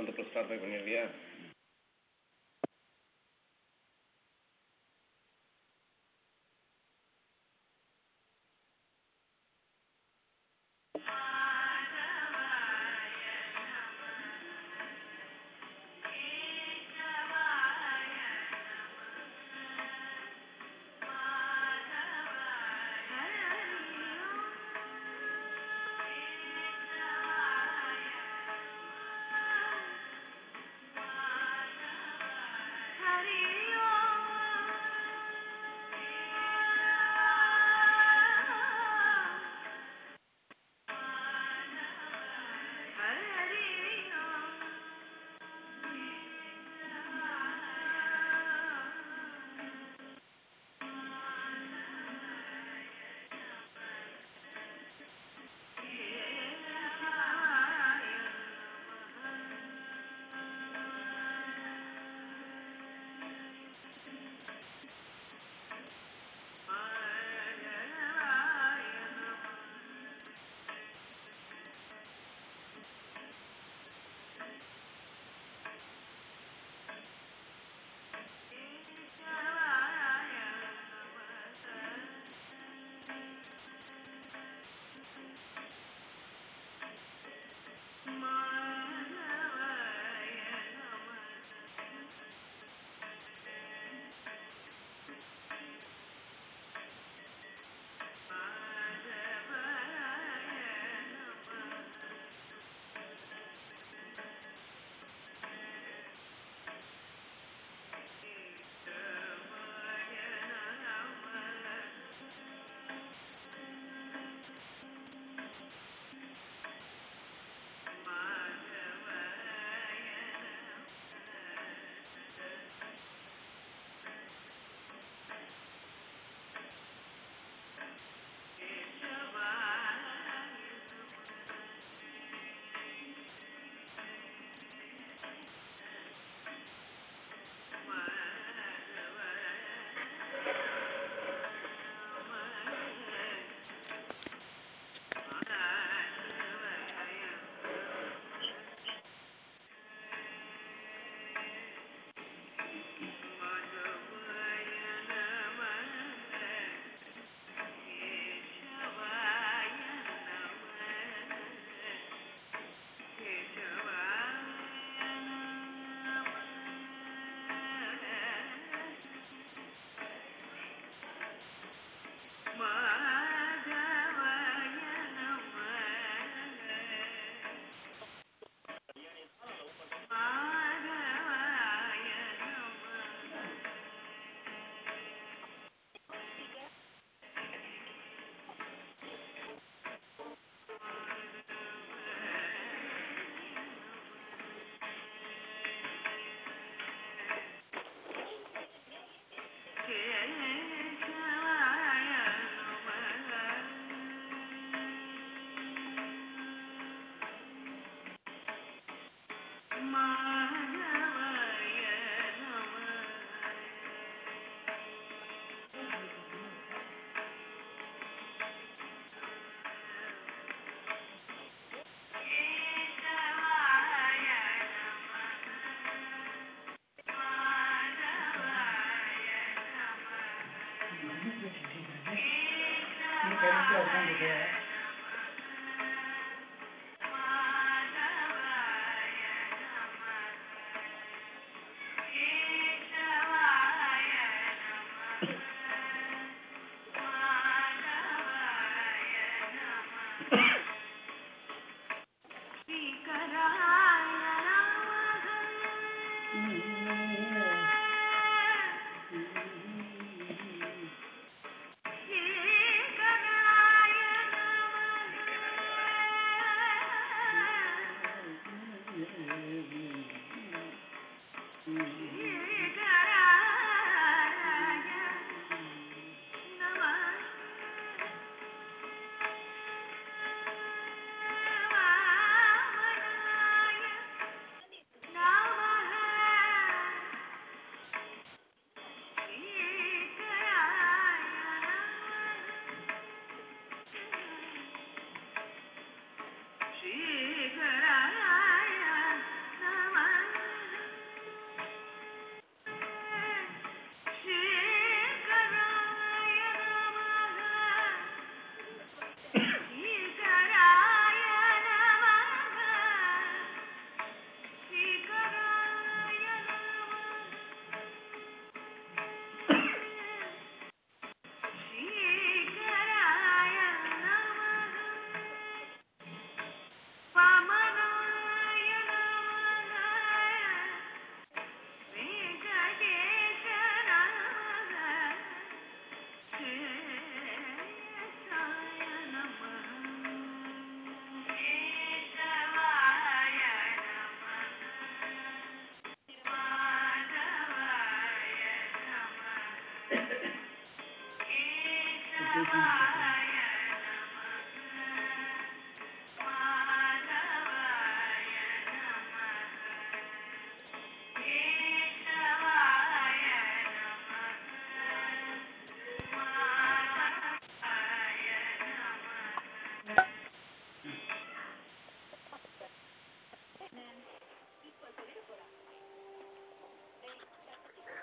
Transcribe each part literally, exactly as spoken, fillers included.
மந்திரத்தை ஸ்டார்ட் பண்ணிருக்கியா?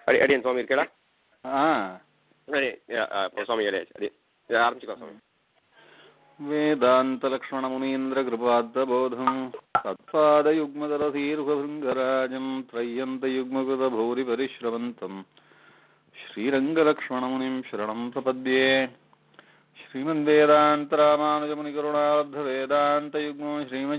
அடி அடியன் சுவாமி இருக்கா? ஆ அடி சுவாமி அடி அடி ஆரம்பிச்சுக்கோ சுவாமி. वेदान्तलक्ष्मणमुनीन्द्रकृपाद्बोधं तत्पादयुग्मदरसीर्भृङ्गराजं त्रय्यन्तयुग्मकृतभूरिपरिश्रवन्तं श्रीरङ्गलक्ष्मणमुनिं शरणं प्रपद्ये. श्रीमद्वेदान्तरामानुजमुनिकरुणालब्धवेदान्तयुग्मो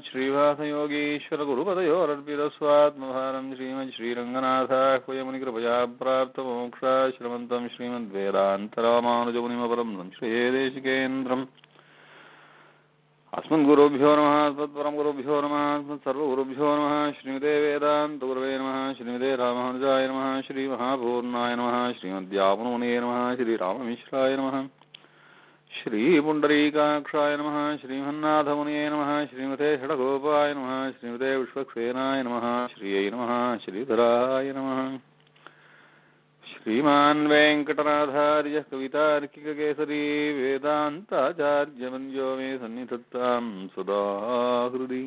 श्रीमच्छ्रीवासयोगीश्वरगुरुपदयोरर्पितस्वात्मभारं श्रीमच्छ्रीरङ्गनाथाह्वयमुनिकृपया प्राप्तमोक्षाश्रमन्तं श्रीमद्वेदान्तरामानुजमुनिमपरं संश्रये देशिकेन्द्रम्. अस्मद्गुरुभ्यो नमः. अस्मत्परं गुरुभ्यो नमः. अस्मत्सर्वगुरुभ्यो नमः. श्रीमते वेदान्तगुरवे नमः. श्रीमते रामानुजाय नमः. श्रीमहापूर्णाय नमः. श्रीमद्यामुने नमः. श्रीराममिश्राय नमः. श्रीपुण्डरीकाक्षाय नमः. श्रीमन्नाथमुने नमः. श्रीमते षडगोपाय नमः. श्रीमते विश्वक्सेनाय नमः. श्रियै नमः. श्रीधराय नमः. श्रीमान् वेङ्कटनाथार्यः कवितार्किककेसरी वेदान्ताचार्यवन्द्यो मे सन्निधत्तां सदा हृदि.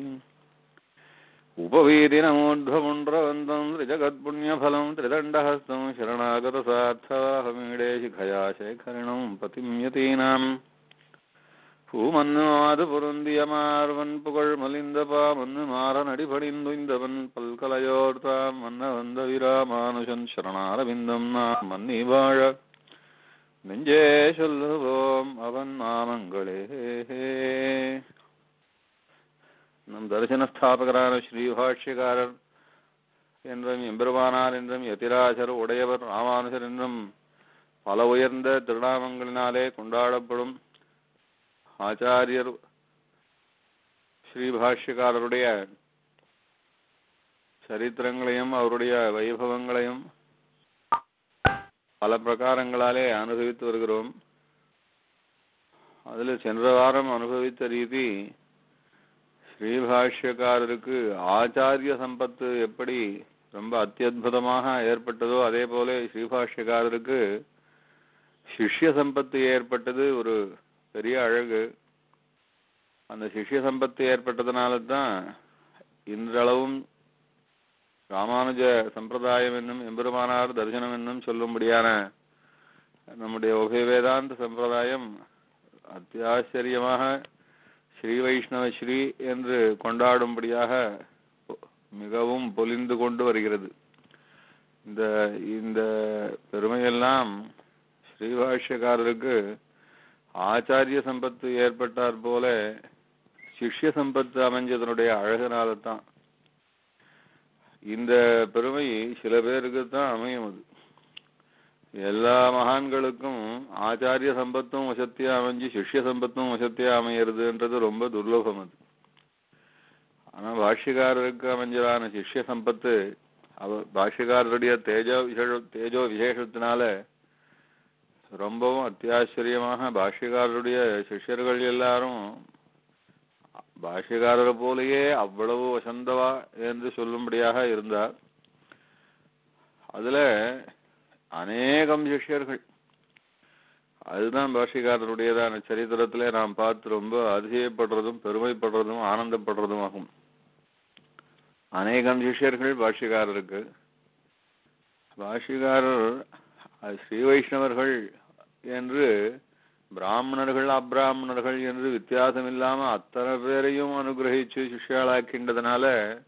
उपवीतिनमोध्वपुण्ड्रवन्तं त्रिजगत्पुण्यफलं त्रिदण्डहस्तं शरणागतसार्थाहमीडे शिखया शेखरिणं पतिं यतीनाम् பூமன்னுமாது பொருந்தியமார்வன் புகழ் மலிந்தபா மன்னு மாறனடிபடிந்துய்ந்தவன் பல்கலையோர்தாம் மன்ன வந்த விராமானுஷன் சரணாரவிந்தம் நாம் மன்னி வாழ நெஞ்சே சொல்லுவோம் அவன் நாமங்களே. நம் தரிசனஸ்தாபகரான ஸ்ரீபாஷ்யக்காரர் என்றும் எம்பெருமானார் என்றும் யதிராஜர் உடையவர் ராமானுஜர் என்றும் பல உயர்ந்த திருநாமங்களினாலே கொண்டாடப்படும் ஆச்சாரியர் ஸ்ரீபாஷ்யக்காரருடைய சரித்திரங்களையும் அவருடைய வைபவங்களையும் பல பிரகாரங்களாலே அனுபவித்து வருகிறோம். அதில் சென்ற வாரம் அனுபவித்த ரீதி ஸ்ரீபாஷ்யக்காரருக்கு ஆச்சாரிய சம்பத்து எப்படி ரொம்ப அத்தியுதமாக ஏற்பட்டதோ அதே போல ஸ்ரீபாஷ்யக்காரருக்கு சிஷ்ய சம்பத்து ஏற்பட்டது ஒரு பெரிய அழகு. அந்த சிஷ்ய சம்பத்து ஏற்பட்டதுனால தான் இன்றளவும் ராமானுஜ சம்பிரதாயம் என்னும் எம்பெருமானார் தரிசனம் என்னும் சொல்லும்படியான நம்முடைய உபய வேதாந்த சம்பிரதாயம் அத்தியாச்சரியமாக ஸ்ரீ வைஷ்ணவ ஸ்ரீ என்று கொண்டாடும்படியாக மிகவும் பொலிந்து கொண்டு வருகிறது. இந்த இந்த பெருமையெல்லாம் ஸ்ரீபாஷ்யக்காரருக்கு ஆச்சாரிய சம்பத்து ஏற்பட்டார் போல சிஷ்ய சம்பத்து அமைஞ்சதனுடைய அழகினால்தான். இந்த பெருமை சில பேருக்கு தான் அமையும். அது எல்லா மகான்களுக்கும் ஆச்சாரிய சம்பத்தும் வசத்தியா அமைஞ்சு சிஷ்ய சம்பத்தும் வசத்தியா அமையிறதுன்றது ரொம்ப துர்லபம். அது ஆனா பாஷ்யக்காரருக்கு அமைஞ்சதான சிஷ்ய சம்பத்து அவ பாஷ்யக்காரருடைய தேஜோ விசேஷ தேஜோ விசேஷத்தினால ரொம்பவும் அத்தியாச்சரியமாக பாஷ்யக்காரருடைய சிஷ்யர்கள் எல்லாரும் பாஷ்யக்காரரை போலேயே அவ்வளவு வசந்தவா என்று சொல்லும்படியாக இருந்தார். அதுல அநேகம் சிஷ்யர்கள், அதுதான் பாஷ்யக்காரருடையதான சரித்திரத்திலே நாம் பார்த்து ரொம்ப அதிசயப்படுறதும் பெருமைப்படுறதும் ஆனந்தப்படுறதும் ஆகும். அநேகம் சிஷ்யர்கள் பாஷ்யக்காரருக்கு. பாஷ்யக்காரர் ஸ்ரீ வைஷ்ணவர்கள் என்று பிராமணர்கள் அப்ராமணர்கள் என்று வித்தியாசம் இல்லாம அத்தனை பேரையும் அனுகிரகிச்சு சிஷ்யாளாக்கின்றதுனால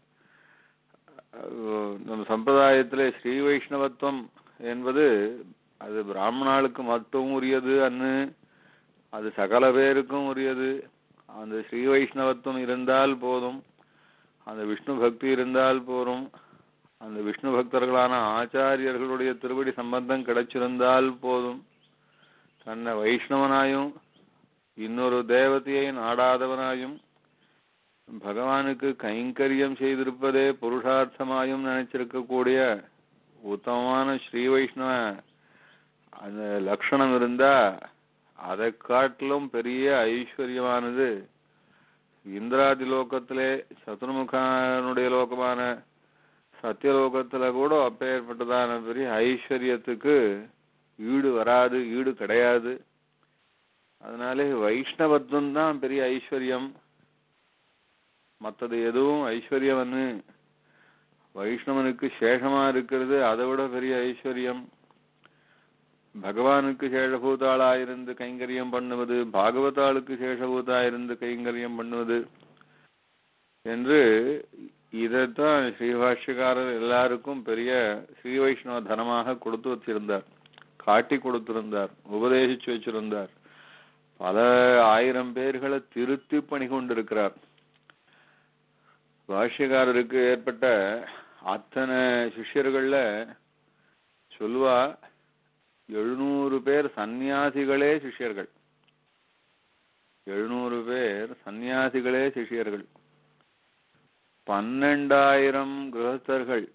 நம் சம்பிரதாயத்திலே ஸ்ரீ வைஷ்ணவத்துவம் என்பது அது பிராமணாளுக்கு மட்டும் உரியது அன்னு, அது சகல பேருக்கும் உரியது. அந்த ஸ்ரீ வைஷ்ணவத்துவம் இருந்தால் போதும், அந்த விஷ்ணு பக்தி இருந்தால் போதும், அந்த விஷ்ணு பக்தர்களான ஆச்சாரியர்களுடைய திருவடி சம்பந்தம் கிடைச்சிருந்தால் போதும். தன்னை வைஷ்ணவனாயும் இன்னொரு தேவதையை நாடாதவனாயும் பகவானுக்கு கைங்கரியம் செய்திருப்பதே புருஷார்த்தமாயும் நினைச்சிருக்கக்கூடிய உத்தமமான ஸ்ரீ வைஷ்ணவ அந்த லட்சணம் இருந்தா அதை காட்டிலும் பெரிய ஐஸ்வர்யமானது இந்திராதி லோகத்திலே சத்ருமுகனுடைய லோகமான சத்தியலோகத்துல கூட அப்பேற்பட்டதான பெரிய ஐஸ்வர்யத்துக்கு ஈடு வராது, ஈடு கிடையாது. அதனாலே வைஷ்ணவத்துவம் தான் பெரிய ஐஸ்வர்யம். மற்றது எதுவும் ஐஸ்வர்யம்னு வைஷ்ணவனுக்கு சேஷமா இருக்கிறது அதை விட பெரிய ஐஸ்வர்யம். பகவானுக்கு சேஷபூதாளாயிருந்து கைங்கரியம் பண்ணுவது, பாகவதாளுக்கு சேஷபூதாயிருந்து கைங்கரியம் பண்ணுவது என்று இதைத்தான் ஸ்ரீபாஷ்யக்காரர் எல்லாருக்கும் பெரிய ஸ்ரீ வைஷ்ணவ தனமாக கொடுத்து வச்சிருந்தார், காட்டி கொடுத்திருந்தார், உபதேசிச்சு வச்சிருந்தார். பல ஆயிரம் பேர்களை திருத்தி பணி கொண்டிருக்கிறார். பாஷ்யக்காரருக்கு ஏற்பட்ட அத்தனை சிஷ்யர்கள்ல சொல்லுவா எழுநூறு பேர் சந்நியாசிகளே சிஷ்யர்கள். எழுநூறு பேர் சந்நியாசிகளே சிஷ்யர்கள். பன்னெண்டாயிரம் கிரகஸ்தர்கள்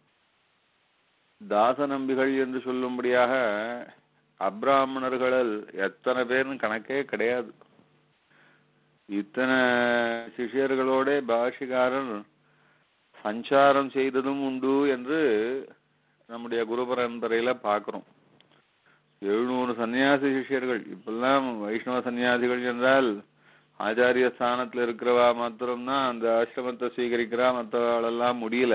தாச நம்பிகள் என்று சொல்லும்படியாக அப்ராமணர்கள் எத்தனை பேர்னு கணக்கே கிடையாது. இத்தனை சிஷ்யர்களோட பாஷ்யக்காரர் சஞ்சாரம் செய்ததும் உண்டு என்று நம்முடைய குரு பரம்பரையில பார்க்கிறோம். எழுநூறு சன்னியாசி சிஷ்யர்கள். இப்பெல்லாம் வைஷ்ணவ சன்னியாசிகள் என்றால் ஆச்சாரிய ஸ்தானத்துல இருக்கிறவா மாத்திரம்தான் அந்த ஆசிரமத்தை ஸ்வீகரிக்கிறா, மற்றவாளெல்லாம் முடியல.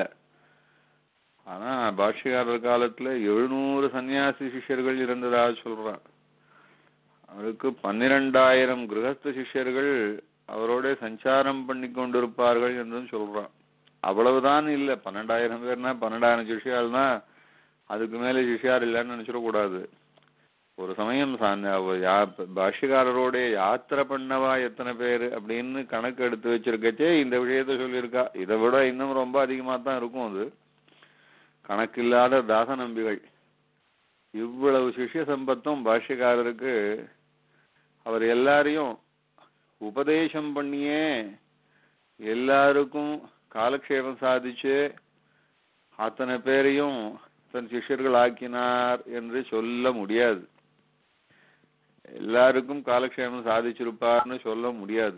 ஆனா பாஷ்யக்காரர் காலத்துல எழுநூறு சன்னியாசி சிஷ்யர்கள் இருந்ததாக சொல்றான். அவருக்கு பன்னிரெண்டாயிரம் கிரகஸ்த சிஷ்யர்கள் அவரோட சஞ்சாரம் பண்ணி கொண்டிருப்பார்கள் என்றும் சொல்றான். அவ்வளவுதான் இல்லை, பன்னெண்டாயிரம் பேர்னா பன்னெண்டாயிரம் சிஷ்யால்னா அதுக்கு மேல சிஷ்யார் இல்லைன்னு நினைச்சிடக்கூடாது. ஒரு சமயம் பாஷ்யக்காரரோட யாத்திரை பண்ணவா எத்தனை பேரு அப்படின்னு கணக்கு எடுத்து வச்சிருக்கச்சே இந்த விஷயத்த சொல்லியிருக்கா. இதை விட இன்னும் ரொம்ப அதிகமா தான் இருக்கும். அது கணக்கில்லாத தாச நம்பிகள். இவ்வளவு சிஷ்ய சம்பத்தும் பாஷ்யக்காரருக்கு அவர் எல்லாரையும் உபதேசம் பண்ணியே எல்லாருக்கும் காலக்ஷேபம் சாதிச்சு அத்தனை பேரையும் தன் சிஷ்யர்கள் ஆக்கினார் என்று சொல்ல முடியாது. எல்லாருக்கும் காலக்ஷேபம் சாதிச்சிருப்பார்னு சொல்ல முடியாது.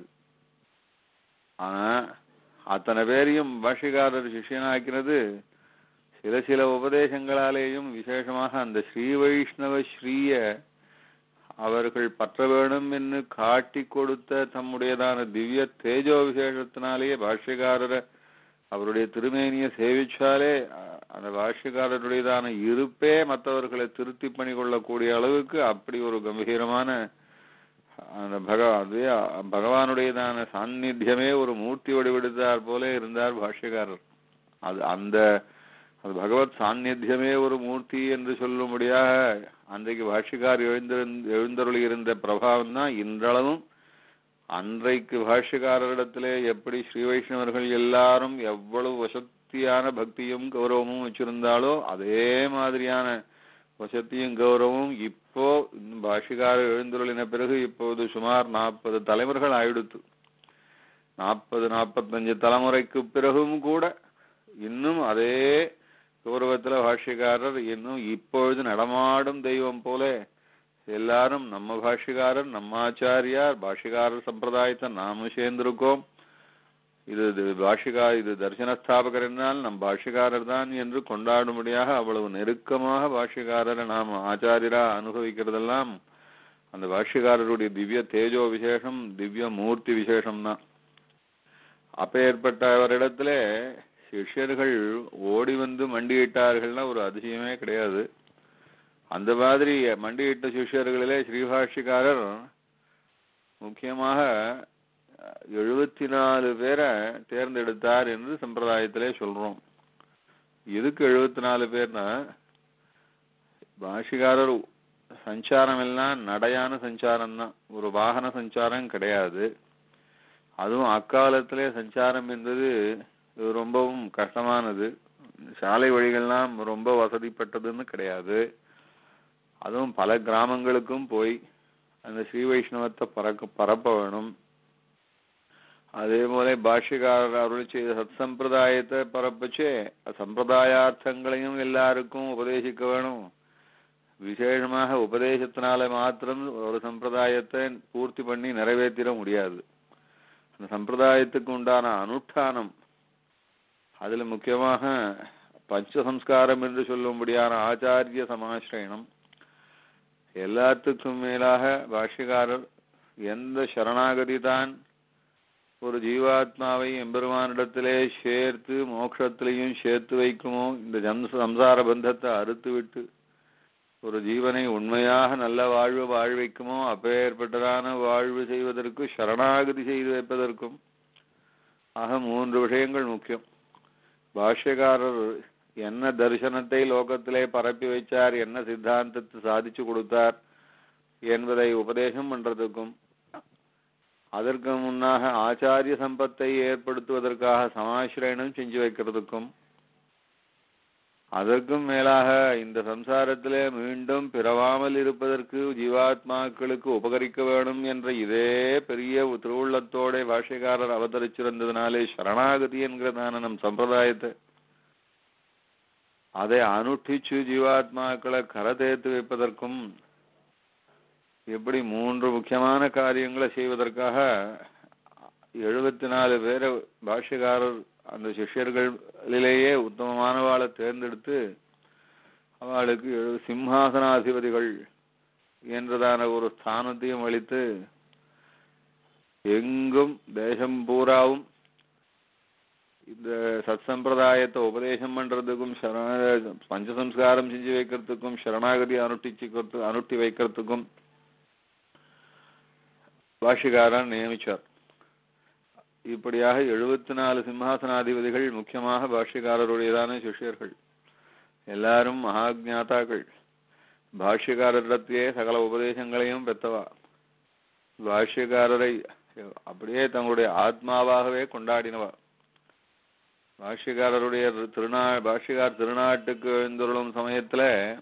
ஆனா அத்தனை பேரையும் பாஷ்யக்காரர் சிஷ்யனாக்கினது சில சில உபதேசங்களாலேயும் விசேஷமாக அந்த ஸ்ரீ வைஷ்ணவ ஸ்ரீய அவர்கள் பற்ற வேணும் என்று காட்டி கொடுத்த தம்முடையதான திவ்ய தேஜோ விசேஷத்தினாலேயே பாஷ்யக்காரரை அவருடைய திருமேனியை சேவிச்சாலே அந்த பாஷ்யக்காரருடையதான இருப்பே மற்றவர்களை திருத்தி பண்ணி கொள்ளக்கூடிய அளவுக்கு அப்படி ஒரு கம்பீரமான அந்த பகவான் பகவானுடையதான சாநித்தியமே ஒரு மூர்த்தி வடிவெடுத்தார் போல இருந்தார் பாஷ்யக்காரர். அது அந்த அது பகவத் சாநித்தியமே ஒரு மூர்த்தி என்று சொல்லும்படியாக அன்றைக்கு பாஷ்யக்கார் எழுந்திருந்த எழுந்தருளி இருந்த பிரபாவம் தான் இன்றளவும். அன்றைக்கு பாஷ்யக்காரரிடத்திலே எப்படி ஸ்ரீ வைஷ்ணவர்கள் எல்லாரும் எவ்வளவு வசத்தியான பக்தியும் கௌரவமும் வச்சிருந்தாலோ அதே மாதிரியான வசத்தியும் கௌரவமும் இப்போ பாஷ்யக்காரர் எழுந்தருளின பிறகு இப்போது சுமார் நாற்பது தலைமுறைகள் ஆயிடுத்து. நாற்பது நாற்பத்தஞ்சு தலைமுறைக்கு பிறகும் கூட இன்னும் அதே கௌரவத்துல பாஷ்யக்காரர் இன்னும் இப்பொழுது நடமாடும் தெய்வம் போல எல்லாரும் நம்ம பாஷ்யக்காரர் நம்ம ஆச்சாரியார் பாஷ்யக்காரர் சம்பிரதாயத்தை நாம சேர்ந்திருக்கோம். இது பாஷ்யகா இது தரிசனஸ்தாபகர் என்றால் நம் பாஷ்யக்காரர் தான் என்று கொண்டாடும்படியாக அவ்வளவு நெருக்கமாக பாஷ்யக்காரரை நாம் ஆச்சாரியரா அனுபவிக்கிறதெல்லாம் அந்த பாஷ்யக்காரருடைய திவ்ய தேஜோ விசேஷம், திவ்ய மூர்த்தி விசேஷம் தான். அப்பேற்பட்டவரிடத்துல சிஷ்யர்கள் ஓடி வந்து மண்டியிட்டார்கள்னா ஒரு அதிசயமே கிடையாது. அந்த மாதிரி மண்டியிட்ட சிஷ்யர்களிலே ஸ்ரீபாஷ்யக்காரர் முக்கியமாக எழுபத்தி நாலு பேரை தேர்ந்தெடுத்தார் என்று சம்பிரதாயத்திலே சொல்றோம். எதுக்கு எழுபத்தி நாலு பேர்னா பாஷ்யக்காரர் சஞ்சாரம் எல்லாம் நடையான சஞ்சாரம் தான், ஒரு வாகன சஞ்சாரம் கிடையாது. அதுவும் அக்காலத்திலே சஞ்சாரம் என்பது ரொம்பவும் கஷ்டமானது. சாலை வழிகள்லாம் ரொம்ப வசதிப்பட்டதுன்னு கிடையாது. அதுவும் பல கிராமங்களுக்கும் போய் அந்த ஸ்ரீ வைஷ்ணவத்தை பறக்க பரப்ப வேணும். அதே போல பாஷ்யக்காரர் அருள் செய்த சத் சம்பிரதாயத்தை பரப்பச்சே சம்பிரதாயார்த்தங்களையும் எல்லாருக்கும் உபதேசிக்க வேணும். விசேஷமாக உபதேசத்தினால மாத்திரம் ஒரு சம்பிரதாயத்தை பூர்த்தி பண்ணி நிறைவேற்றிட முடியாது. அந்த சம்பிரதாயத்துக்கு உண்டான அனுஷ்டானம், அதுல முக்கியமாக பஞ்சசம்ஸ்காரம் என்று சொல்லும்படியான ஆச்சாரிய சமாசிரயணம், எல்லாத்துக்கும் மேலாக பாஷ்யக்காரர் எந்த சரணாகதி தான் ஒரு ஜீவாத்மாவை எம்பெருமானிடத்திலே சேர்த்து மோட்சத்திலையும் சேர்த்து வைக்குமோ, இந்த ஜம் சம்சார பந்தத்தை அறுத்து விட்டு ஒரு ஜீவனை உண்மையாக நல்ல வாழ்வு வாழ்வைக்குமோ, அப்பேற்பட்டதான வாழ்வு செய்வதற்கு சரணாகதி செய்து வைப்பதற்கும் ஆக மூன்று விஷயங்கள் முக்கியம். பாஷ்யக்காரர் என்ன தரிசனத்தை லோகத்திலே பரப்பி வைச்சார், என்ன சித்தாந்தத்தை சாதிச்சு கொடுத்தார் என்பதை உபதேசம் பண்றதுக்கும், அதற்கு முன்னாக ஆச்சாரிய சம்பத்தை ஏற்படுத்துவதற்காக சமாசிரயணம் செஞ்சு வைக்கிறதுக்கும், அதற்கும் மேலாக இந்த சம்சாரத்திலே மீண்டும் பிறவாமல் இருப்பதற்கு ஜீவாத்மாக்களுக்கு உபகரிக்க வேணும் என்ற இதே பெரிய திருவுள்ளத்தோட பாஷ்யக்காரர் அவதரிச்சிருந்ததுனாலே சரணாகதி என்கிறதான நம் சம்பிரதாயத்தை அதை அனுஷ்டிச்சு ஜீவாத்மாக்களை கரை தேர்த்து வைப்பதற்கும், எப்படி மூன்று முக்கியமான காரியங்களை செய்வதற்காக எழுபத்தி நாலு பேரை பாஷ்யக்காரர் அந்த சிஷ்யர்களிலேயே உத்தமமானவாளை தேர்ந்தெடுத்து அவளுக்கு எழு சிம்ஹாசனாதிபதிகள் என்றதான ஒரு ஸ்தானத்தையும் அளித்து எங்கும் தேசம் பூராவும் இந்த சத் சம்பிரதாயத்தை உபதேசம் பண்றதுக்கும் பஞ்சசம்ஸ்காரம் செஞ்சு வைக்கிறதுக்கும் சரணாகதி அனுஷ்டிச்சு அனுஷ்டி வைக்கிறதுக்கும் பாஷ்யக்காரன் நியமிச்சார். இப்படியாக எழுபத்தி நாலு சிம்ஹாசனாதிபதிகள் முக்கியமாக பாஷ்யக்காரருடையதான சிஷ்யர்கள், எல்லாரும் மகாஜாதாக்கள், பாஷ்யக்காரரிடத்தையே சகல உபதேசங்களையும் பெற்றவா, பாஷ்யக்காரரை அப்படியே தங்களுடைய ஆத்மாவாகவே கொண்டாடினவா. பாஷ்யக்காரருடைய திருநா பாஷ்யக்கார் திருநாட்டுக்கு எழுந்துள்ளும் சமயத்துல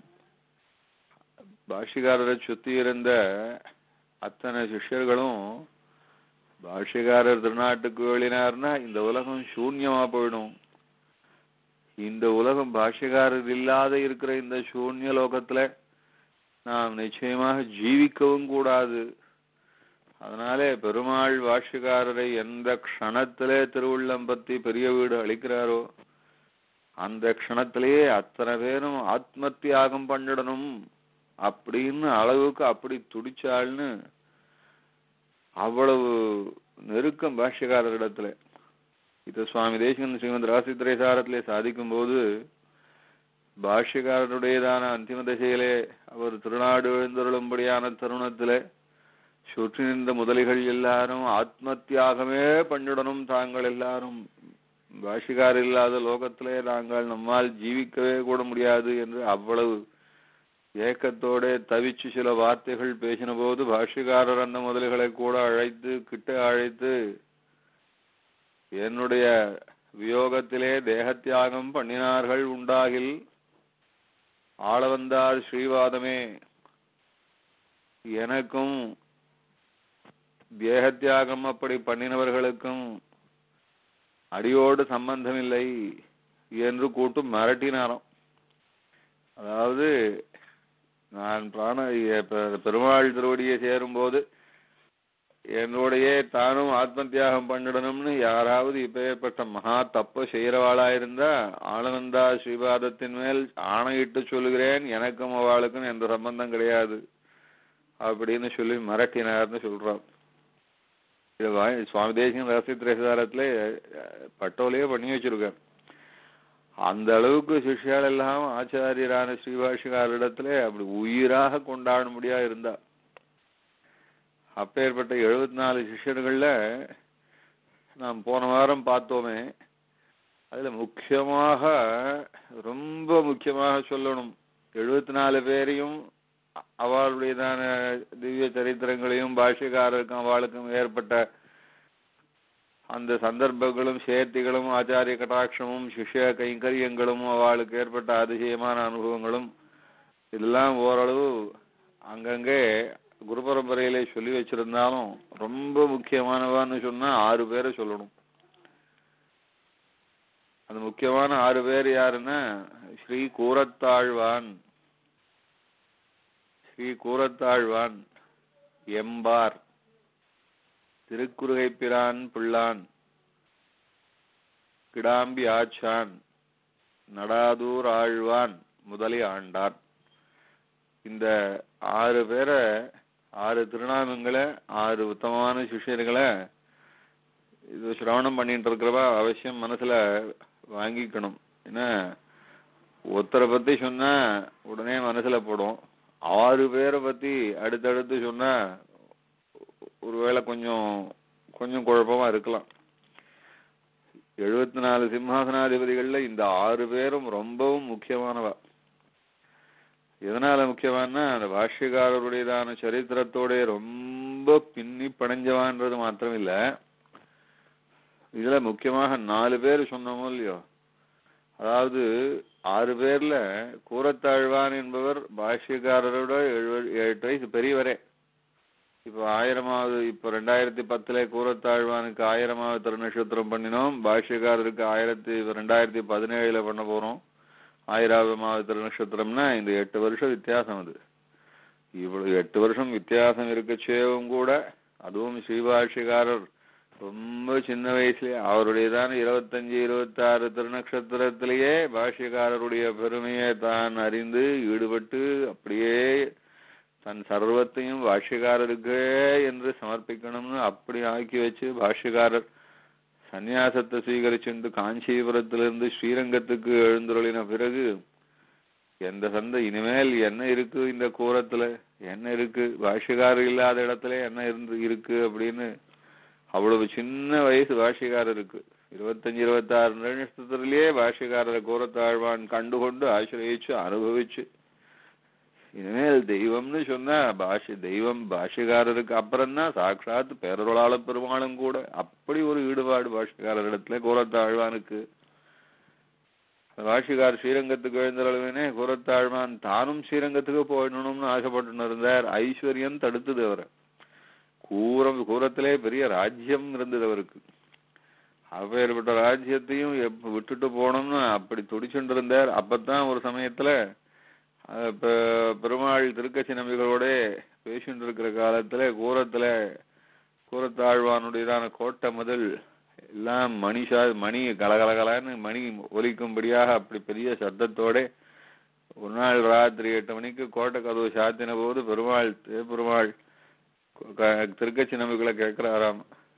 பாஷ்யக்காரரை சுத்தி இருந்த அத்தனை சிஷ்யர்களும் பாஷ்யக்காரர் திருநாட்டுக்கு வெளினார்னா இந்த உலகம் சூன்யமா போயிடும், இந்த உலகம் பாஷ்யக்காரர் இல்லாத இருக்கிற இந்த சூன்ய லோகத்துல நாம் நிச்சயமாக ஜீவிக்கவும் கூடாது. அதனாலே பெருமாள் பாஷ்யக்காரரை எந்த க்ஷணத்திலே திருவுள்ளம் பத்தி பெரிய வீடு அளிக்கிறாரோ அந்த க்ஷணத்திலேயே அத்தனை பேரும் ஆத்ம தியாகம் பண்ணிடணும் அப்படின்னு அளவுக்கு அப்படி துடிச்சாள்னு அவ்வளவு நெருக்கம் பாஷ்யக்காரரிடத்துல. இது சுவாமி தேசிகன் ஸ்ரீமத் ராசித்திரைசாரத்திலே சாதிக்கும் போது பாஷ்யக்காரருடையதான அந்திம தசையிலே அவர் திருநாடு எழுந்தருளும்படியான தருணத்திலே சுற்றி நின்ற முதலிகள் எல்லாரும் ஆத்ம தியாகமே பண்ணிடணும், தாங்கள் எல்லாரும் பாஷ்யக்காரர் இல்லாத லோகத்திலே நாங்கள் நம்மால் ஜீவிக்கவே கூட முடியாது என்று அவ்வளவு ஏக்கத்தோட தவிச்சு சில வார்த்தைகள் பேசின போது பாஷ்யக்காரர் அந்த முதலிகளை கூட அழைத்து கிட்ட அழைத்து என்னுடைய வியோகத்திலே தேகத்தியாகம் பண்ணினார்கள் உண்டாகில் ஆளவந்தார் ஸ்ரீவாதமே, எனக்கும் தேகத்தியாகம் அப்படி பண்ணினவர்களுக்கும் அடியோடு சம்பந்தமில்லை என்று கூட்டு மிரட்டினாராம். அதாவது நான் பிராண பெருமாள் திருவடியை சேரும்போது என்னுடைய தானும் ஆத்ம தியாகம் பண்ணிடணும்னு யாராவது இப்பேற்பட்ட மகா தப்ப செய்யறவாளா இருந்தா ஆனந்தா ஸ்ரீபாதத்தின் மேல் ஆணையிட்டு சொல்லுகிறேன், எனக்கும் அவளுக்கும் எந்த சம்பந்தம் கிடையாது அப்படின்னு சொல்லி மிரட்டினார்னு சொல்றான். சுவாமி தேசிகன் ரகசியத்திரேசாரத்திலே பட்டோலையே பண்ணி வச்சிருக்கார். அந்த அளவுக்கு சிஷ்யால் எல்லாம் ஆச்சாரியரான ஸ்ரீபாஷ்யக்காரிடத்திலே அப்படி உயிராக கொண்டாட முடியா இருந்தா. அப்பேற்பட்ட எழுபத்தி நாலு சிஷ்யர்கள்ல நாம் போன வாரம் பார்த்தோமே, அதுல முக்கியமாக ரொம்ப முக்கியமாக சொல்லணும், எழுபத்தி நாலு பேரையும் அவளுடையதான திவ்ய சரித்திரங்களையும் பாஷ்யக்காரருக்கும் அவளுக்கும் ஏற்பட்ட அந்த சந்தர்ப்பங்களும் சேர்த்திகளும் ஆச்சாரிய கட்டாட்சமும் சிஷ்ய கைங்கரியங்களும் அவளுக்கு ஏற்பட்ட அதிசயமான அனுபவங்களும் இதெல்லாம் ஓரளவு அங்கங்கே குரு பரம்பரையிலே சொல்லி வச்சிருந்தாலும் ரொம்ப முக்கியமானவான்னு சொன்னா ஆறு பேரை சொல்லணும். அந்த முக்கியமான ஆறு பேர் யாருன்னா ஸ்ரீ கூரத்தாழ்வான், ஸ்ரீ கூரத்தாழ்வான், எம்பார், திருக்குறுகைப்பிரான் பிள்ளான், கிடாம்பி ஆச்சான், நடாதூர் ஆழ்வான் முதலி ஆண்டான். இந்த ஆறு பேரை, ஆறு திருநாமங்களை, ஆறு உத்தமமான சிஷ்யர்களை இது சிரவணம் பண்ணிட்டு இருக்கிறவா அவசியம் மனசுல வாங்கிக்கணும். ஏன்னா ஒருத்தரை பத்தி சொன்னா உடனே மனசுல போடும், ஆறு பேரை பத்தி அடுத்தடுத்து சொன்னா ஒருவேளை கொஞ்சம் கொஞ்சம் குழப்பமா இருக்கலாம். எழுபத்தி நாலு சிம்ஹாசனாதிபதிகள்ல இந்த ஆறு பேரும் ரொம்பவும் முக்கியமானவா. எதனால முக்கியமானா அந்த பாஷ்யக்காரருடையதான சரித்திரத்தோட ரொம்ப பின்னி படைஞ்சவான்றது மாத்திரம் இல்ல, இதுல முக்கியமாக நாலு பேர் சொன்னோமோ இல்லையோ, அதாவது ஆறு பேர்ல கூரத்தாழ்வான் என்பவர் பாஷ்யக்காரரோட எழுபது எட்டு வயசு பெரியவரே. இப்ப ஆயிரமாவது இப்ப ரெண்டாயிரத்தி பத்துல கூரத்தாழ்வானுக்கு ஆயிரமாவது திருநட்சத்திரம் பண்ணினோம், பாஷ்யக்காரருக்கு ஆயிரத்தி ரெண்டாயிரத்தி பதினேழுல பண்ண போறோம் ஆயிராவது திருநட்சத்திரம்னா இந்த எட்டு வருஷம் வித்தியாசம். அது இவ்வளவு எட்டு வருஷம் வித்தியாசம் இருக்கச்சேவும் கூட, அதுவும் ஸ்ரீபாஷ்யக்காரர் ரொம்ப சின்ன வயசுலயே அவருடையதான இருபத்தஞ்சு இருபத்தி ஆறு திருநக்ஷத்திரத்திலேயே பாஷ்யக்காரருடைய பெருமையை தான் அறிந்து ஈடுபட்டு அப்படியே தன் சர்வத்தையும் பாஷ்யக்காரருக்கு என்று சமர்ப்பிக்கணும்னு அப்படி ஆக்கி வச்சு பாஷ்யக்காரர் சந்நியாசத்தை ஸ்வீகரிச்சுட்டு காஞ்சிபுரத்திலிருந்து ஸ்ரீரங்கத்துக்கு எழுந்துருளின பிறகு எந்த சந்தை இனிமேல் என்ன இருக்கு இந்த கூரத்துல, என்ன இருக்கு பாஷ்யக்காரர் இல்லாத இடத்துல என்ன இருந்து இருக்கு அப்படின்னு அவ்வளவு சின்ன வயசு பாஷ்யக்காரருக்கு. இருபத்தஞ்சு இருபத்தி ஆறு நிமிஷத்திலேயே பாஷ்யக்காரரை கூரத்தாழ்வான் கண்டுகொண்டு ஆசிரியச்சு அனுபவிச்சு இனிமேல் தெய்வம்னு சொன்னா பாஷ்ய தெய்வம் பாஷ்யக்காரருக்கு அப்புறம்தான் சாட்சாத் பேரருளாள பெருமாளும் கூட. அப்படி ஒரு ஈடுபாடு பாஷ்யக்காரர் இடத்துல கூரத்தாழ்வானுக்கு. பாஷ்யக்காரர் ஸ்ரீரங்கத்துக்கு எழுந்தளவுனே கூரத்தாழ்வான் தானும் ஸ்ரீரங்கத்துக்கு போயிடணும்னு ஆசைப்பட்டு இருந்தார். ஐஸ்வர்யம் தடுத்தது அவரை. கூரம் கூரத்திலே பெரிய ராஜ்யம் இருந்தது அவருக்கு. அப்பேற்பட்ட ராஜ்யத்தையும் எப்ப விட்டுட்டு போனோம்னு அப்படி துடிச்சுட்டு இருந்தார். அப்பத்தான் ஒரு சமயத்துல பெருமாள் திருக்கட்சி நம்பிகளோட பேசிட்டு இருக்கிற காலத்துல கூரத்துல கூரத்தாழ்வானுடையதான கோட்டை முதல் எல்லாம் மணிஷா மணி கலகலகலான்னு மணி ஒலிக்கும்படியாக அப்படி பெரிய சத்தத்தோட ஒரு நாள் ராத்திரி எட்டு மணிக்கு கோட்டை கதவு சாத்தின போது பெருமாள் பெருமாள் திருக்கட்சி நம்பிகளை கேட்கிறாராம்,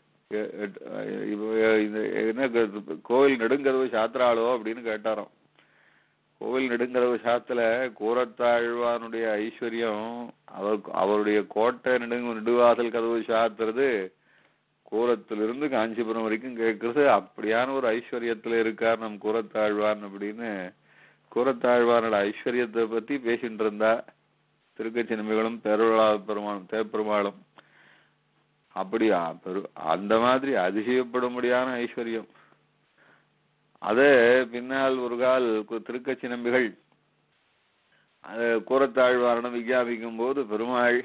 என்ன கோவில் நெடுங்கதவு சாத்திராளோ அப்படின்னு கேட்டாராம். கோவில் நெடுங்கதவு சாத்துல கூரத்தாழ்வானுடைய ஐஸ்வர்யம், அவர் அவருடைய கோட்டை நெடுங்கு நெடுவாசல் கதவு சாத்துறது கூரத்திலிருந்து காஞ்சிபுரம் வரைக்கும் கேட்கறது. அப்படியான ஒரு ஐஸ்வர்யத்துல இருக்கார் நம் கூரத்தாழ்வான் அப்படின்னு கூரத்தாழ்வானோட ஐஸ்வர்யத்தை பத்தி பேசிட்டு இருந்தா திருக்கட்சி நம்பிகளும் பேரருளா பெருமாளும் தேப்பெருமாளும். அப்படியா அந்த மாதிரி அதிசயப்படும்படியான ஐஸ்வர்யம். அதே பின்னால் ஒரு கால் திருக்கட்சி நம்பிகள் அது கூரத்தாழ்வாரிடம் விஞ்ஞாபிக்கும் போது பெருமாள்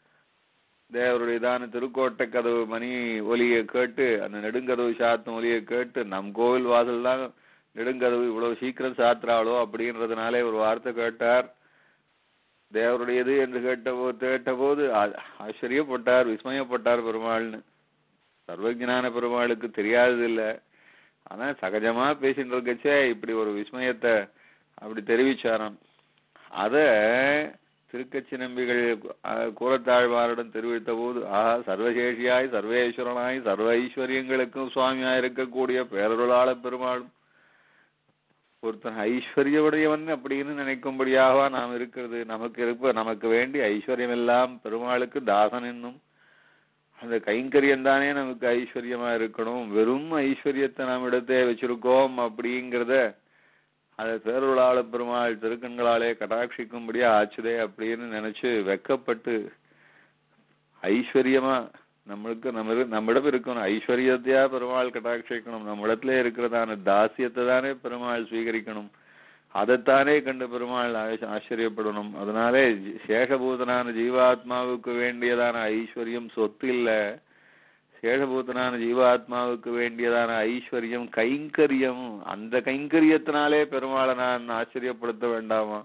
தேவருடையதான திருக்கோட்டை கதவு மணி ஒலியை கேட்டு அந்த நெடுங்கதவு சாத்தும் ஒலியை கேட்டு நம் கோவில் வாசல் தான் நெடுங்கதவு இவ்வளவு சீக்கிரம் சாத்துறாளோ அப்படின்றதுனாலே ஒரு வார்த்தை கேட்டார். தேவருடையது என்று கேட்ட போது கேட்ட போது ஆச்சரியப்பட்டார், விஸ்மயப்பட்டார் பெருமாள்னு. சர்வஜான பெருமாளுக்கு தெரியாதது இல்லை, ஆனா சகஜமா பேசிட்டு இருக்கச்சே இப்படி ஒரு விஸ்மயத்தை அப்படி தெரிவிச்சாராம். அத திருக்கட்சி நம்பிகள் கூரத்தாழ்வாரிடம் தெரிவித்த போது ஆஹா சர்வசேஷியாய் சர்வேஸ்வரனாய் சர்வ ஐஸ்வர்யங்களுக்கும் சுவாமியாய் இருக்கக்கூடிய பேரருளாள பெருமாளும் ஒருத்தன் ஐஸ்வர்யவுடையவன் அப்படின்னு நினைக்கும்படியாக நாம் இருக்கிறது. நமக்கு இருப்ப நமக்கு வேண்டி ஐஸ்வர்யம் எல்லாம் பெருமாளுக்கு தாசன் என்னும் அந்த கைங்கரியம் தானே நமக்கு ஐஸ்வர்யமா இருக்கணும். வெறும் ஐஸ்வர்யத்தை நாம் இடத்தே வச்சிருக்கோம் அப்படிங்கிறத அதை பேரருளாள பெருமாள் திருக்கண்களாலே கடாட்சிக்கும்படியா ஆச்சுதே அப்படின்னு நினைச்சு வெக்கப்பட்டு ஐஸ்வர்யமா நம்மளுக்கு நம்ம நம்மிடம் இருக்கணும் ஐஸ்வர்யத்தையா பெருமாள் கடாட்சிக்கணும். நம்ம இடத்துல இருக்கிறதான தாசியத்தை தானே பெருமாள் ஸ்வீகரிக்கணும். அதைத்தானே கண்டு பெருமாள் ஆச்சரியப்படணும். அதனாலே சேஷபூதனான ஜீவாத்மாவுக்கு வேண்டியதான ஐஸ்வர்யம் சொத்து இல்ல, சேஷபூதனான ஜீவாத்மாவுக்கு வேண்டியதான ஐஸ்வர்யம் கைங்கரியம். அந்த கைங்கரியத்தினாலே பெருமாளை நான் ஆச்சரியப்படுத்த வேண்டாமா?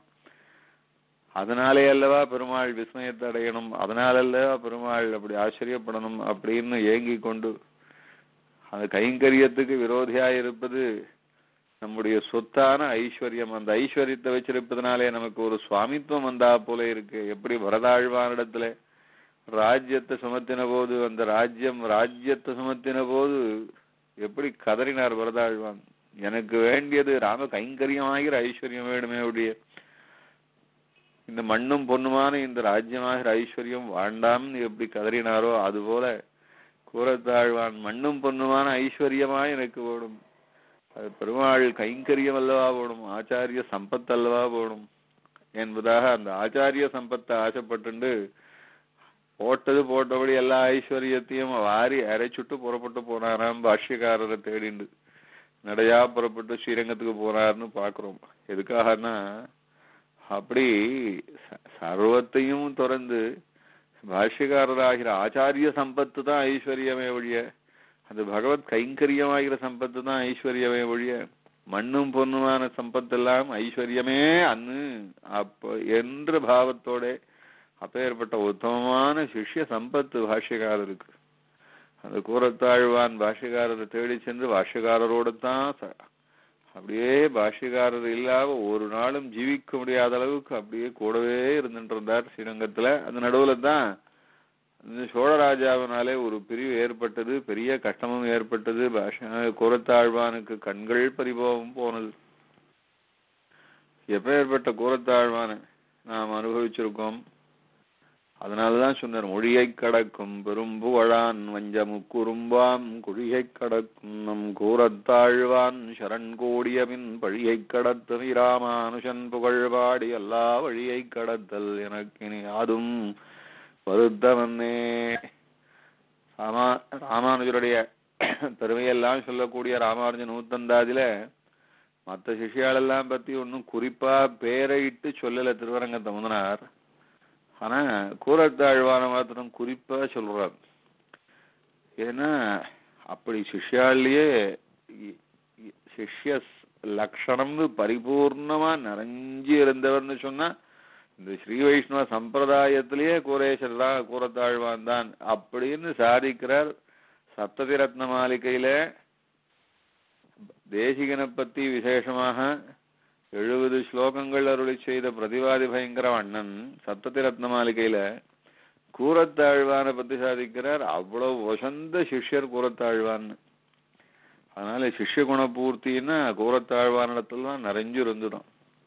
அதனாலே அல்லவா பெருமாள் விஸ்மயத்தை அடையணும், அதனால அல்லவா பெருமாள் அப்படி ஆச்சரியப்படணும் அப்படின்னு ஏங்கி கொண்டு அந்த கைங்கரியத்துக்கு விரோதியாய் இருப்பது நம்முடைய சொத்தான ஐஸ்வர்யம். அந்த ஐஸ்வர்யத்தை வச்சிருப்பதனாலே நமக்கு ஒரு சுவாமித்துவம் வந்தா போல இருக்கு. எப்படி வரதாழ்வானிடத்துல ராஜ்யத்தை சுமத்தின போது அந்த ராஜ்யம் ராஜ்யத்தை சுமத்தின போது எப்படி கதறினார் பரதாழ்வான். எனக்கு வேண்டியது ராம கைங்கரியமாகிற ஐஸ்வர்யம் வேணுமே உடைய இந்த மண்ணும் பொண்ணுமான இந்த ராஜ்யமாகிற ஐஸ்வர்யம் வேண்டாம்னு எப்படி கதறினாரோ அதுபோல கூறத்தாழ்வான் மண்ணும் பொண்ணுமான ஐஸ்வர்யமா எனக்கு வேணும். அது பெருமாள் கைங்கரியம் அல்லவா போடும், ஆச்சாரிய சம்பத் அல்லவா போடும் என்பதாக அந்த ஆச்சாரிய சம்பத்தை ஆசைப்பட்டு போட்டது போட்டபடி எல்லா ஐஸ்வர்யத்தையும் வாரி அரைச்சுட்டு புறப்பட்டு போனாராம் பாஷ்யக்காரரை தேடிண்டு. நடையா புறப்பட்டு ஸ்ரீரங்கத்துக்கு போனார்னு பாக்குறோம். எதுக்காகனா அப்படி சர்வத்தையும் திறந்து பாஷ்யக்காரராகிற ஆச்சாரிய சம்பத்து தான் ஐஸ்வர்யமே ஒழிய, அது பகவத் கைங்கரியமாகிற சம்பத்து தான் ஐஸ்வர்யமே ஒழிய, மண்ணும் பொண்ணுமான சம்பத்தெல்லாம் ஐஸ்வர்யமே அன்னு அப்ப என்ற பாவத்தோட அப்பேற்பட்ட உத்தமமான சிஷ்ய சம்பத்து பாஷ்யக்காரருக்கு. அந்த கூறத்தாழ்வான் பாஷ்யக்காரரை தேடி சென்று பாஷ்யக்காரரோடு தான் அப்படியே பாஷ்யக்காரர் இல்லாம ஒரு நாளும் ஜீவிக்க முடியாத அளவுக்கு அப்படியே கூடவே இருந்துட்டு இருந்தார் ஸ்ரீரங்கத்துல. அந்த நடுவுல தான் இந்த சோழராஜாவினாலே ஒரு பிரிவு ஏற்பட்டது, பெரிய கஷ்டமும் ஏற்பட்டது. பாஷ்ய கூறத்தாழ்வானுக்கு கண்கள் பரிபவம் போனது. எப்பேற்பட்ட கூறத்தாழ்வான நாம் அனுபவிச்சிருக்கோம். அதனாலதான் சொன்னார், மொழியை கடக்கும் பெரும்புகழான் வஞ்சமுக்குறும்பாம் குழியை கடக்கும் நம் கூறத்தாழ்வான் சரண் கோடியபின் பழியை கடத்தல் இராமானுஷன் புகழ்பாடி எல்லா வழியை கடத்தல் எனக்கு இனி யாதும் வருத்தவன்னே. ராமா ராமானுஜருடைய பெருமையெல்லாம் சொல்லக்கூடிய ராமானுஜ நூத்தந்தாதில மற்ற சிஷ்யாலெல்லாம் பத்தி ஒன்னும் குறிப்பா பேரையிட்டு சொல்லல திருவரங்கத்தை முதனார். ஆனா கூறத்தாழ்வான மாத்திரம் குறிப்பா சொல்றார். ஏன்னா அப்படி சிஷ்யாலேயே சிஷ்ய லட்சணம்னு பரிபூர்ணமா நிறைஞ்சி இருந்தவர்னு சொன்னா இந்த ஸ்ரீ வைஷ்ணவ சம்பிரதாயத்திலேயே கூரேஸ்வரர் தான், கூறத்தாழ்வான் தான் அப்படின்னு சாதிக்கிறார். சப்ததிரத்ன மாளிகையில தேசிகனை பத்தி விசேஷமாக எழுபது ஸ்லோகங்கள் அருளி செய்த பிரதிவாதி பயங்கர அண்ணன் சப்ததிரத்ன மாளிகையில கூறத்தாழ்வானை பத்தி சாதிக்கிறார். அவ்வளவு வசந்த சிஷ்யர் கூறத்தாழ்வான். அதனால சிஷ்ய குண பூர்த்தின்னா கூறத்தாழ்வானிடத்துல தான் நிறைஞ்சு இருந்துடும்.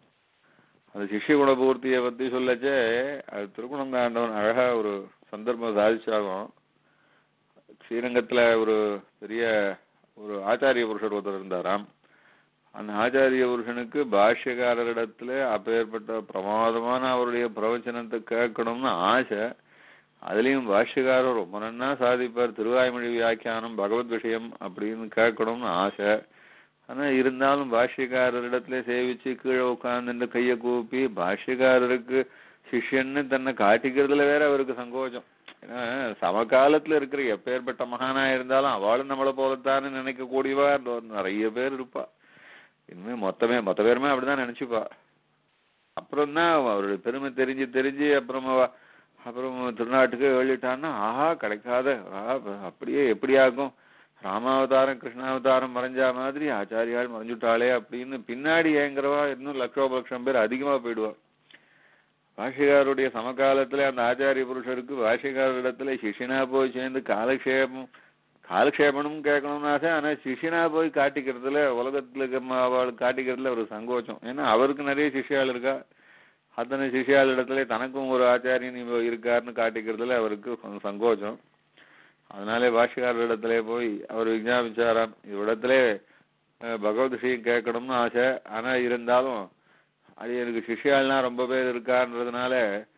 அந்த சிஷ்ய குண பூர்த்தியை பத்தி சொல்லச்சே அது திருக்குணந்தாண்டவன் அழகா ஒரு சந்தர்ப்பம் சாதிச்சாகும். ஸ்ரீரங்கத்துல ஒரு பெரிய ஒரு ஆச்சாரிய புருஷர் ஒருத்தர் இருந்தாராம். அந்த ஆச்சாரிய புருஷனுக்கு பாஷ்யக்காரரிடத்துல அப்பேற்பட்ட பிரமாதமான அவருடைய பிரவச்சனத்தை கேட்கணும்னு ஆசை. அதுலயும் பாஷ்யக்காரர் ரொம்ப நன்னா சாதிப்பார், திருவாய்மொழி வியாக்கியானம் பகவத் விஷயம் அப்படின்னு கேட்கணும்னு ஆசை. ஆனா இருந்தாலும் பாஷ்யக்காரரிடத்துல சேவிச்சு கீழே உட்கார்ந்து கையை கூப்பி பாஷ்யக்காரருக்கு சிஷ்யன்னு தன்னை காட்டிக்கிறதுல வேற அவருக்கு சங்கோச்சம். ஏன்னா சமகாலத்துல இருக்கிற எப்பேற்பட்ட மகானா இருந்தாலும் அவளும் நம்மளை போலத்தான்னு நினைக்க கூடியவா நிறைய பேர் இருப்பா. இனிமே மொத்தமே மொத்த பேருமே அப்படிதான் நினைச்சுப்பா. அப்புறம் தான் அவருடைய பெருமை தெரிஞ்சு தெரிஞ்சு அப்புறமா அப்புறம் திருநாட்டுக்கு வெளியிட்டான்னா ஆஹா கிடைக்காத அப்படியே எப்படி ஆகும், ராமாவதாரம் கிருஷ்ணாவதாரம் மறைஞ்சா மாதிரி ஆச்சாரியால் மறைஞ்சுட்டாளே அப்படின்னு பின்னாடி ஏங்கிறவா இன்னும் லட்சோபலட்சம் பேர் அதிகமா போயிடுவா. பாஷ்யக்காரருடைய சமகாலத்துல அந்த ஆச்சாரிய புருஷருக்கு பாஷ்யக்காரரிடத்துல சிஷியனா போய் சேர்ந்து காலக்ஷேபம் காலக்ஷேபனும் கேட்கணும்னு ஆசை. ஆனா சிஷியனா போய் காட்டிக்கிறதுல உலகத்துல அவளுக்கு காட்டிக்கிறதுல ஒரு சங்கோச்சம். ஏன்னா அவருக்கு நிறைய சிஷ்யாள் இருக்கா. அத்தனை சிஷ்யாள் இடத்துல தனக்கும் ஒரு ஆச்சாரியன் இருக்காருன்னு காட்டிக்கிறதுல அவருக்கு சங்கோச்சம். அதனாலே பாஷ்யக்காரர் இடத்துல போய் அவர் விஞ்ஞாபிச்சாராம், இவ்விடத்துல பகவத் விஷயம் கேட்கணும்னு ஆசை. ஆனா இருந்தாலும் அடியனுக்கு சிஷ்யாள்னா ரொம்ப பேர் இருக்கான்றதுனால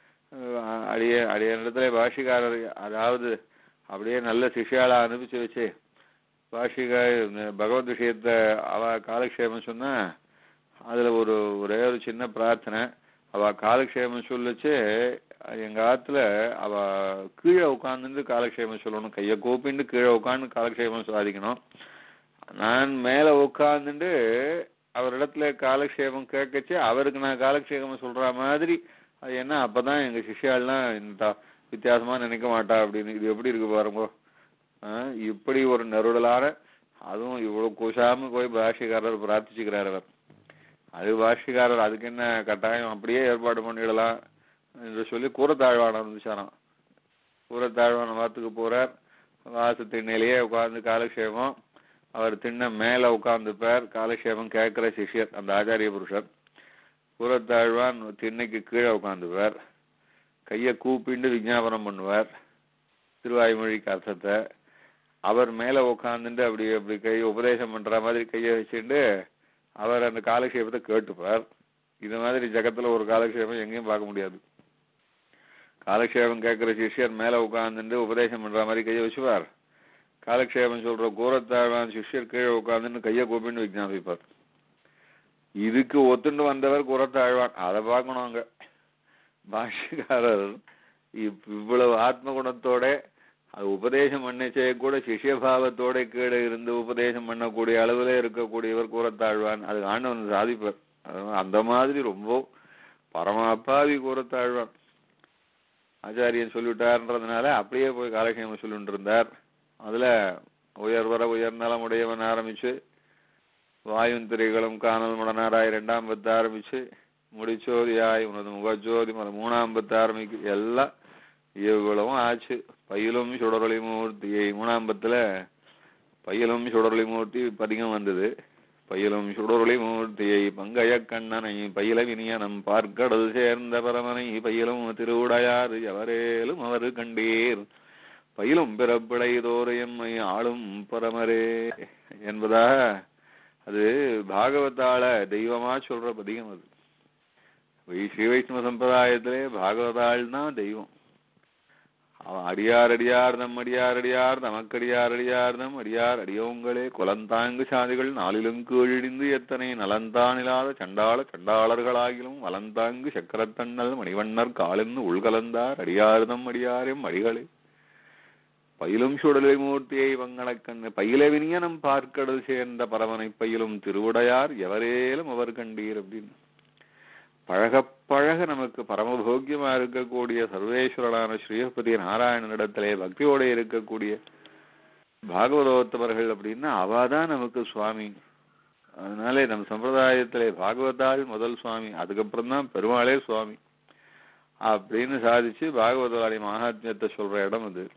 அடிய அடிய இடத்துல பாஷ்யக்காரர் அதாவது அப்படியே நல்ல சிஷ்யாளா அனுப்பிச்சு வச்சு பாஷிகா பகவத் விஷயத்த அவ காலக்ஷேபம் சொன்னா அதுல ஒரு ஒரே ஒரு சின்ன பிரார்த்தனை. அவ காலக்ஷேபம் சொல்லிச்சு எங்க ஆத்துல அவ கீழே உட்கார்ந்து காலக்ஷேபம் சொல்லணும், கையை கூப்பிட்டு கீழே உட்காந்து காலக்ஷேபம் சாதிக்கணும். நான் மேல உட்கார்ந்துட்டு அவரிடத்துல காலக்ஷேபம் கேட்கச்சு அவருக்கு நான் காலக்ஷேபம் சொல்ற மாதிரி அது என்ன அப்பதான் எங்க சிஷ்யாலாம் இந்த வித்தியாசமா நினைக்க மாட்டா அப்படின்னு. இது எப்படி இருக்கு பாருங்க. ஆஹ் இப்படி ஒரு நெருடலான அதுவும் இவ்வளவு கூசாம போய் பாஷ்யக்காரர் பிரார்த்திச்சுக்கிறார் அவர். அது பாஷ்யக்காரர் அதுக்கு என்ன கட்டாயம் அப்படியே ஏற்பாடு பண்ணிடலாம் என்று சொல்லி கூறத்தாழ்வான இருந்துச்சாராம். கூறத்தாழ்வான வாத்துக்கு போறார், வாசத்திண்ணிலேயே உட்கார்ந்து காலக்ஷேபம். அவர் திண்ண மேல உட்கார்ந்துப்பார். காலக்ஷேபம் கேட்கிற சிஷ்யர் அந்த ஆச்சாரிய புருஷர். கூரத்தாழ்வான் திண்ணைக்கு கீழே உட்காந்துப்பார். கையை கூப்பிண்டு விஞ்ஞாபனம் பண்ணுவார் திருவாய்மொழிக்கு அர்த்தத்தை. அவர் மேல உட்காந்துட்டு அப்படி அப்படி கை உபதேசம் பண்ற மாதிரி கையை வச்சுட்டு அவர் அந்த காலக்ஷேபத்தை கேட்டுப்பார். இது மாதிரி ஜகத்துல ஒரு காலக்ஷேபம் எங்கேயும் பார்க்க முடியாது. காலக்ஷேபம் கேட்கிற சிஷ்யர் மேல உட்காந்துட்டு உபதேசம் பண்ற மாதிரி கையை வச்சுப்பார். காலக்ஷேபம் சொல்ற கூரத்தாழ்வான் சிஷ்யர் கீழே உட்காந்துன்னு கையை கூப்பின்னு விஞ்ஞாபிப்பார். இதுக்கு ஒத்துண்டு வந்தவர் கூரத்தாழ்வான். அதை பார்க்கணும். அங்க பாஷ்யக்காரர் இவ்வளவு ஆத்ம குணத்தோட அது உபதேசம் பண்ண செய்யக்கூட சிஷ்யபாவத்தோட கீழே இருந்து உபதேசம் பண்ணக்கூடிய அளவுல இருக்கக்கூடியவர் கூரத்தாழ்வான். அது ஆண்டவன் சாதிப்பார். அந்த மாதிரி ரொம்ப பரமாப்பாவி கூரத்தாழ்வான். ஆச்சாரியன் சொல்லிவிட்டார்ன்றதுனால அப்படியே போய் காலக்ஷேபம் சொல்லிட்டு இருந்தார். அதுல உயர்வர உயர்நலம் உடையவன் ஆரம்பிச்சு வாயும் திரைகளும் காணல் முடனாராய் இரண்டாம் பத்து ஆரம்பிச்சு முடிச்சோதியாய் உனது முகச்சோதி மூணாம் பத்து ஆரம்பிக்கு எல்லாம் இவ்வளவும் ஆச்சு. பயிலும் சுடரொளி மூர்த்தியை மூணாம் பத்துல பயிலும் சுடரொளி மூர்த்தி பதிகம் வந்தது. பயிலும் சுடரொளி மூர்த்தியை பங்கைய கண்ணனை பயில வினியனம் பார்க்கடல் சேர்ந்த பரமனை பயிலும் திருவுடையாறு எவரேலும் அவர் கண்டீர் பயிலும் பிறப்பிடை தோரையம்மை ஆளும் பரமரே என்பதாக அது பாகவதால தெய்வமா சொல்ற பதிகம். அது ஸ்ரீ வைஷ்ணவ சம்பிரதாயத்திலே பாகவதாள் தான் தெய்வம். அவன் அடியார் அடியார் நம் அடியார் அடியார் நமக்கடியார் அடியார் நம் அடியார் அடியோங்களே குலந்தாங்கு சாதிகள் நாளிலும் கீழிடிந்து எத்தனை நலந்தான் இல்லாத சண்டாள சண்டாளர்களாகிலும் வலந்தாங்கு சக்கரத்தண்ணல் மணிவண்ணர் காலென்னு உள்கலந்தார் அடியார் நம் அடியாரும் அடிகளே பயிலும் சுடலை மூர்த்தியை வங்களக்கண்ணு பயிலவினிய நம் பார்க்கடல் சேர்ந்த பரவனை பயிலும் திருவுடையார் எவரேலும் அவர் கண்டீர் அப்படின்னு பழக பழக நமக்கு பரமபோக்கியமா இருக்கக்கூடிய சர்வேஸ்வரனான ஸ்ரீஹபதி நாராயணனிடத்திலே பக்தியோட இருக்கக்கூடிய பாகவதோத்தவர்கள் அப்படின்னா அவாதான் நமக்கு சுவாமி. அதனாலே நம் சம்பிரதாயத்திலே பாகவதால் முதல் சுவாமி, அதுக்கப்புறம் தான் பெருமாளே சுவாமி அப்படின்னு சாதிச்சு பாகவதாலி மகாத்மியத்தை சொல்ற இடம் அது.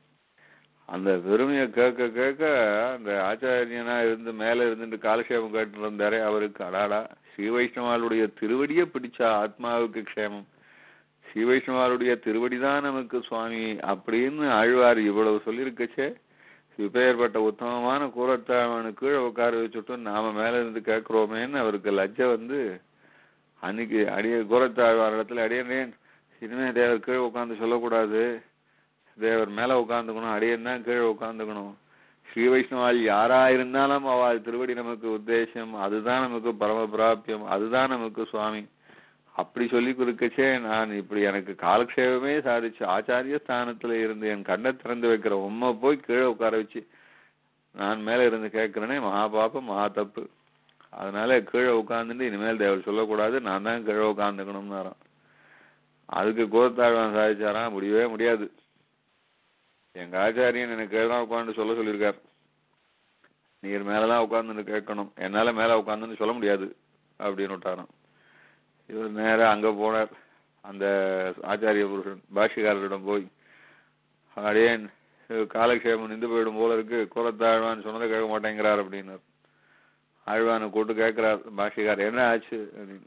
அந்த பெருமையை கேட்க கேட்க அந்த ஆச்சாரியனா இருந்து மேல இருந்துட்டு காலக்ஷேபம் கேட்டு இருந்தாரே அவருக்கு அடாடா ஸ்ரீ வைஷ்ணவாளுடைய திருவடியை பிடிச்சா ஆத்மாவுக்கு க்ஷேமம், ஸ்ரீ வைஷ்ணவாளுடைய திருவடிதான் நமக்கு சுவாமி அப்படின்னு ஆழ்வார் இவ்வளவு சொல்லியிருக்கச்சே இப்பேற்பட்ட உத்தமமான கூரத்தாழ்வானு கீழே உட்கார வச்சுட்டு நாம மேல இருந்து கேட்கிறோமேன்னு அவருக்கு லஜ்ஜை வந்து அன்னைக்கு அடிய கூரத்தாழ்வார் இடத்துல அடியனேன் இனிமே தேவர் கீழே உட்காந்து சொல்லக்கூடாது, தேவர் மேல உட்காந்துக்கணும், அடியன் தான் கீழே உட்காந்துக்கணும், ஸ்ரீ வைஷ்ணவாள் யாரா இருந்தாலும் அவள் திருவடி நமக்கு உத்தேசம், அதுதான் நமக்கு பரம பிராபியம், அதுதான் நமக்கு சுவாமி அப்படி சொல்லி கொடுக்கச்சே நான் இப்படி எனக்கு காலக்ஷேபமே சாதிச்சு ஆச்சாரிய ஸ்தானத்துல இருந்து என் கண்ணை திறந்து வைக்கிற உண்மை போய் கீழே உட்கார வச்சு நான் மேல இருந்து கேட்கிறேனே மகா பாப்பம் மகா தப்பு. அதனால கீழே உட்காந்துட்டு இனிமேல் தேவர் சொல்லக்கூடாது, நான் தான் கீழே உட்காந்துக்கணும்னாராம். அதுக்கு கூரத்தாழ்வான் சாதிச்சாராம் முடியவே முடியாது, எங்க ஆச்சாரியன் எனக்கு கீழதான் உட்காந்து சொல்ல சொல்லியிருக்கார், நீர் மேலதான் உட்காந்துன்னு கேட்கணும், என்னால மேல உட்காந்துன்னு சொல்ல முடியாது அப்படின்னு விட்டாராம். இவர் நேரம் அங்க போனார். அந்த ஆச்சாரிய புருஷன் பாஷ்யக்காரரிடம் போய் அடியேன் காலக்ஷேபம் நின்று போயிடும் போல இருக்கு, கூரத்தாழ்வான் சொன்னதை கேட்க மாட்டேங்கிறார் அப்படின்னார். ஆழ்வானை கூட்டு கேட்கிறார் பாஷ்யக்காரர் என்ன ஆச்சு அப்படின்னு.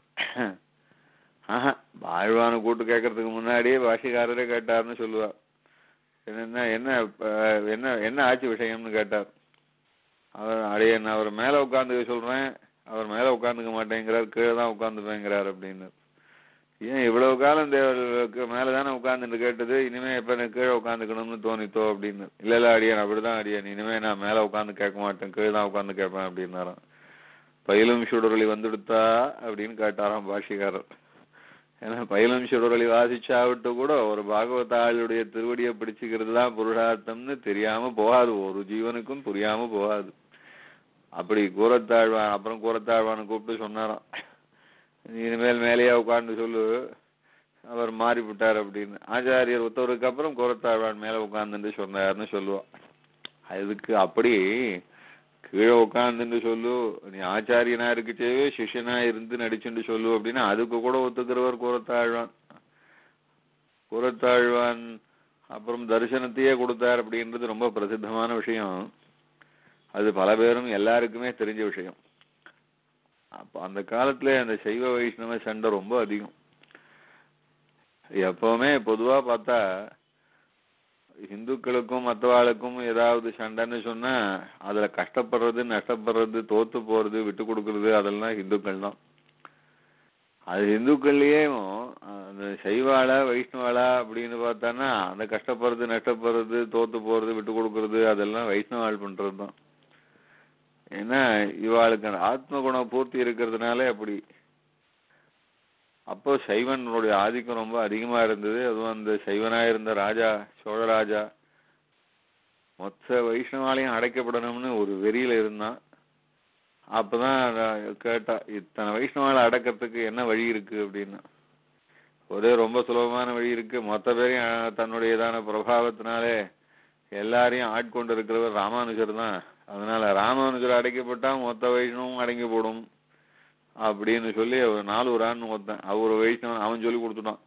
ஆஹா ஆழ்வானை கூட்டு கேட்கறதுக்கு முன்னாடியே பாஷ்யக்காரரே கேட்டார்னு சொல்லுவார். என்ன என்ன என்ன என்ன ஆச்சு விஷயம்னு கேட்டார். அவர் அடியேன் அவர் மேல உட்காந்துக்க சொல்றேன், அவர் மேல உட்காந்துக்க மாட்டேங்கிறார், கீழே தான் உட்காந்துப்பேங்கிறார் அப்படின்னு. ஏன் இவ்வளவு காலம் தேவர்களுக்கு மேலதானே உட்காந்துட்டு கேட்டது, இனிமே எப்ப எனக்கு கீழே உட்காந்துக்கணும்னு தோணித்தோ அப்படின்னு. இல்ல இல்ல அடியேன் அப்படிதான் அடியேன், இனிமே நான் மேல உட்காந்து கேட்க மாட்டேன், கீழே தான் உட்காந்து கேட்பேன் அப்படின்னாராம். பயிலும் சுடரொளி வந்துடுத்தா அப்படின்னு கேட்டாராம் பாஷ்யக்காரர். ஏன்னா பயிலும் சுடரொளி வாசிச்சாவிட்டு கூட ஒரு பாகவதாளுடைய திருவடியை பிடிச்சுக்கிறது தான் புருஷார்த்தம்னு தெரியாம போகாது, ஒரு ஜீவனுக்கும் புரியாம போகாது. அப்படி கூரத்தாழ்வான் அப்புறம் கூரத்தாழ்வானை கூப்பிட்டு சொன்னாராம், இனிமேல் மேலேயே உட்கார்ந்து சொல்லு, அவர் மாறி விட்டார் அப்படின்னு. ஆச்சாரியர் உத்தவருக்கு அப்புறம் கூரத்தாழ்வான் மேல உட்கார்ந்துட்டு சொன்னார்னு சொல்லுவான். அதுக்கு அப்படி கீழே உட்கார்ந்துட்டு சொல்லு, நீ ஆச்சாரியனா இருக்குச்சேவே சிஷ்யனா இருந்து நடிச்சுட்டு சொல்லு அப்படின்னா அதுக்கு கூட ஒத்துக்கிறவர் கூரத்தாழ்வான். கூரத்தாழ்வான் அப்புறம் தரிசனத்தையே கொடுத்தார் அப்படின்றது ரொம்ப பிரசித்தமான விஷயம். அது பல பேரும் எல்லாருக்குமே தெரிஞ்ச விஷயம். அப்ப அந்த காலத்துல அந்த சைவ வைஷ்ணவ சண்டை ரொம்ப அதிகம். எப்பவுமே பொதுவா பார்த்தா இந்துக்களுக்கும் மற்றவாளுக்கும் ஏதாவது சண்டைன்னு சொன்னா அதுல கஷ்டப்படுறது, நஷ்டப்படுறது, தோத்து போறது, விட்டு கொடுக்கறது அதெல்லாம் இந்துக்கள் தான். அது இந்துக்கள்லயே அந்த சைவாளா வைஷ்ணவாளா அப்படின்னு பார்த்தான்னா அந்த கஷ்டப்படுறது, நஷ்டப்படுறது, தோத்து போறது, விட்டு கொடுக்கறது அதெல்லாம் வைஷ்ணவாள் பண்றதுதான். ஏன்னா இவாளுக்கு ஆத்ம குணம் பூர்த்தி இருக்கிறதுனால அப்படி. அப்போ சைவனுடைய ஆதிக்கம் ரொம்ப அதிகமா இருந்தது. அதுவும் அந்த சைவனா இருந்த ராஜா சோழராஜா மொத்த வைஷ்ணவாலையும் அடைக்கப்படணும்னு ஒரு வெறியில இருந்தான். அப்பதான் கேட்டா இத்தனை வைஷ்ணவாலை அடக்கிறதுக்கு என்ன வழி இருக்கு அப்படின்னு. ஒரே ரொம்ப சுலபமான வழி இருக்கு. மொத்த பேரையும் தன்னுடையதான பிரபாவத்தினாலே எல்லாரையும் ஆட்கொண்டு இருக்கிறவர் ராமானுஜர் தான். அதனால ராமானுஜர் அடைக்கப்பட்டா மொத்த வைஷ்ணவம் அடங்கி போடும் அப்படின்னு சொல்லி ஒரு நாலு ஒரு ஆண் ஒருத்தன் அவர் வைஷ்ணவன் அவன் சொல்லி கொடுத்துட்டான்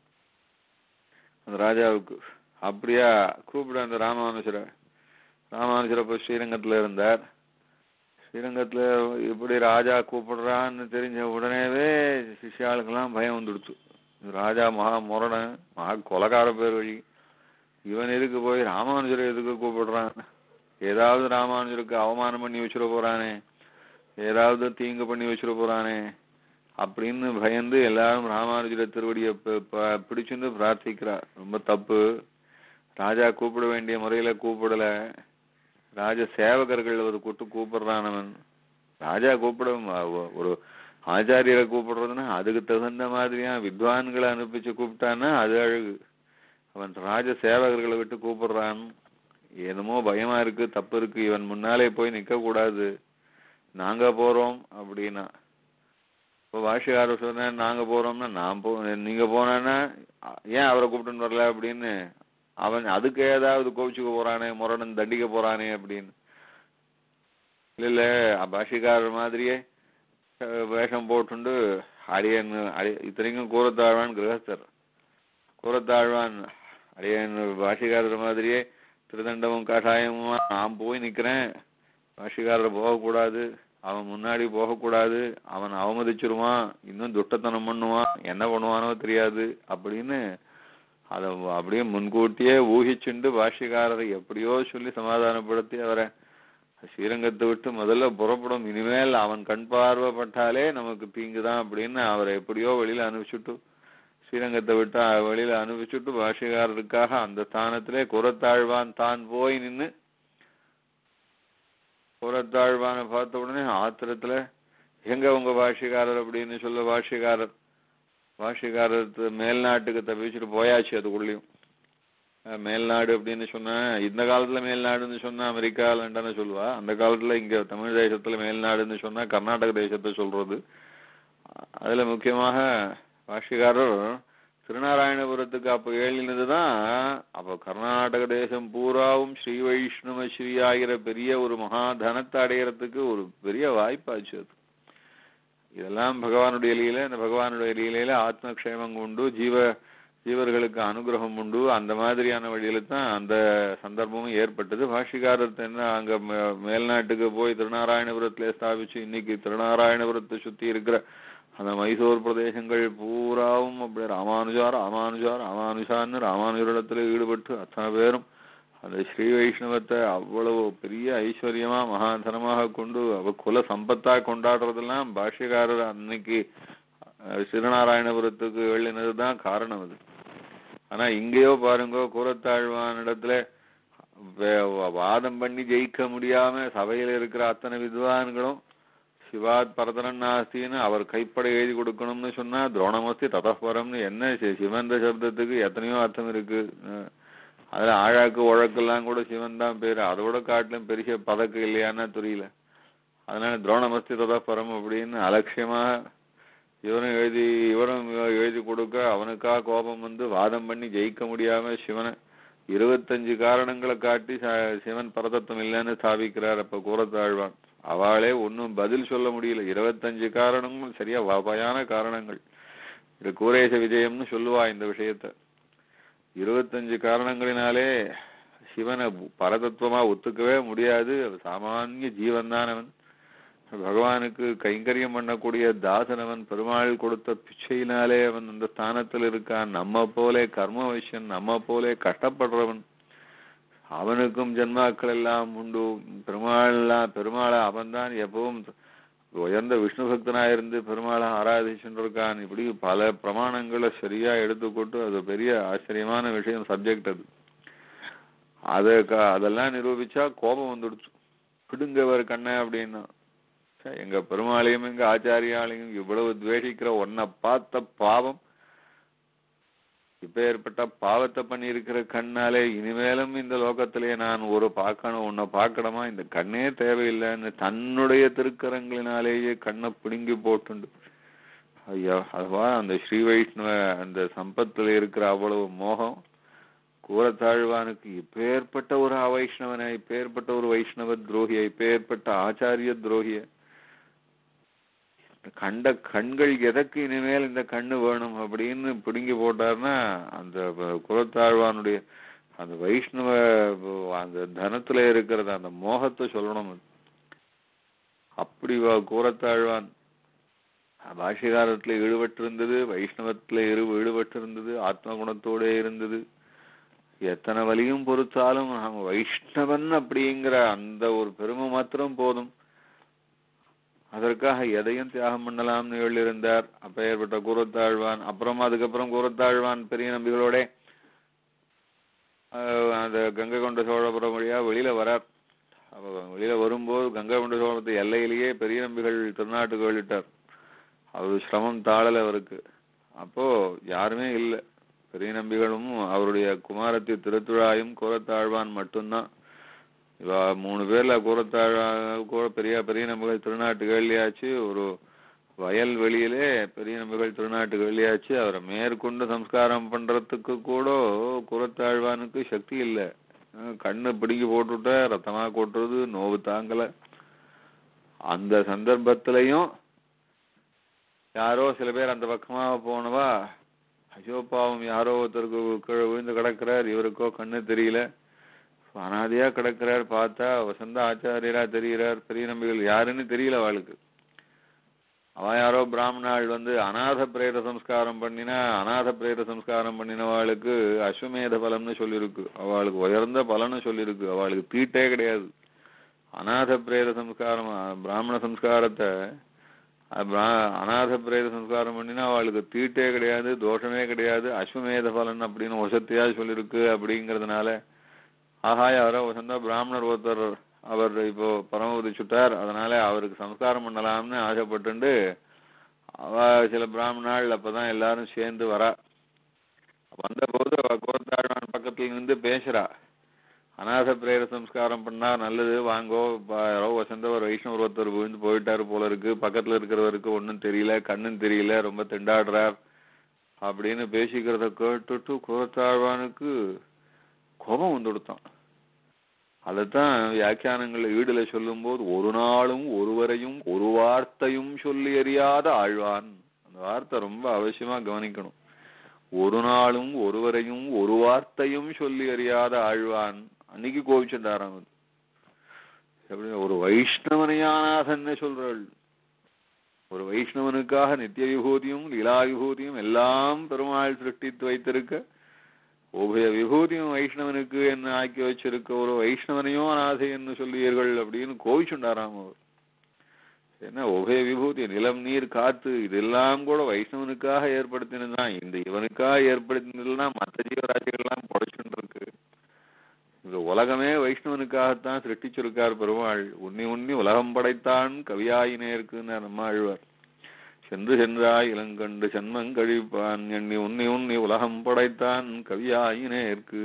அந்த ராஜாவுக்கு. அப்படியா கூப்பிட அந்த ராமானுஜரை. ராமானுஜரை போய் ஸ்ரீரங்கத்துல இருந்தார். ஸ்ரீரங்கத்துல இப்படி ராஜா கூப்பிடுறான்னு தெரிஞ்ச உடனேவே சிஷ்யாளுக்கெல்லாம் பயம் வந்துடுச்சு. ராஜா மகா முரணன், மகா கொலகார பேர் வழி, இவன் எதுக்கு போய் ராமானுஜரை எதுக்கு கூப்பிடுறான், ஏதாவது ராமானுஜருக்கு அவமானம் பண்ணி வச்சுட போறானே, ஏதாவது தீங்கு பண்ணி வச்சுட போறானே அப்படின்னு பயந்து எல்லாரும் ராமானுஜர திருவடியை பிடிச்சுன்னு பிரார்த்திக்கிறார். ரொம்ப தப்பு. ராஜா கூப்பிட வேண்டிய முறையில கூப்பிடல. ராஜ சேவகர்கள் ஒரு கூட்டு கூப்பிடுறானவன். ராஜா கூப்பிட ஒரு ஆச்சாரியரை கூப்பிடுறதுன்னா அதுக்கு தகுந்த மாதிரியா வித்வான்களை அனுப்பிச்சு கூப்பிட்டான்னா அது அழகு. அவன் ராஜ சேவகர்களை விட்டு கூப்பிடுறான். என்னமோ பயமா இருக்கு, தப்பு இருக்கு, இவன் முன்னாலே போய் நிக்க கூடாது, நாங்க போறோம் அப்படின்னா. இப்போ பாஷ்யக்காரர் சொன்ன நாங்க போறோம்னா நான் போ நீங்க போனா ஏன் அவரை கூப்பிட்டுன்னு வரல அப்படின்னு அவன் அதுக்கு ஏதாவது கோவிச்சுக்க போறானே, முரணன் தண்டிக்க போறானே அப்படின்னு. இல்ல இல்ல பாஷ்யக்காரர் மாதிரியே வேஷம் போட்டுண்டு அடியன் அடி இத்தனைக்கும் கூரத்தாழ்வான் கிரகஸ்தர். கூரத்தாழ்வான் அடியன் பாஷ்யக்காரர் மாதிரியே திருதண்டமும் கஷாயமுமா நான் போய் நிக்கிறேன், பாஷ்யக்காரர் போகக்கூடாது, அவன் முன்னாடி போகக்கூடாது, அவன் அவமதிச்சிருவான், இன்னும் துட்டத்தனம் பண்ணுவான், என்ன பண்ணுவானோ தெரியாது அப்படின்னு அதை அப்படியே முன்கூட்டியே ஊகிச்சுண்டு பாஷ்யக்காரரை எப்படியோ சொல்லி சமாதானப்படுத்தி அவரை ஸ்ரீரங்கத்தை விட்டு முதல்ல புறப்படும், இனிமேல் அவன் கண் பார்வைப்பட்டாலே நமக்கு தீங்குதான் அப்படின்னு அவரை எப்படியோ வெளியில அனுப்பிச்சுட்டு ஸ்ரீரங்கத்தை விட்டு வெளியில அனுப்பிச்சுட்டு பாஷ்யக்காரருக்காக அந்த ஸ்தானத்திலே குரத்தாழ்வான் தான் போய் நின்று குரத்தாழ்வான பார்த்த உடனே ஆத்திரத்துல எங்க உங்க பாஷ்யக்காரர் அப்படின்னு சொல்ல பாஷ்யக்காரர் பாஷ்யக்காரர் மேல்நாட்டுக்கு தப்பிச்சுட்டு போயாச்சு. அதுக்குள்ளேயும் மேல்நாடு அப்படின்னு சொன்னா இந்த காலத்துல மேல்நாடுன்னு சொன்னா அமெரிக்கா லண்டனை சொல்லுவா. அந்த காலத்துல இங்க தமிழ் தேசத்துல மேல்நாடுன்னு சொன்னா கர்நாடக தேசத்தை சொல்றது. அதுல முக்கியமாக பாஷ்யக்காரர் திருநாராயணபுரத்துக்கு அப்ப ஏழினதுதான். அப்ப கர்நாடக தேசம் பூராவும் ஸ்ரீ வைஷ்ணவ ஸ்ரீ ஆகிற பெரிய ஒரு மகா தனத்தை அடையறதுக்கு ஒரு பெரிய வாய்ப்பாச்சு அது. இதெல்லாம் பகவானுடைய லீலை. அந்த பகவானுடைய லீலையில ஆத்மக்ஷேமம் உண்டு, ஜீவ ஜீவர்களுக்கு அனுகிரகம் உண்டு. அந்த மாதிரியான வழியில தான் அந்த சந்தர்ப்பமும் ஏற்பட்டது. பாஷ்யக்காரர் என்ன அங்க மேல்நாட்டுக்கு போய் திருநாராயணபுரத்திலே ஸ்தாபிச்சு இன்னைக்கு திருநாராயணபுரத்தை சுத்தி இருக்கிற அந்த மைசூர் பிரதேசங்கள் பூராவும் அப்படி ராமானுஜா ராமானுஜா ராமானுஜான்னு ராமானுஜரிடத்துல ஈடுபட்டு அத்தனை பேரும் அந்த ஸ்ரீ வைஷ்ணவத்தை அவ்வளவு பெரிய ஐஸ்வர்யமா மகாதனமாக கொண்டு அவ குல சம்பத்தா கொண்டாடுறதெல்லாம் பாஷ்யக்காரர் அன்னைக்கு திருநாராயணபுரத்துக்கு எழுதினதுதான் காரணம் அது. ஆனா இங்கேயோ பாருங்க, கூரத்தாழ்வானிடத்துல வாதம் பண்ணி ஜெயிக்க முடியாம சபையில இருக்கிற அத்தனை வித்வான்களும் சிவாத் பரதரன் நாஸ்தின்னு அவர் கைப்பட எழுதி கொடுக்கணும்னு சொன்னா துரோணமஸ்தி ததப்பரம்னு என்ன சிவந்த சப்தத்துக்கு எத்தனையோ அர்த்தம் இருக்கு. அதுல ஆழாக்கு உழக்கெல்லாம் கூட சிவன் தான் பேரு. அதோட காட்டிலும் பெரிய பதக்கு இல்லையான்னா தெரியல. அதனால துரோணமஸ்தி ததப்பரம் அப்படின்னு அலட்சியமாக இவரும் எழுதி இவரும் எழுதி கொடுக்க அவனுக்கா கோபம் வந்து வாதம் பண்ணி ஜெயிக்க முடியாம சிவனை இருபத்தஞ்சு காரணங்களை காட்டி சிவன் பரதத்துவம் இல்லைன்னு ஸ்தாபிக்கிறார். அப்ப கூரத்தாழ்வான் அவளே ஒன்னும் பதில் சொல்ல முடியல. இருபத்தஞ்சு காரணங்களும் சரியா வகையான காரணங்கள். இது கூரேச விஜயம்னு சொல்லுவா இந்த விஷயத்த. இருபத்தஞ்சு காரணங்களினாலே சிவனை பரதத்துவமா ஒத்துக்கவே முடியாது. சாமானிய ஜீவன் தான் அவன். பகவானுக்கு கைங்கரியம் பண்ணக்கூடிய தாசனவன். பெருமாள் கொடுத்த பிச்சையினாலே அவன் அந்த ஸ்தானத்தில் இருக்கான். நம்ம போலே கர்ம விஷயன், நம்ம போலே கஷ்டப்படுறவன். அவனுக்கும் ஜென்மாக்கள் எல்லாம் உண்டு. பெருமாள் பெருமாளை அவன் தான் எப்பவும் உயர்ந்த விஷ்ணு பக்தனாயிருந்து பெருமாளை ஆராதிச்சுட்டு இருக்கான். இப்படி பல பிரமாணங்களை சரியா எடுத்துக்கொண்டு அது பெரிய ஆச்சரியமான விஷயம், சப்ஜெக்ட் அது. அதை அதெல்லாம் நிரூபிச்சா கோபம் வந்துடுச்சு. பிடுங்கவர் கண்ண அப்படின்னா, எங்க பெருமாளையும் எங்க ஆச்சாரியாலையும் இவ்வளவு துவேஷிக்கிற உன்னை பார்த்த பாவம், இப்ப ஏற்பட்ட பாவத்தை பண்ணி இருக்கிற கண்ணாலே இனிமேலும் இந்த லோகத்திலேயே நான் ஒரு பார்க்கணும், உன்னை பார்க்கணுமா, இந்த கண்ணே தேவையில்லைன்னு தன்னுடைய திருக்கரங்களினாலேயே கண்ணை பிடுங்கி போட்டுண்டு. ஐயா, அதுவா அந்த ஸ்ரீ வைஷ்ணவ அந்த சம்பத்துல இருக்கிற அவ்வளவு மோகம் கூரத்தாழ்வானுக்கு இப்பேற்பட்ட ஒரு அவைஷ்ணவனை, இப்பேற்பட்ட ஒரு வைஷ்ணவ துரோகியை, இப்பேற்பட்ட ஆச்சாரிய துரோகிய கண்ட கண்கள் எதற்கு இனிமேல் இந்த கண்ணு வேணும் அப்படின்னு பிடுங்கி போட்டார்னா, அந்த குலத்தாழ்வானுடைய அந்த வைஷ்ணவ அந்த தனத்துல இருக்கிறது அந்த மோகத்தை சொல்லணும். அப்படி கூரத்தாழ்வான் பாஷ்யகாரத்துல ஈடுபட்டிருந்தது, வைஷ்ணவத்துல இரு ஈடுபட்டிருந்தது, ஆத்ம குணத்தோட இருந்தது. எத்தனை வலியும் பொறுத்தாலும் வைஷ்ணவன் அப்படிங்கிற அந்த ஒரு பெருமை மாத்திரம் போதும், அதற்காக எதையும் தியாகம் பண்ணலாம்னு எழுதியிருந்தார் அப்பேற்பட்ட கூரத்தாழ்வான். அப்புறம் அதுக்கப்புறம் கூரத்தாழ்வான் பெரிய நம்பிகளோட அந்த கங்கை கொண்ட சோழபுரம் வழியா வெளியில வரார். வெளியில வரும்போது கங்கை கொண்ட சோழபுரத்து எல்லையிலேயே பெரிய நம்பிகள் திருநாட்டுக்கு வெளியிட்டார். அவரு சிரமம் தாழல அவருக்கு. அப்போ யாருமே இல்லை, பெரிய நம்பிகளும் அவருடைய குமாரத்தி திருத்துழாயும் கூரத்தாழ்வான் மட்டும்தான். இவ மூணு பேர்ல கூரத்தாழ்வான் கூட பெரிய பெரிய நம்பிகள் திருநாட்டுக்கு வெளியாச்சு. ஒரு வயல் வெளியிலே பெரிய நம்பிகள் திருநாட்டுக்கு வெளியாச்சு. அவரை மேற்கொண்டு சம்ஸ்காரம் பண்றதுக்கு கூட கூரத்தாழ்வானுக்கு சக்தி இல்லை. கண்ணு பிடிக்கி போட்டுவிட்ட ரத்தமா கொட்டுறது, நோவு தாங்கல. அந்த சந்தர்ப்பத்திலையும் யாரோ சில பேர் அந்த பக்கமா போனவா, ஐயோ பாவம் யாரோ ஒருத்தருக்கு கீழே விழுந்து கிடக்கிறார், இவருக்கோ கண்ணு தெரியல, அனாதையா கிடக்கிறார், பார்த்தா வசந்த ஆச்சாரியரா தெரிகிறார். பெரிய நம்பிகள் யாருன்னு தெரியல அவளுக்கு. அவன் யாரோ பிராமணாள் வந்து அநாத பிரேத சம்ஸ்காரம் பண்ணினா, அநாத பிரேத சம்ஸ்காரம் பண்ணினவாளுக்கு அஸ்வமேத பலம்னு சொல்லியிருக்கு, அவளுக்கு உயர்ந்த பலன்னு சொல்லியிருக்கு. அவளுக்கு தீட்டே கிடையாது. அநாத பிரேத சம்ஸ்காரம் பிராமண சம்ஸ்காரத்தை அநாத பிரேத சம்ஸ்காரம் பண்ணினா அவளுக்கு தீட்டே கிடையாது, தோஷமே கிடையாது, அஸ்வமேத பலன் அப்படின்னு வசத்தியா சொல்லியிருக்கு. அப்படிங்கிறதுனால ஆஹா யாரோ வசந்தா பிராமணர் ஒருத்தர் அவர் இப்போ பரமபதி சுட்டார், அதனால அவருக்கு சம்ஸ்காரம் பண்ணலாம்னு ஆசைப்பட்டு அவ சில பிராமணாள் அப்பதான் எல்லாரும் சேர்ந்து வரா. வந்த போது அவ கோரத்தாழ்வான் பக்கத்துல இருந்து பேசுறா, அநாத பிரேத சம்ஸ்காரம் பண்ணா நல்லது, வாங்கோ, யாரோ வசந்த ஒரு வைஷ்ணவர் ஒருத்தர் விழுந்து போயிட்டாரு போல இருக்கு, பக்கத்துல இருக்கிறவருக்கு ஒன்னும் தெரியல, கண்ணும் தெரியல, ரொம்ப திண்டாடுறார் அப்படின்னு பேசிக்கிறத கேட்டுட்டு கோரத்தாழ்வானுக்கு கோபம் வந்து கொடுத்தான். அதைத்தான் வியாக்கியானங்கள்ல ஈடுல சொல்லும் போது, ஒரு நாளும் ஒருவரையும் ஒரு வார்த்தையும் சொல்லி அறியாத ஆழ்வான். அந்த வார்த்தை ரொம்ப அவசியமா கவனிக்கணும். ஒரு நாளும் ஒருவரையும் ஒரு வார்த்தையும் சொல்லி அறியாத ஆழ்வான். அன்னைக்கு கோபிச்சுட்டாராம். எப்படி ஒரு வைஷ்ணவனையானாதன்னு சொல்றாள். ஒரு வைஷ்ணவனுக்காக நித்திய விபூதியும் லீலா விபூதியும் எல்லாம் பெருமாள் சிருஷ்டித்து வைத்திருக்க, உபய விபூதியும் வைஷ்ணவனுக்கு என்ன ஆக்கி வச்சிருக்க ஒரு வைஷ்ணவனையும் அநாதை என்று சொல்லுவீர்கள் அப்படின்னு கோவிச்சுண்டாராம் அவர். என்ன உபய விபூதி, நிலம் நீர் காத்து இதெல்லாம் கூட வைஷ்ணவனுக்காக ஏற்படுத்தினதுதான். இந்த இவனுக்காக ஏற்படுத்தினதுனா மற்ற ஜீவராசிகள்லாம் பொழைச்சுட்டு இருக்கு. இந்த உலகமே வைஷ்ணவனுக்காகத்தான் சிருஷ்டிச்சிருக்கார் பெருமாள். உன்னி உன்னி உலகம் படைத்தான் கவியாயினே இருக்குன்னு நம்ம ஆழ்வார். சென்று சென்றாய் இளங்கண்டு சென்மங்கழிப்பான் எண்ணி உன்னி உன்னி உலகம் படைத்தான் கவியாயினேற்கு.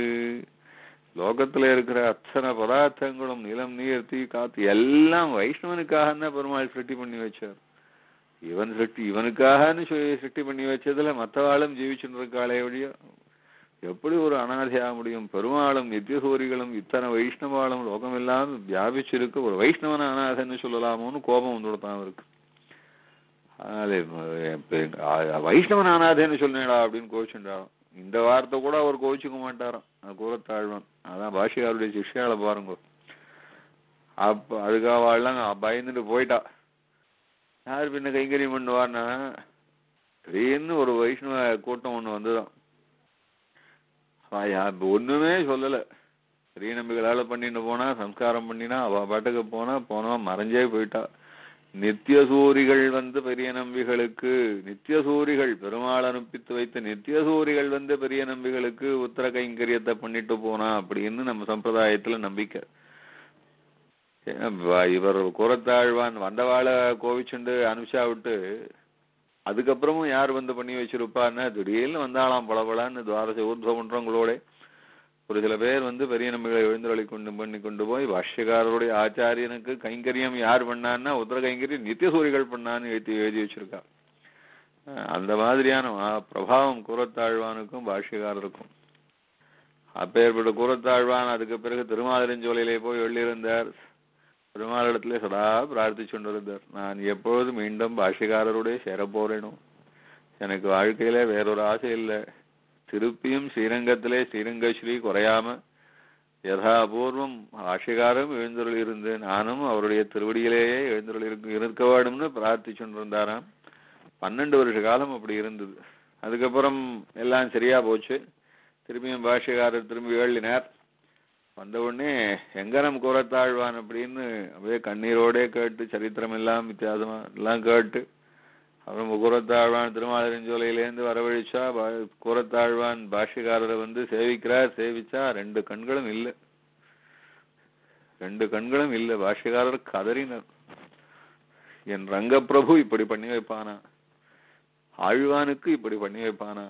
லோகத்துல இருக்கிற அத்தனை பதார்த்தங்களும் நிலம் நீர் தீ காத்து எல்லாம் வைஷ்ணவனுக்காக பெருமாள் சிருஷ்டி பண்ணி வச்சார். இவன் சிருஷ்டி இவனுக்காகன்னு சிருஷ்டி பண்ணி வச்சதுல மற்றவாளும் ஜீவிச்சுட்டு இருக்காளே வழியா எப்படி ஒரு அனாதையாக முடியும்? பெருமாளும் நித்தியசூரிகளும் இத்தனை வைஷ்ணவாளும் லோகம் எல்லாம் வியாபிச்சிருக்கு, ஒரு வைஷ்ணவன அனாதைன்னு சொல்லலாமோன்னு கோபம் வந்து கொடுத்தான் அவருக்கு. அதனால வைஷ்ணவன் அனாதைன்னு சொன்னேடா அப்படின்னு கோவிச்சுட்டாலும் இந்த வார்த்தை கூட அவர் கோவிச்சுக்க மாட்டாராம் கூறத்தாழ்வான். அதான் பாஷிகாருடைய சிஷ்யால பாருங்க. அப்ப அதுக்காக வாழலாம் பயந்துட்டு போயிட்டா. யார் பின்ன கைங்கரியம் பண்ணுவார்னா திடீர்னு ஒரு வைஷ்ணவ கூட்டம் ஒண்ணு வந்துதான். ஒண்ணுமே சொல்லல. பெரிய நம்பிகளால பண்ணிட்டு போனா சம்ஸ்காரம் பண்ணினா அவ பாட்டுக்கு போனா போனா மறைஞ்சே போயிட்டா. நித்திய சூரிகள் வந்து பெரிய நம்பிகளுக்கு நித்திய சூரிகள் பெருமாள் அனுப்பித்து வைத்த நித்திய சூரிகள் வந்து பெரிய நம்பிகளுக்கு உத்தர கைங்கரியத்தை பண்ணிட்டு போனா அப்படின்னு நம்ம சம்பிரதாயத்துல நம்பிக்கை. இவர் கூறத்தாழ்வான் வந்தவாளை கோவிச்சுண்டு அனுப்பிச்சா விட்டு அதுக்கப்புறமும் யார் வந்து பண்ணி வச்சிருப்பான்னா திடீர்னு வந்தாலாம் பளபளான்னு துவாரச ஊர்துவமன்றங்களோட ஒரு சில பேர் வந்து பெரிய நம்பிகளை எழுந்தருளி கொண்டு பண்ணி கொண்டு போய் பாஷ்யக்காரருடைய ஆச்சாரியனுக்கு கைங்கரியம் யார் பண்ணான்னா உத்தர கைங்கரியம் நித்திய சூரிகள் பண்ணான்னு எழுதி எழுதி வச்சிருக்கா. அந்த மாதிரியான பிரபாவம் கூறத்தாழ்வானுக்கும் பாஷ்யக்காரருக்கும். அப்பேற்பட்ட கூறத்தாழ்வான் அதுக்கு பிறகு திருமாலிருஞ்சோலையிலே போய் வெளியிருந்தார். பெருமாளிடத்திலே சதா பிரார்த்திச்சு கொண்டிருந்தார். நான் எப்பொழுது மீண்டும் பாஷ்யக்காரருடைய சேர போறேனோ, எனக்கு வாழ்க்கையில வேறொரு ஆசை இல்லை. திருப்பியும் ஸ்ரீரங்கத்திலே ஸ்ரீரங்கஸ்ரீ குறையாம யதா அபூர்வம் பாஷ்யக்காரம் எழுந்தருள் இருந்து நானும் அவருடைய திருவடியிலேயே எழுந்தருள் இருக்கு இருக்க வேண்டும்னு பிரார்த்திச்சு கொண்டிருந்தாராம். பன்னெண்டு வருஷ காலம் அப்படி இருந்தது. அதுக்கப்புறம் எல்லாம் சரியா போச்சு. திரும்பியும் பாஷ்யக்காரர் திரும்பி எழுதினார். வந்த உடனே எங்கனம் கூறத்தாழ்வான் அப்படின்னு அப்படியே கண்ணீரோடே கேட்டு சரித்திரம் எல்லாம் வித்தியாசமா எல்லாம் கேட்டு அப்புறம் கூறத்தாழ்வான் திருமாலிருஞ்சோலையிலேருந்து வரவழிச்சா கூறத்தாழ்வான் பாஷ்யக்காரரை வந்து சேவிக்கிறார். சேவிச்சா ரெண்டு கண்களும் இல்லை. ரெண்டு கண்களும் இல்லை. பாஷ்யக்காரர் கதறினர். என் ரங்கப்பிரபு இப்படி பண்ணி வைப்பானா, ஆழ்வானுக்கு இப்படி பண்ணி வைப்பானா,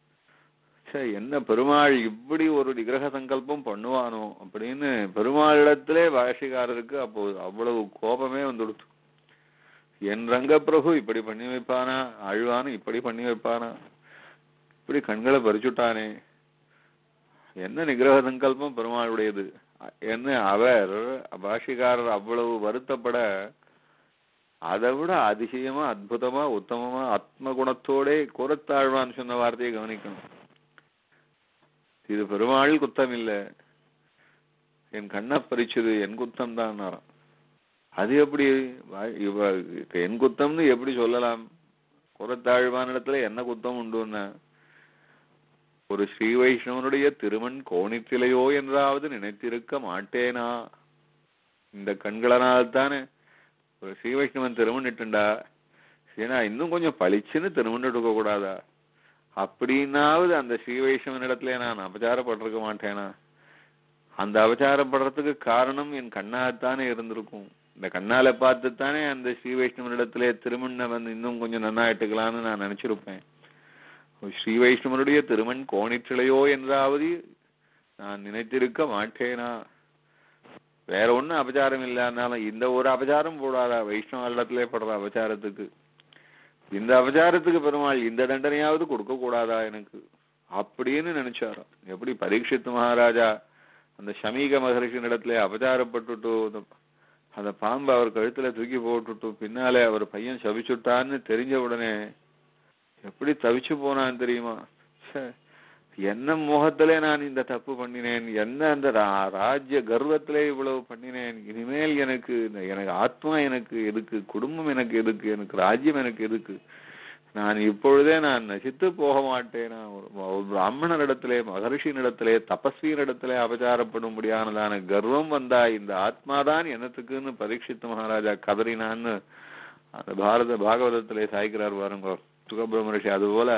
என்ன பெருமாள் இப்படி ஒரு நிகிரக சங்கல்பம் பண்ணுவானோ அப்படின்னு பெருமாளிடத்திலே பாஷ்யக்காரருக்கு அப்போ அவ்வளவு கோபமே வந்துடுச்சு. என் ரங்கப்பிரபு இப்படி பண்ணி வைப்பானா, ஆழ்வானு இப்படி பண்ணி வைப்பானா, இப்படி கண்களை பறிச்சுட்டானே, என்ன நிகிரக சங்கல்பம் பெருமாளுடையது என்ன. அவர் பாஷ்யக்காரர் அவ்வளவு வருத்தப்பட அதை விட அதிசயமா அற்புதமா உத்தமமா ஆத்ம குணத்தோட கூறத்தாழ்வான் சொன்ன வார்த்தையை கவனிக்கணும். இது பெருமாள் குத்தம் இல்லை, என் கண்ணை பறிச்சது என் குத்தம் தான். அது எப்படி என் குத்தம்னு எப்படி சொல்லலாம்? கூறத்தாழ்வான் இடத்துல என்ன குத்தம் உண்டுன்னா, ஒரு ஸ்ரீ வைஷ்ணவனுடைய திருமண் கோணித்திலையோ என்றாவது நினைத்திருக்க மாட்டேனா. இந்த கண்களனால் தானே ஒரு ஸ்ரீ வைஷ்ணவன் திருமணிட்டுண்டா, ஏன்னா இன்னும் கொஞ்சம் பளிச்சுன்னு திருமணம் எடுக்க கூடாதா? அப்படின்னாவது அந்த ஸ்ரீ வைஷ்ணவன் இடத்துல நான் அபச்சாரப்பட்டிருக்க மாட்டேனா? அந்த அபச்சாரப்படுறதுக்கு காரணம் என் கண்ணாகத்தானே இருந்திருக்கும். இந்த கண்ணால பார்த்துத்தானே அந்த ஸ்ரீ வைஷ்ணவன் இடத்துல திருமண வந்து இன்னும் கொஞ்சம் நன்னாயிட்டுக்கலான்னு நான் நினைச்சிருப்பேன். ஸ்ரீ வைஷ்ணவனுடைய திருமண் கோணிற்றிலையோ என்றாவது நான் நினைத்திருக்க மாட்டேனா? வேற ஒன்னும் அபச்சாரம் இல்லைன்னாலும் இந்த ஒரு அபச்சாரம் போடாதா வைஷ்ணவ இடத்துல படுற அபச்சாரத்துக்கு? இந்த அபச்சாரத்துக்கு பெருமாள் இந்த தண்டனையாவது கொடுக்க கூடாதா எனக்கு அப்படின்னு நினைச்சாராம். எப்படி பரீட்சித்து மகாராஜா அந்த ஷமீக மகரிஷின் இடத்துல அபச்சாரப்பட்டுட்டு அந்த பாம்பு அவர் கழுத்துல தூக்கி போட்டுட்டு பின்னாலே அவர் பையன் சபிச்சுட்டான்னு தெரிஞ்ச உடனே எப்படி தவிச்சு போனான்னு தெரியுமா? என்ன மோகத்திலே நான் இந்த தப்பு பண்ணினேன், என்ன அந்த ராஜ்ய கர்வத்திலே இவ்வளவு பண்ணினேன், இனிமேல் எனக்கு எனக்கு ஆத்மா எனக்கு எதுக்கு, குடும்பம் எனக்கு எதுக்கு, எனக்கு ராஜ்யம் எனக்கு எதுக்கு, நான் இப்பொழுதே நான் நசித்து போக மாட்டேனா? ஒரு பிராமணர் இடத்திலே மகர்ஷியின் இடத்திலே தபஸ்வியின் இடத்திலே அபச்சாரப்படும்படியானதான கர்வம் வந்தா இந்த ஆத்மாதான் என்னத்துக்குன்னு பரீட்சித்து மகாராஜா கதறினான்னு அந்த பாரத பாகவதத்திலே சாய்க்கிறார் பாருங்க சுகபிரமரிஷி. அதுபோல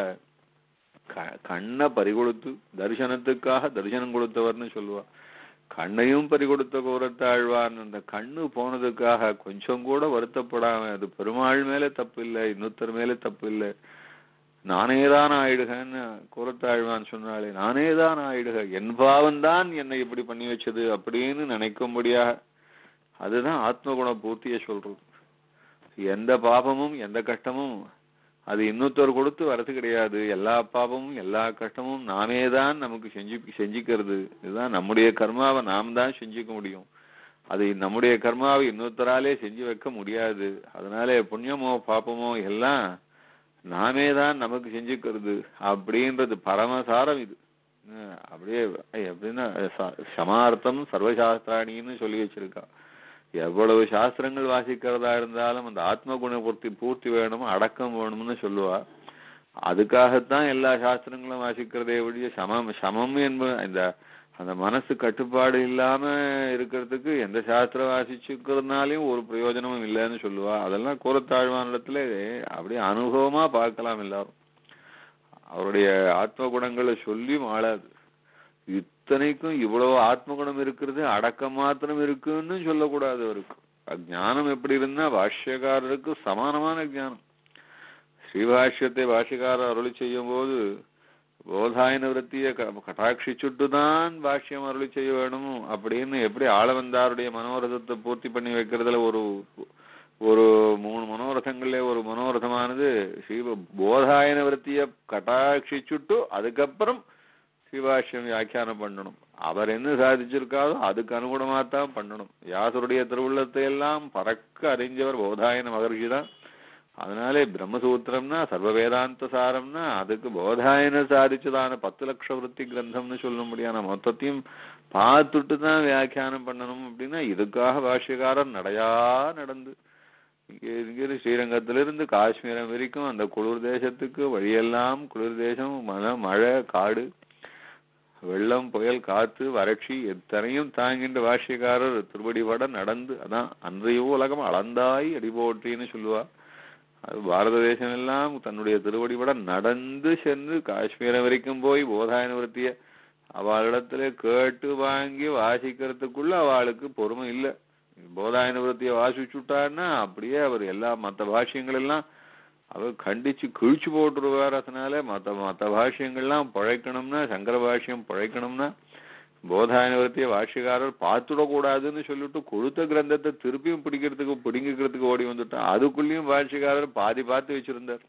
கண்ணை பறிகொடுத்து தரிசனத்துக்காக தரிசனம் கொடுத்தவர்னு சொல்லுவா. கண்ணையும் பறிகொடுத்த கூறத்தாழ்வான் அந்த கண்ணு போனதுக்காக கொஞ்சம் கூட வருத்தப்படாம அது பெருமாள் மேல தப்பு இல்லை, இன்னொருத்தர் மேல தப்பு இல்லை, நானேதான் ஆயிடுகன்னு கூறத்தாழ்வான் சொன்னாலே, நானேதான் ஆயிடுக, என் பாவம்தான் என்னை இப்படி பண்ணி வச்சது அப்படின்னு நினைக்கும்படியாக அதுதான் ஆத்மகுண பூர்த்திய சொல்றது. எந்த பாபமும் எந்த கஷ்டமும் அது இன்னொருத்தர் கொடுத்து வரது கிடையாது. எல்லா பாபமும் எல்லா கஷ்டமும் நாமே தான் நமக்கு செஞ்சு செஞ்சுக்கிறது. இதுதான் நம்முடைய கர்மாவை நாம் தான் செஞ்சுக்க முடியும். அது நம்முடைய கர்மாவை இன்னொருத்தராலே செஞ்சு வைக்க முடியாது. அதனால புண்ணியமோ பாப்பமோ எல்லாம் நாமே தான் நமக்கு செஞ்சுக்கிறது அப்படின்றது பரமசாரம் இது. அப்படியே எப்படின்னா சமார்த்தம் சர்வசாஸ்திராணின்னு சொல்லி வச்சிருக்கா. எவ்வளவு சாஸ்திரங்கள் வாசிக்கிறதா இருந்தாலும் அந்த ஆத்ம குண பூர்த்தி பூர்த்தி வேணும், அடக்கம் வேணும்னு சொல்லுவா. அதுக்காகத்தான் எல்லா சாஸ்திரங்களும் வாசிக்கிறதே ஒழிய சமம் சமம் என்பது இந்த அந்த மனசு கட்டுப்பாடு இல்லாம இருக்கிறதுக்கு எந்த சாஸ்திரம் வாசிச்சுக்கிறதுனாலையும் ஒரு பிரயோஜனமும் இல்லைன்னு சொல்லுவா. அதெல்லாம் கூறத்தாழ்வானிடத்துல அப்படியே அனுபவமா பார்க்கலாம் எல்லாரும். அவருடைய ஆத்ம குணங்களை சொல்லியும் ஆளாது. இத்தனைக்கும் இவ்வளவு ஆத்ம குணம் இருக்கிறது அடக்கம் மாத்திரம் இருக்குன்னு சொல்லக்கூடாது. அவருக்கு ஞானம் எப்படி இருந்தா பாஷ்யக்காரருக்கு சமானமான ஞானம். ஸ்ரீபாஷ்யத்தை பாஷ்யக்காரர் அருளி செய்யும் போது போதாயன விருத்தியை கட்டாட்சிச்சுட்டுதான் பாஷ்யம் அருளி செய்ய வேணும் அப்படின்னு எப்படி ஆளவந்தாருடைய மனோரதத்தை பூர்த்தி பண்ணி வைக்கிறதுல ஒரு ஒரு மூணு மனோரதங்கள்ல ஒரு மனோரதமானது ஸ்ரீ போதாயன விருத்தியை கட்டாட்சிச்சுட்டு அதுக்கப்புறம் ஸ்ரீபாஷ்யம் வியாக்கியானம் பண்ணணும். அவர் என்ன சாதிச்சிருக்காரோ அதுக்கு அனுகுணமாத்தான் பண்ணணும். வியாசருடைய திருவுள்ளத்தை எல்லாம் பறக்க அறிஞ்சவர் போதாயன மகர்ஷி தான். அதனாலே பிரம்மசூத்திரம்னா சர்வ வேதாந்த சாரம்னா அதுக்கு போதாயன சாதிச்சதான பத்து லட்ச விருத்தி கிரந்தம்னு சொல்ல முடியாது. மொத்தத்தையும் பார்த்துட்டு தான் வியாக்கியானம் பண்ணணும். அப்படின்னா இதுக்காக பாஷ்யக்காரர் நடையா நடந்து இங்கே இங்கே ஸ்ரீரங்கத்திலிருந்து காஷ்மீரம் வரைக்கும் அந்த குளிர் தேசத்துக்கு வழியெல்லாம் குளிர் தேசம், மழை மழை காடு வெள்ளம் புயல் காத்து வறட்சி எத்தனையும் தாங்கின்ற பாஷ்யக்காரர் திருவடிபட நடந்து அதான் அன்றைய உலகம் அளந்தாய் அடிபோற்றின்னு சொல்லுவா. அது பாரத தேசம் எல்லாம் தன்னுடைய திருவடிபட நடந்து சென்று காஷ்மீரம் வரைக்கும் போய் போதாயன விருத்திய அவளிடத்துல கேட்டு வாங்கி வாசிக்கிறதுக்குள்ள அவளுக்கு பொறுமை இல்லை. போதாயன விருத்தியை வாசிச்சுட்டான்னா அப்படியே அவர் எல்லா மற்ற பாஷ்யங்கள் எல்லாம் அவர் கண்டிச்சு கிழிச்சு போட்டுருவார். அதனால மற்ற மற்ற பாஷ்யங்கள்லாம் பழைக்கணும்னா சங்கர பாஷ்யம் பழைக்கணும்னா போதாயன விருத்திய பாஷ்யக்காரர் பார்த்துடக்கூடாதுன்னு சொல்லிட்டு கொடுத்த கிரந்தத்தை திருப்பியும் பிடிக்கிறதுக்கு பிடிங்கிக்கிறதுக்கு ஓடி வந்துட்டான். அதுக்குள்ளேயும் பாஷ்யக்காரர் பாதி பார்த்து வச்சிருந்தார்.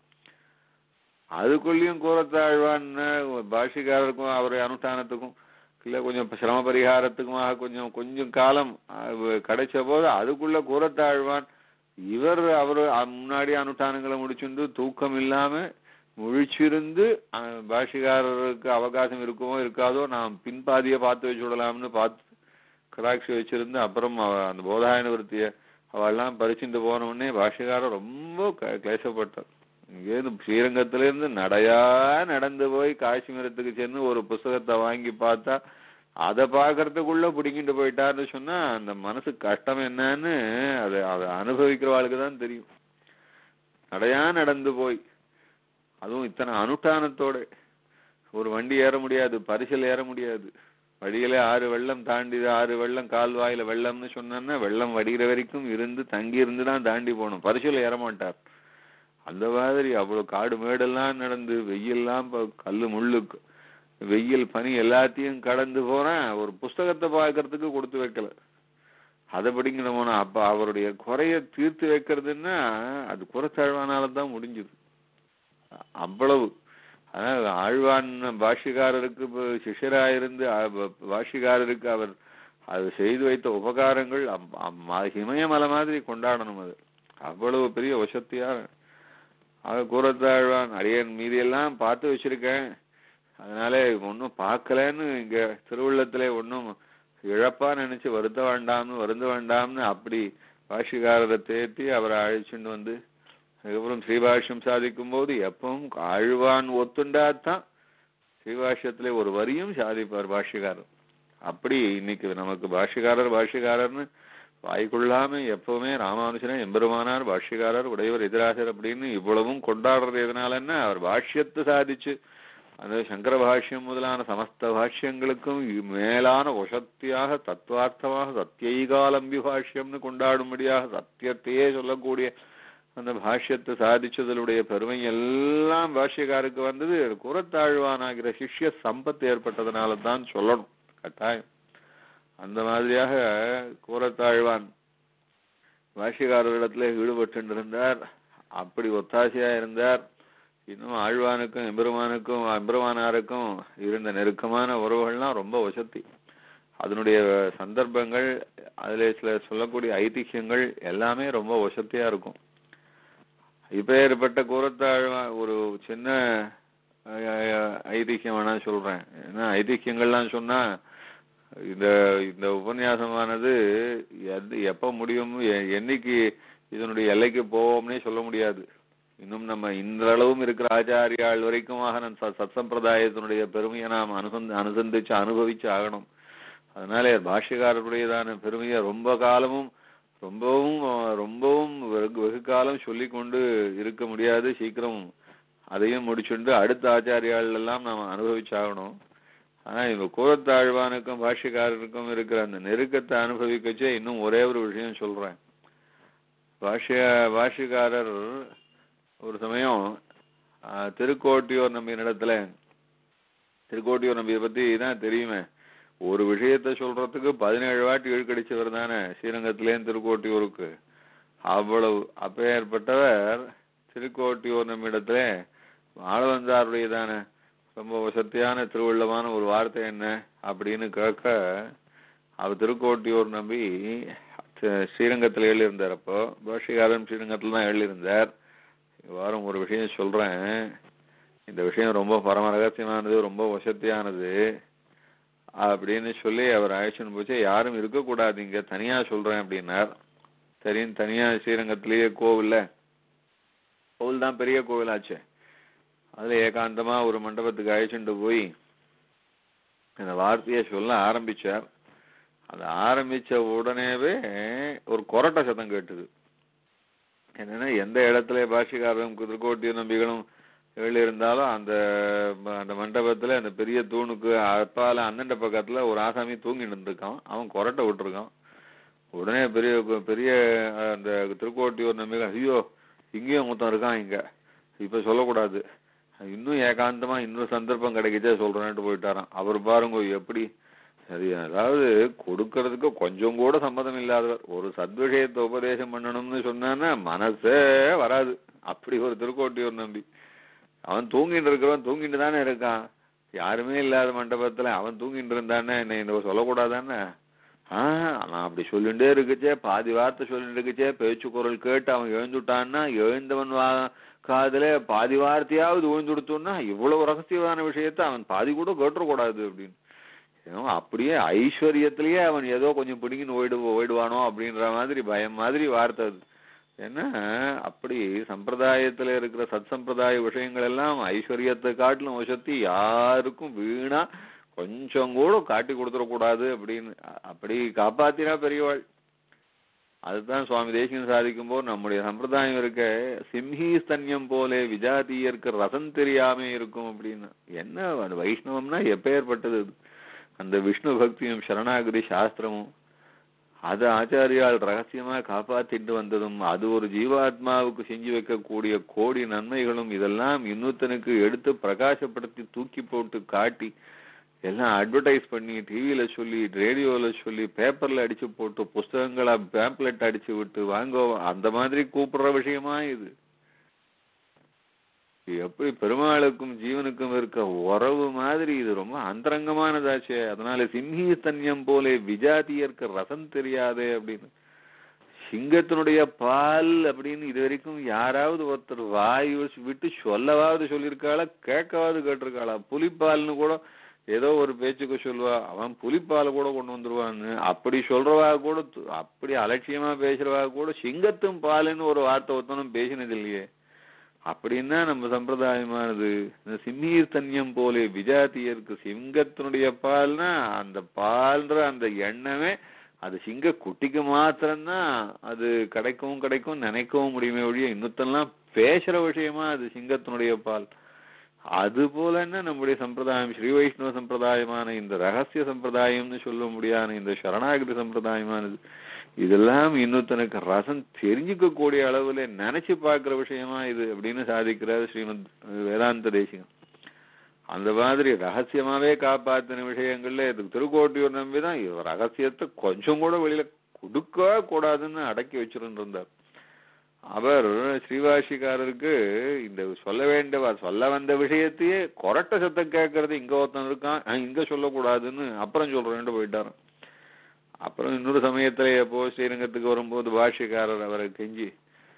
அதுக்குள்ளேயும் கூறத்தாழ்வான்னு பாஷ்யக்காரருக்கும் அவருடைய அனுஷ்டானத்துக்கும் இல்லை கொஞ்சம் சிரம பரிகாரத்துக்குமாக கொஞ்சம் கொஞ்சம் காலம் கிடைச்ச போது அதுக்குள்ள கூறத்தாழ்வான் இவர் அவரு முன்னாடி அனுஷ்டானங்களை முடிச்சுட்டு தூக்கம் இல்லாம முழிச்சிருந்து பாஷ்யக்காரருக்கு அவகாசம் இருக்குமோ இருக்காதோ நாம் பின்பாதியை பார்த்து வச்சு விடலாம்னு பார்த்து கடாட்சி வச்சிருந்து அப்புறம் அந்த போதாயன விருத்திய அவெல்லாம் பரிச்சுட்டு போன உடனே பாஷ்யக்காரர் ரொம்ப கிளேசப்பட்டார். இங்கேருந்து ஸ்ரீரங்கத்திலிருந்து நடையா நடந்து போய் காஷ்மீரத்துக்கு சென்று ஒரு புஸ்தகத்தை வாங்கி பார்த்தா அதை பார்க்கறதுக்குள்ள பிடிக்கிட்டு போயிட்டாருன்னு சொன்னா அந்த மனசு கஷ்டம் என்னன்னு அதை அதை அனுபவிக்கிறவாளுக்கு தான் தெரியும். நடையா நடந்து போய் அதுவும் இத்தனை அனுஷ்டானத்தோட ஒரு வண்டி ஏற முடியாது, பரிசல் ஏற முடியாது. வழியில ஆறு வெள்ளம் தாண்டி ஆறு வெள்ளம் கால்வாயில வெள்ளம்னு சொன்னா வெள்ளம் வடிகிற வரைக்கும் இருந்து தங்கி இருந்து தான் தாண்டி போகணும். பரிசல் ஏற மாட்டார். அந்த மாதிரி அவ்வளவு காடு மேடெல்லாம் நடந்து வெயில்லாம் கல்லு முள்ளுக்கு வெயில் பனி எல்லாத்தையும் கடந்து போறேன். ஒரு புஸ்தகத்தை பார்க்கறதுக்கு கொடுத்து வைக்கல, அதை படிக்கணும் போனா அப்ப அவருடைய குறைய தீர்த்து வைக்கிறதுன்னா அது குறைத்தாழ்வானால்தான் முடிஞ்சுது. அவ்வளவு அதனால ஆழ்வான் பாஷ்யக்காரருக்கு சிஷ்யராயிருந்து பாஷ்யக்காரருக்கு அவர் அது செய்து வைத்த உபகாரங்கள் இமயமலை மாதிரி கொண்டாடணும். அது அவ்வளவு பெரிய வசத்தியா ஆக கூறத்தாழ்வான் அடியன் மீதியெல்லாம் பார்த்து வச்சிருக்கேன். அதனால ஒன்னும் பார்க்கலன்னு இங்க திருவுள்ளத்திலே ஒன்னும் இழப்பா நினைச்சு வருத்த வேண்டாம்னு வருந்த வேண்டாம்னு அப்படி பாஷ்யக்காரரை தேர்த்தி அவரை அழைச்சுட்டு வந்து அதுக்கப்புறம் ஸ்ரீபாஷ்யம் சாதிக்கும் போது எப்பவும் ஆழ்வான் ஒத்துண்டாத்தான் ஸ்ரீபாஷ்யத்திலே ஒரு வரியும் சாதிப்பார் பாஷ்யக்காரர். அப்படி இன்னைக்கு நமக்கு பாஷ்யக்காரர் பாஷ்யக்காரர்னு வாய்க்குள்ளாம எப்பவுமே ராமானுஜனே எம்பெருமானார் பாஷ்யக்காரர் உடையவர் எதிராசர் அப்படின்னு இவ்வளவும் கொண்டாடுறது எதனாலன்னா அவர் பாஷ்யத்தை சாதிச்சு அந்த சங்கர பாஷ்யம் முதலான சமஸ்த பாஷ்யங்களுக்கும் மேலான வசத்தியாக தத்துவார்த்தமாக சத்தியைகாலம்பி பாஷ்யம்னு கொண்டாடும்படியாக சத்தியத்தையே சொல்லக்கூடிய அந்த பாஷ்யத்தை சாதிச்சதனுடைய பெருமை எல்லாம் பாஷ்யக்காருக்கு வந்தது. குறத்தாழ்வானாகிற சிஷ்ய சம்பத்து ஏற்பட்டதுனால தான் சொல்லணும் கட்டாயம். அந்த மாதிரியாக கூறத்தாழ்வான் பாஷ்யக்காரரிடத்துல ஈடுபட்டு இருந்தார். அப்படி ஒத்தாசையா இருந்தார். இன்னும் ஆழ்வானுக்கும் எம்பெருமானுக்கும் எம்பெருமானாருக்கும் இருந்த நெருக்கமான உறவுகள்லாம் ரொம்ப வசத்தி. அதனுடைய சந்தர்ப்பங்கள் அதுல சில சொல்லக்கூடிய ஐதிஹ்யங்கள் எல்லாமே ரொம்ப வசத்தியா இருக்கும். இப்பேற்பட்ட கூறத்தாழ்வா ஒரு சின்ன ஐதிஹ்யம் வேணா சொல்றேன். ஏன்னா ஐதிஹ்யங்கள்லாம் சொன்னா இந்த இந்த உபன்யாசமானது எது எப்ப முடியும், என்னைக்கு இதனுடைய எல்லைக்கு போவோம்னே சொல்ல முடியாது. இன்னும் நம்ம இன்றளவும் இருக்கிற ஆச்சாரியாள் வரைக்குமாக சத் சம்பிரதாயத்தினுடைய பெருமையை நாம் அனுசந்தி அனுசந்திச்சு அனுபவிச்சு ஆகணும். அதனால பாஷ்யக்காரருடையதான பெருமையை ரொம்ப காலமும் ரொம்பவும் ரொம்பவும் வெகு வெகு காலம் சொல்லி கொண்டு இருக்க முடியாது. சீக்கிரம் அதையும் முடிச்சுண்டு அடுத்த ஆச்சாரியாள் எல்லாம் நாம் அனுபவிச்சாகணும். ஆனா இவங்க கூறத்தாழ்வானுக்கும் பாஷ்யக்காரருக்கும் இருக்கிற அந்த நெருக்கத்தை அனுபவிக்கச்சே இன்னும் ஒரே ஒரு விஷயம் சொல்றேன். பாஷ்ய பாஷ்யக்காரர் ஒரு சமயம் திருக்கோட்டியூர் நம்பியினிடத்துல, திருக்கோட்டியூர் நம்பியை பத்தி தான் தெரியுமே, ஒரு விஷயத்த சொல்றதுக்கு பதினேழு வாட்டி இழுக்கடிச்சவர் தானே ஸ்ரீரங்கத்திலேயும் திருக்கோட்டியூருக்கு. அவ்வளவு அப்பேற்பட்டவர் திருக்கோட்டியூர் நம்பியிடத்துல ஆளவந்தாருடையதான ரொம்ப வசத்தியான திருவள்ளமான ஒரு வார்த்தை என்ன அப்படின்னு கேட்க, அவர் திருக்கோட்டியூர் நம்பி ஸ்ரீரங்கத்தில் எழுதியிருந்தார். அப்போ பாஷ்யக்காரன் ஸ்ரீரங்கத்தில் தான் எழுதியிருந்தார். வாரம் ஒரு விஷயம் சொல்றேன், இந்த விஷயம் ரொம்ப பரம ரகசியமானது, ரொம்ப வசத்தியானது அப்படின்னு சொல்லி அவர் அழைச்சுன்னு போச்சு. யாரும் இருக்கக்கூடாது, இங்க தனியா சொல்றேன் அப்படின்னார். சரின்னு தனியா ஸ்ரீரங்கத்திலேயே கோவில்ல, கோவில் தான் பெரிய கோவிலாச்சு, அதுல ஏகாந்தமா ஒரு மண்டபத்துக்கு அழைச்சுட்டு போய் அந்த வார்த்தையை சொல்ல ஆரம்பிச்சார். அது ஆரம்பிச்ச உடனேவே ஒரு கொரட்டை சத்தம் கேட்டுது. என்னன்னா எந்த இடத்துல பாஷ்யக்காரரும் திருக்கோட்டியூர் நம்பிகளும் எழுதியிருந்தாலும் அந்த அந்த மண்டபத்துல அந்த பெரிய தூணுக்கு அப்பால அண்ணண்ட பக்கத்துல ஒரு ஆசாமி தூங்கிட்டு இருந்திருக்கான். அவன் கொரட்டை விட்டுருக்கான். உடனே பெரிய பெரிய அந்த திருக்கோட்டியூர் நம்பிகள், ஐயோ இங்கேயும் மொத்தம் இருக்கான், இங்க இப்ப சொல்லக்கூடாது, இன்னும் ஏகாந்தமா இன்னொரு சந்தர்ப்பம் கிடைக்கச்சே சொல்றேன்ட்டு போயிட்டாராம். அவர் பாருங்க எப்படி, அது அதாவது கொடுக்கறதுக்கு கொஞ்சம் கூட சம்மதம் இல்லாதவர். ஒரு சத்விஷயத்தை உபதேசம் பண்ணணும்னு சொன்னான்னா மனசே வராது. அப்படி ஒரு திருக்கோட்டியூர் நம்பி. அவன் தூங்கிட்டு இருக்கிறவன் தூங்கிட்டு தானே இருக்கான், யாருமே இல்லாத மண்டபத்துல அவன் தூங்கிட்டு இருந்தானே என்ன இந்த சொல்லக்கூடாதானே. ஆஹ் நான் அப்படி சொல்லிட்டே இருக்குச்சே, பாதி வார்த்தை சொல்லிட்டு இருக்குச்சே, பேச்சு குரல் கேட்டு அவன் எழுந்துட்டான்னா எழுந்தவன் வா காதுல பாதி வார்த்தையாவது விழுந்துடுத்தோன்னா இவ்வளவு ரகசியமான விஷயத்த அவன் பாதி கூட கேட்டுறக்கூடாது அப்படின்னு. அப்படியே ஐஸ்வர்யத்திலேயே அவன் ஏதோ கொஞ்சம் பிடிங்கின்னு ஓய்டு ஓய்டுவானோ அப்படின்ற மாதிரி பயம் மாதிரி வார்த்தை அது. ஏன்னா அப்படி சம்பிரதாயத்துல இருக்கிற சத் சம்பிரதாய விஷயங்கள் எல்லாம் ஐஸ்வர்யத்தை காட்டிலும் வசத்தி யாருக்கும் வீணா கொஞ்சம் கூட காட்டி கொடுத்துடக்கூடாது அப்படின்னு அப்படி காப்பாத்தினா பெரியவாள். அதுதான் சுவாமி தேசிகன் சாதிக்கும் போது நம்முடைய சம்பிரதாயம் இருக்க சிம்ஹி ஸ்தன்யம் போலே விஜாதியருக்கு ரசம் தெரியாம இருக்கும் அப்படின்னு. என்ன அது வைஷ்ணவம்னா எப்பேற்பட்டது, அந்த விஷ்ணு பக்தியும் சரணாகதி சாஸ்திரமும் அது ஆச்சாரியால் ரகசியமா காப்பாத்திட்டு வந்ததும் அது ஒரு ஜீவாத்மாவுக்கு செஞ்சு வைக்கக்கூடிய கோடி நன்மைகளும் இதெல்லாம் இன்னொருத்தனுக்கு எடுத்து பிரகாசப்படுத்தி தூக்கி போட்டு காட்டி எல்லாம் அட்வர்டைஸ் பண்ணி டிவியில சொல்லி ரேடியோல சொல்லி பேப்பர்ல அடிச்சு போட்டு புஸ்தகங்களா பேம்ப்லெட் அடிச்சு விட்டு வாங்க அந்த மாதிரி கூப்பிடுற விஷயமா இது. எப்படி பெருமாளுக்கும் ஜீவனுக்கும் இருக்க உறவு மாதிரி இது ரொம்ப அந்தரங்கமானதாச்சே. அதனால சிம்ஹி தன்யம் போலே விஜாதியர்க்கு ரசம் தெரியாதே அப்படின்னு. சிங்கத்தினுடைய பால் அப்படின்னு இது வரைக்கும் யாராவது ஒருத்தர் வாய் விட்டு சொல்லவாவது சொல்லியிருக்காளா, கேட்காவது கேட்டிருக்காளா? புலிப்பால்னு கூட ஏதோ ஒரு பேச்சுக்கு சொல்லுவா, அவன் புலிப்பால கூட கொண்டு வந்துருவான்னு அப்படி சொல்றவா கூட, அப்படி அலட்சியமா பேசுறவா கூட சிங்கத்தும் பாலுன்னு ஒரு வார்த்தை ஒருத்தனும் பேசினது இல்லையே. அப்படின்னா நம்ம சம்பிரதாயமானது இந்த சிம்மீர் தன்யம் போலே விஜாத்தியருக்கு சிங்கத்தினுடைய பால்னா அந்த பால்ன்ற அந்த எண்ணமே அது சிங்க குட்டிக்கு மாத்திரம்தான் அது கிடைக்கவும் கிடைக்கும் நினைக்கவும் முடியுமே ஒழிய இன்னொத்தெல்லாம் பேசுற விஷயமா அது சிங்கத்தினுடைய பால். அது போலன்னா நம்முடைய சம்பிரதாயம் ஸ்ரீ வைஷ்ணவ சம்பிரதாயமான இந்த ரகசிய சம்பிரதாயம்னு சொல்ல முடியாத இந்த சரணாகதி சம்பிரதாயமானது இதெல்லாம் இன்னொருத்தனுக்கு ரசம் தெரிஞ்சுக்க கூடிய அளவுல நினைச்சு பார்க்கிற விஷயமா இது அப்படின்னு சாதிக்கிறார் ஸ்ரீமத் வேதாந்த தேசிகன். அந்த மாதிரி ரகசியமாவே காப்பாத்தின விஷயங்கள்ல இதுக்கு திருக்கோட்டியூர் நம்பிதான் ரகசியத்தை கொஞ்சம் கூட வெளியில கொடுக்க கூடாதுன்னு அடக்கி வச்சிருந்தார். அவர் ஸ்ரீவாஷிக்காரருக்கு இந்த சொல்ல வேண்டிய சொல்ல வந்த விஷயத்தையே கொரட்ட சத்தம் கேட்கறது இங்க ஒருத்தன் இருக்கான் இங்க சொல்லக்கூடாதுன்னு அப்புறம் சொல்றேன்ட்டு போயிட்டாரு. அப்புறம் இன்னொரு சமயத்துல எப்போ ஸ்ரீரங்கத்துக்கு வரும்போது பாஷ்யக்காரர் அவரை கெஞ்சி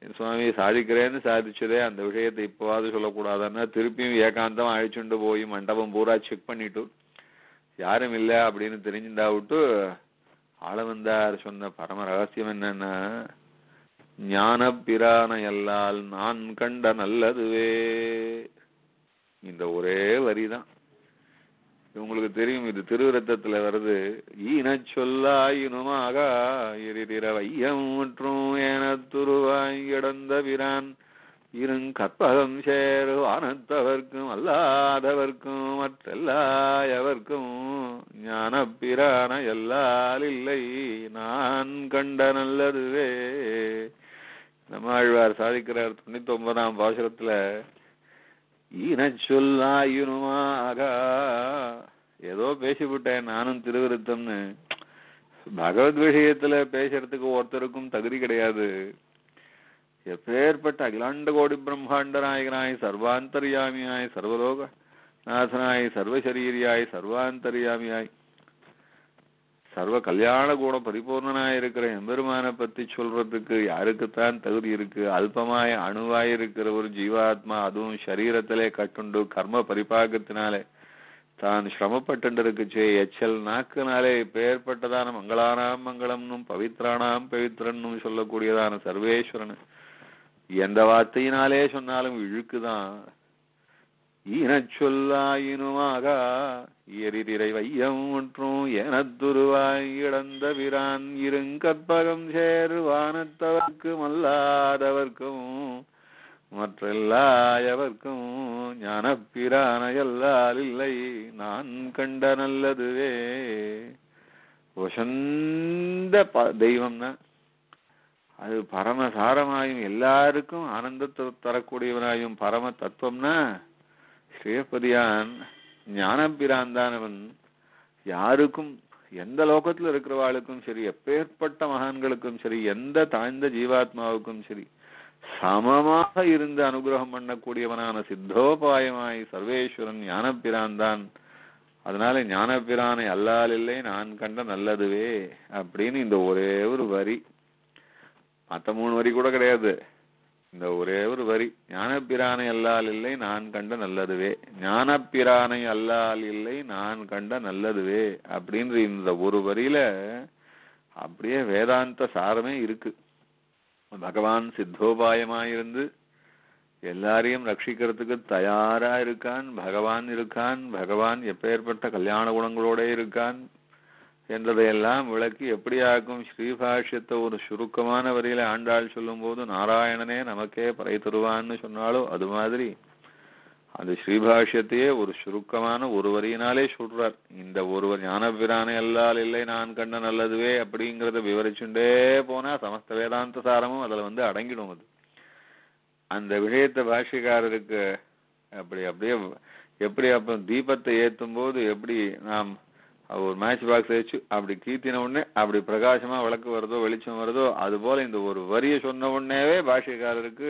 சுவாமி சாதிக்கிறேன்னு சாதிச்சதே அந்த விஷயத்தை இப்போவாது சொல்லக்கூடாதுன்னா திருப்பியும் ஏகாந்தம் அழிச்சுண்டு போய் மண்டபம் பூரா செக் பண்ணிட்டு யாரும் இல்லை அப்படின்னு தெரிஞ்சுட்டா விட்டு ஆளவந்தார் சொன்ன பரம ரகசியம் என்னன்னா, ஞான பிரான எல்லால் நான் கண்ட நல்லதுவே. இந்த ஒரே வரிதான். உங்களுக்கு தெரியும், இது திருவிரத்தத்துல வருது. ஈன சொல்லாயினுமாக எரிதிர வையம் மற்றும் ஏனத்துருவாய் இடந்த பிரான் இருங்கற்பகம் சேரு வானத்தவர்க்கும் அல்லாதவர்க்கும் மற்றெல்லாயவர்க்கும் ஞான பிரான எல்லால் இல்லை நான் கண்ட நல்லதுவே. நம்மாழ்வார் சாதிக்கிறார் தொண்ணூத்தி ஒன்பதாம் பாசுரத்துல, ஈன சொல்லாயினுமாக. ஏதோ பேசிவிட்டேன் நானும் திருவிருத்தம்னு. பகவத் விஷயத்துல பேசுறதுக்கு ஒருத்தருக்கும் தகுதி கிடையாது. எப்பேற்பட்ட அகிலாண்ட கோடி பிரம்மாண்ட நாயகனாய் சர்வாந்தர்யாமியாய் சர்வலோக நாதனாய் சர்வசரீரியாய் சர்வாந்தர்யாமியாய் சர்வ கல்யாண கூட பரிபூர்ணனாய் இருக்கிற எம்பெருமானை பத்தி சொல்றதுக்கு யாருக்குத்தான் தகுதி இருக்கு? அல்பமாய் அணுவாய் இருக்கிற ஒரு ஜீவாத்மா, அதுவும் சரீரத்திலே கட்டுண்டு கர்ம பரிபாகத்தினாலே தான் சிரமப்பட்டு இருக்குச்சே. எச்சல் நாக்குனாலே பெயர்பட்டதான மங்களானாம் மங்களம்னும் பவித்ரானாம் பவித்ரன்னும் சொல்லக்கூடியதான சர்வேஸ்வரன் எந்த வார்த்தையினாலே சொன்னாலும் இழுக்குதான். ஈன சொல்லாயினுமாக எரிதிரை வையம் மற்றும் எனத்துருவாய் இழந்த பிரான் இருங்கற்பகம் சேரு வானத்தவர்க்கும் அல்லாதவர்க்கும் மற்றெல்லாயவர்க்கும் ஞான பிரான எல்லால் இல்லை நான் கண்ட நல்லதுவே. வசந்த தெய்வம்னா அது பரமசாரமாயும் எல்லாருக்கும் ஆனந்தத்தை தரக்கூடியவனாயும் பரம தத்துவம்னா ஸ்ரீபதியான் ஞானபிரான் தானவன். யாருக்கும் எந்த லோகத்துல இருக்கிறவாளுக்கும் சரி, எப்பேற்பட்ட மகான்களுக்கும் சரி, எந்த தாழ்ந்த ஜீவாத்மாவுக்கும் சரி சமமாக இருந்து அனுகிரகம் பண்ணக்கூடியவனான சித்தோபாயமாய் சர்வேஸ்வரன் ஞானபிரான் தான். அதனால ஞானபிரானை அல்லால் இல்லை நான் கண்ட நல்லதுவே அப்படின்னு இந்த ஒரே ஒரு வரி, மற்ற மூணு வரி கூட கிடையாது, இந்த ஒரே ஒரு வரி, ஞானப்பிரானை அல்லால் இல்லை நான் கண்ட நல்லதுவே, ஞானப்பிரானை அல்லால் இல்லை நான் கண்ட நல்லதுவே அப்படின்ற இந்த ஒரு வரியில அப்படியே வேதாந்த சாரமே இருக்கு. பகவான் சித்தோபாயமாயிருந்து எல்லாரையும் ரட்சிக்கிறதுக்கு தயாரா இருக்கான், பகவான் இருக்கான், பகவான் எப்பேற்பட்ட கல்யாண குணங்களோட இருக்கான் என்றதையெல்லாம் விளக்கி எப்படியாக்கும் ஸ்ரீபாஷ்யத்தை ஒரு சுருக்கமான வரியில ஆண்டாள் சொல்லும் போது நாராயணனே நமக்கே பறை தருவான்னு சொன்னாலோ அது மாதிரி அந்த ஸ்ரீபாஷ்யத்தையே ஒரு சுருக்கமான ஒரு வரியினாலே சொல்றார். இந்த ஒருவர் ஞானபிரானை அல்லால் இல்லை நான் கண்ட நல்லதுவே அப்படிங்கிறத விவரிச்சுட்டே போனா சமஸ்த வேதாந்த சாரமும் அதுல வந்து அடங்கிடும். அது அந்த விஷயத்தை பாஷ்யக்காரருக்கு அப்படி அப்படியே எப்படி அப்ப தீபத்தை ஏற்றும் போது எப்படி நாம் ஒரு மேட்ச் பாக்ஸ் வச்சு அப்படி கீத்தின உடனே அப்படி பிரகாசமா விளக்கு வருதோ வெளிச்சம் வருதோ, அது போல இந்த ஒரு வரியை சொன்ன உடனேவே பாஷ்யக்காரருக்கு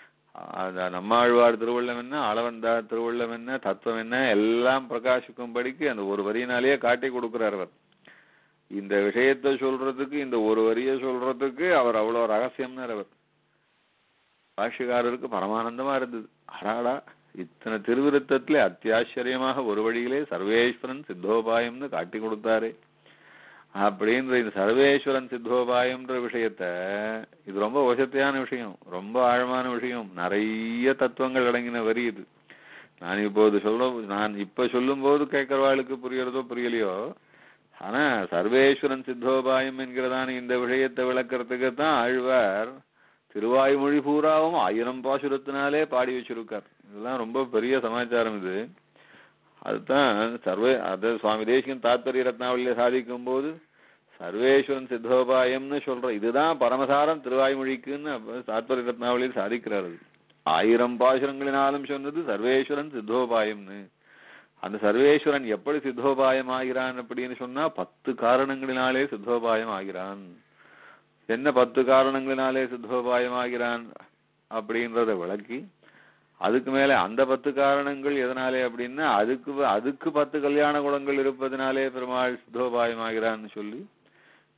நம்மாழ்வார் திருவள்ளம் என்ன, அளவந்தார் திருவள்ளம் என்ன, தத்துவம் என்ன எல்லாம் பிரகாசிக்கும்படிக்கு அந்த ஒரு வரியினாலேயே காட்டி கொடுக்கிறார் அவர். இந்த விஷயத்தை சொல்றதுக்கு இந்த ஒரு வரியை சொல்றதுக்கு அவர் அவ்வளவு ரகசியம்னார் அவர். பாஷ்யக்காரருக்கு பரமானந்தமா இருந்தது. அடாடா, இத்தனை திருவிருத்தத்திலே அத்தியாச்சரியமாக ஒரு வழியிலே சர்வேஸ்வரன் சித்தோபாயம்னு காட்டி கொடுத்தாரு அப்படின்ற இந்த சர்வேஸ்வரன் சித்தோபாயம்ன்ற விஷயத்த, இது ரொம்ப வசத்தையான விஷயம், ரொம்ப ஆழமான விஷயம், நிறைய தத்துவங்கள் அடங்கின வரி இது. நான் இப்போது சொல்ல நான் இப்ப சொல்லும் போது கேட்கிறவாளுக்கு புரியறதோ புரியலையோ, ஆனா சர்வேஸ்வரன் சித்தோபாயம் என்கிறதான இந்த விஷயத்தை விளக்கிறதுக்கு தான் ஆழ்வார் திருவாய்மொழி பூராவும் ஆயிரம் பாசுரத்தினாலே பாடி வச்சிருக்கார். இதெல்லாம் ரொம்ப பெரிய சமாச்சாரம் இது. அதுதான் சர்வே அது சுவாமி தேசிகன் தாத்பரிய ரத்னாவளியில சாதிக்கும் போது சர்வேஸ்வரன் சித்தோபாயம்னு சொல்ற இதுதான் பரமசாரம் திருவாய்மொழிக்குன்னு தாத்பரிய ரத்னாவளியில் சாதிக்கிறார். ஆயிரம் பாசுரங்களினாலும் சொன்னது சர்வேஸ்வரன் சித்தோபாயம்னு. அந்த சர்வேஸ்வரன் எப்படி சித்தோபாயம் ஆகிறான் அப்படின்னு சொன்னா பத்து காரணங்களினாலே சித்தோபாயம் ஆகிறான். என்ன பத்து காரணங்களினாலே சித்தோபாயம் ஆகிறான் அப்படின்றத விளக்கி, அதுக்கு மேல அந்த பத்து காரணங்கள் எதனாலே அப்படின்னா அதுக்கு அதுக்கு பத்து கல்யாண குணங்கள் இருப்பதனாலே பெருமாள் சித்தோபாயம் ஆகிறான்னு சொல்லி,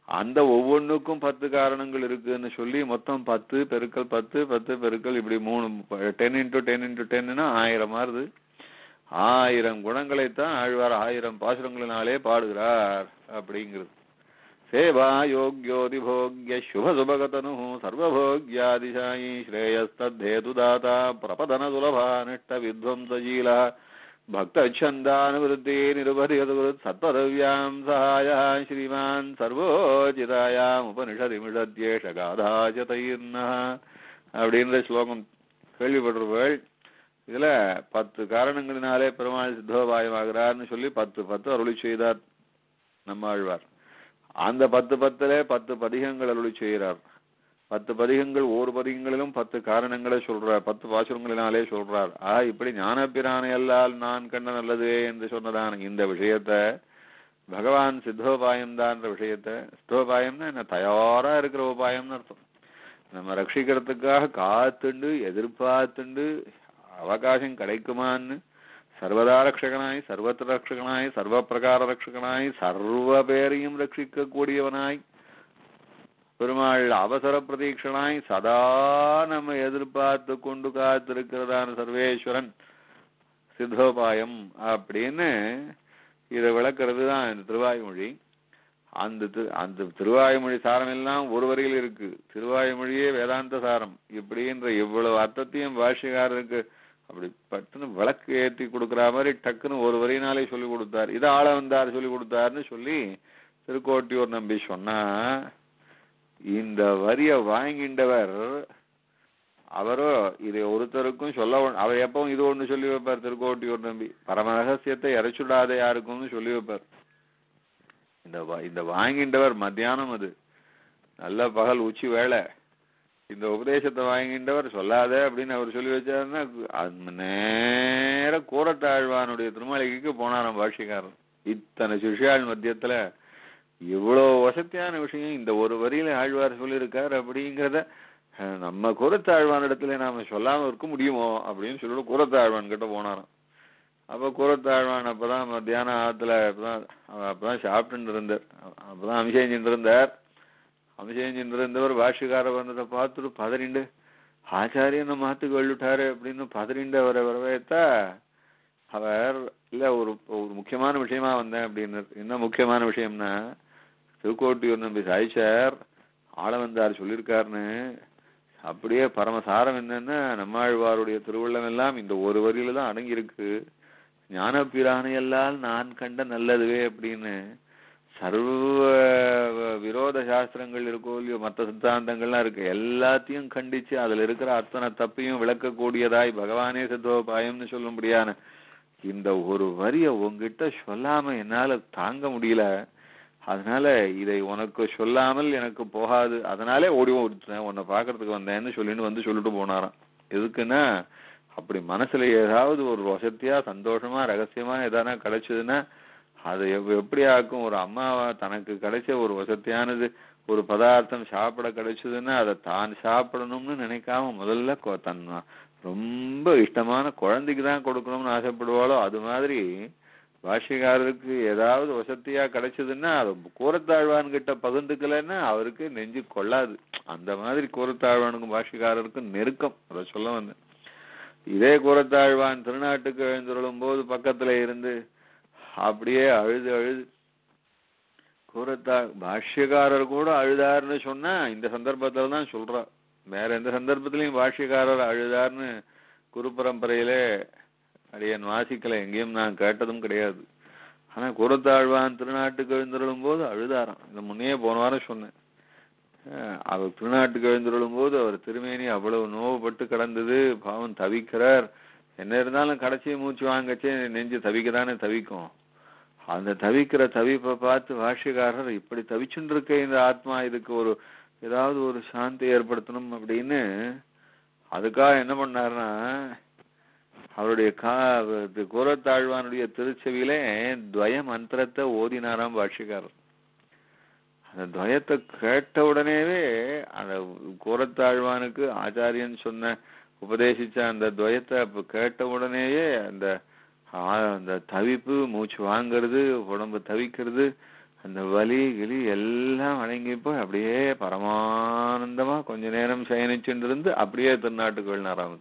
அந்த ஒவ்வொன்றுக்கும் பத்து காரணங்கள் இருக்குன்னு சொல்லி மொத்தம் பத்து பெருக்கல் பத்து பத்து பெருக்கல் இப்படி மூணு டென் இன்டூ டென் இன்டூ டென்னுன்னா ஆயிரம் ஆறுது. ஆயிரம் குணங்களைத்தான் ஆழ்வார் ஆயிரம் பாசுரங்களினாலே பாடுகிறார் அப்படிங்கிறது. சேவா யோக்யோதி போக்ய சுப சுபகதனு சர்வபோக்யாதிசாயி ஸ்ரேயஸ்தேது தாதா பிரபதன சுலபானிஷ்ட வித்வம்சீலா பக்தச்சந்தானுவருத்தி நிருபரிகதுருத் சத்பதவ்யாம் சகாய ஸ்ரீமான் சர்வோஜிதாயாம் உபனிஷதிமிஷத்யேஷ காதாஜதைர்னா அப்படின்ற ஸ்லோகம் கேள்விப்படுறவள். இதுல பத்து காரணங்களினாலே பெருமாள் சித்தோபாயமாகிறார்னு சொல்லி பத்து பத்து அருளி செய்தார் நம்மாழ்வார். அந்த பத்து பத்துல பத்து பதிகங்கள் அருளி செய்கிறார். பத்து பதிகங்கள் ஒவ்வொரு பதிகங்களிலும் பத்து காரணங்களை சொல்றார், பத்து பாசுரங்களினாலே சொல்றார். ஆ இப்படி ஞானப்பிரானை அல்லால் நான் கண்ட நல்லது என்று சொன்னதான இந்த விஷயத்த பகவான் சித்தோபாயம்தான்ற விஷயத்த, சித்தோபாயம்னா என்ன, தயாரா இருக்கிற உபாயம்னு அர்த்தம். நம்ம ரட்சிக்கிறதுக்காக காத்துண்டு எதிர்பார்த்துண்டு அவகாசம் கிடைக்குமான்னு சர்வதா ரட்சகனாய் சர்வத்திர ரட்சகனாய் சர்வ பிரகார ரட்சகனாய் சர்வ பேரையும் ரட்சிக்க கூடியவனாய் பெருமாள் அவசர பிரதீட்சனாய் சதா நம்ம எதிர்பார்த்து கொண்டு காத்திருக்கிறதான சர்வேஸ்வரன் சித்தோபாயம் அப்படின்னு இதை விளக்கிறது தான் இந்த திருவாய்மொழி. அந்த அந்த திருவாய்மொழி சாரம் எல்லாம் ஒரு வரியில் இருக்கு. திருவாய்மொழியே வேதாந்த சாரம் இப்படின்ற இவ்வளவு அர்த்தத்தையும் பாஷ்யக்காரருக்கு அப்படி பட்டுன்னு விளக்கு ஏற்றி கொடுக்குற மாதிரி டக்குன்னு ஒரு வரியினாலே சொல்லி கொடுத்தார். இதை ஆள வந்தார் சொல்லி கொடுத்தாருன்னு சொல்லி திருக்கோட்டியூர் நம்பி சொன்னா, இந்த வரிய வாங்கிண்டவர் அவரோ இதை ஒருத்தருக்கும் சொல்ல, அவர் எப்பவும் இது ஒண்ணு சொல்லி வைப்பார். திருக்கோட்டியூர் நம்பி பரம ரகசியத்தை இறைச்சுடாத யாருக்கும்னு சொல்லி வைப்பார். இந்த இந்த வாங்கிண்டவர் மத்தியானம், அது நல்ல பகல் உச்சி வேளை, இந்த உபதேசத்தை வாங்கின்றவர் சொல்லாத அப்படின்னு அவர் சொல்லி வச்சாருன்னா அந்த நேர கூரத்தாழ்வானுடைய திருமலைக்கு போனாராம் பாஷ்யக்காரன். இத்தனை சிஷ்யாள் மத்தியத்துல இவ்வளவு வசதியான விஷயம் இந்த ஒரு வரியில ஆழ்வார் சொல்லியிருக்கார் அப்படிங்கிறத நம்ம கூரத்தாழ்வானிடத்துல நாம சொல்லாம இருக்க முடியுமோ அப்படின்னு சொல்லிட்டு கூரத்தாழ்வான் கிட்ட போனாராம். அப்ப கூரத்தாழ்வான் அப்பதான் மத்தியானம் ஆத்துல அப்பதான் அப்பதான் சாப்பிட்டு இருந்தார். அப்பதான் அபிஷேகம் இருந்தார். அபிஷேகம் இருந்தவர் பாஷ்யக்காரர் வந்ததை பார்த்துட்டு பதறிண்டு ஆச்சாரியனை மாத்துக்கு வெள்ளுட்டாரு அப்படின்னு பதறிண்டு அவரை வரவேத்தா அவர் இல்ல ஒரு ஒரு முக்கியமான விஷயமா வந்தேன் அப்படின்னு. என்ன முக்கியமான விஷயம்னா, திருக்கோட்டியூர் நம்பி சாய்ச்சார் ஆள வந்தார் சொல்லியிருக்காருன்னு. அப்படியே பரமசாரம் என்னன்னா, நம்மாழ்வாருடைய திருவள்ளம் எல்லாம் இந்த ஒரு வரியில தான் அடங்கியிருக்கு. ஞானப்பிரானையெல்லாம் நான் கண்ட நல்லதுவே அப்படின்னு சர்வ விரோத சாஸ்திரங்கள் இருக்கோ இல்லையோ, மற்ற சித்தாந்தங்கள்லாம் இருக்கு, எல்லாத்தையும் கண்டிச்சு அதுல இருக்கிற அத்தனை தப்பையும் விளக்கக்கூடியதாய் பகவானே சித்தோபாயம்னு சொல்லும்படியான இந்த ஒரு வரிய உங்ககிட்ட சொல்லாம என்னால தாங்க முடியல. அதனால இதை உனக்கு சொல்லாமல் எனக்கு போகாது, அதனாலே ஓடி ஓடிட்டேன், உன்னை பாக்குறதுக்கு வந்தேன்னு சொல்லிட்டு வந்து சொல்லிட்டு போனாராம். எதுக்குன்னா, அப்படி மனசுல ஏதாவது ஒரு வசதியா சந்தோஷமா ரகசியமா எதானா கிடைச்சதுன்னா அது எப்படி ஆக்கும். ஒரு அம்மாவா தனக்கு கிடைச்ச ஒரு வசதியானது ஒரு பதார்த்தம் சாப்பிட கிடைச்சதுன்னா அதை தான் சாப்பிடணும்னு நினைக்காம முதல்ல தன் ரொம்ப இஷ்டமான குழந்தைக்கு தான் கொடுக்கணும்னு ஆசைப்படுவாளோ அது மாதிரி பாஷ்யக்காரருக்கு ஏதாவது வசதியா கிடைச்சதுன்னா அது கூரத்தாழ்வான் கிட்ட பகிர்ந்துக்கலன்னா அவருக்கு நெஞ்சு கொள்ளாது. அந்த மாதிரி கூரத்தாழ்வானுக்கும் பாஷ்யக்காரருக்கும் நெருக்கம். அதை சொல்ல வந்தேன். இதே கூரத்தாழ்வான் திருநாட்டுக்கு எழுந்துள்ளும் போது பக்கத்துல இருந்து அப்படியே அழுது அழுது கூரத்தா பாஷ்யக்காரர் கூட அழுதாருன்னு சொன்னா இந்த சந்தர்ப்பத்துல தான் சொல்றா. வேற எந்த சந்தர்ப்பத்திலையும் பாஷ்யக்காரர் அழுதாருன்னு குரு பரம்பரையிலே அடியன் வாசிக்கல, எங்கேயும் நான் கேட்டதும் கிடையாது. ஆனா கூரத்தாழ்வான் திருநாட்டுக்கு எழுந்துள்ளும் போது அழுதாராம். இந்த முன்னையே போன வாரம் சொன்னேன். அவர் திருநாட்டுக்கு எழுந்துள்ளும் போது அவர் திருமேனி அவ்வளவு நோவுபட்டு கிடந்தது. பாவம் தவிக்கிறார். என்ன இருந்தாலும் கடைசி மூச்சு வாங்கச்சே நெஞ்சு தவிக்கதானே தவிக்கும். அந்த தவிக்கிற தவிப்பை பார்த்து பாஷ்யக்காரர் இப்படி தவிச்சுட்டு இருக்க இந்த ஆத்மா, இதுக்கு ஒரு ஏதாவது ஒரு சாந்தி ஏற்படுத்தணும் அப்படின்னு அதுக்காக என்ன பண்ணாருன்னா, அவருடைய கா கூரத்தாழ்வானுடைய திருச்செவியிலே துவய மந்திரத்தை ஓதினாராம் பாஷ்யக்காரர். அந்த துவயத்தை கேட்ட உடனேவே அந்த கூரத்தாழ்வானுக்கு ஆச்சாரியன் சொன்ன உபதேசிச்ச அந்த துவயத்தை கேட்ட உடனேயே அந்த அந்த தவிப்பு, மூச்சு வாங்கிறது, உடம்பு தவிக்கிறது, அந்த வலி கிளி எல்லாம் அடங்கி போய் அப்படியே பரமானந்தமா கொஞ்ச நேரம் சயனிச்சுட்டு இருந்து அப்படியே திருநாட்டுக்கு வெளிநாராம்.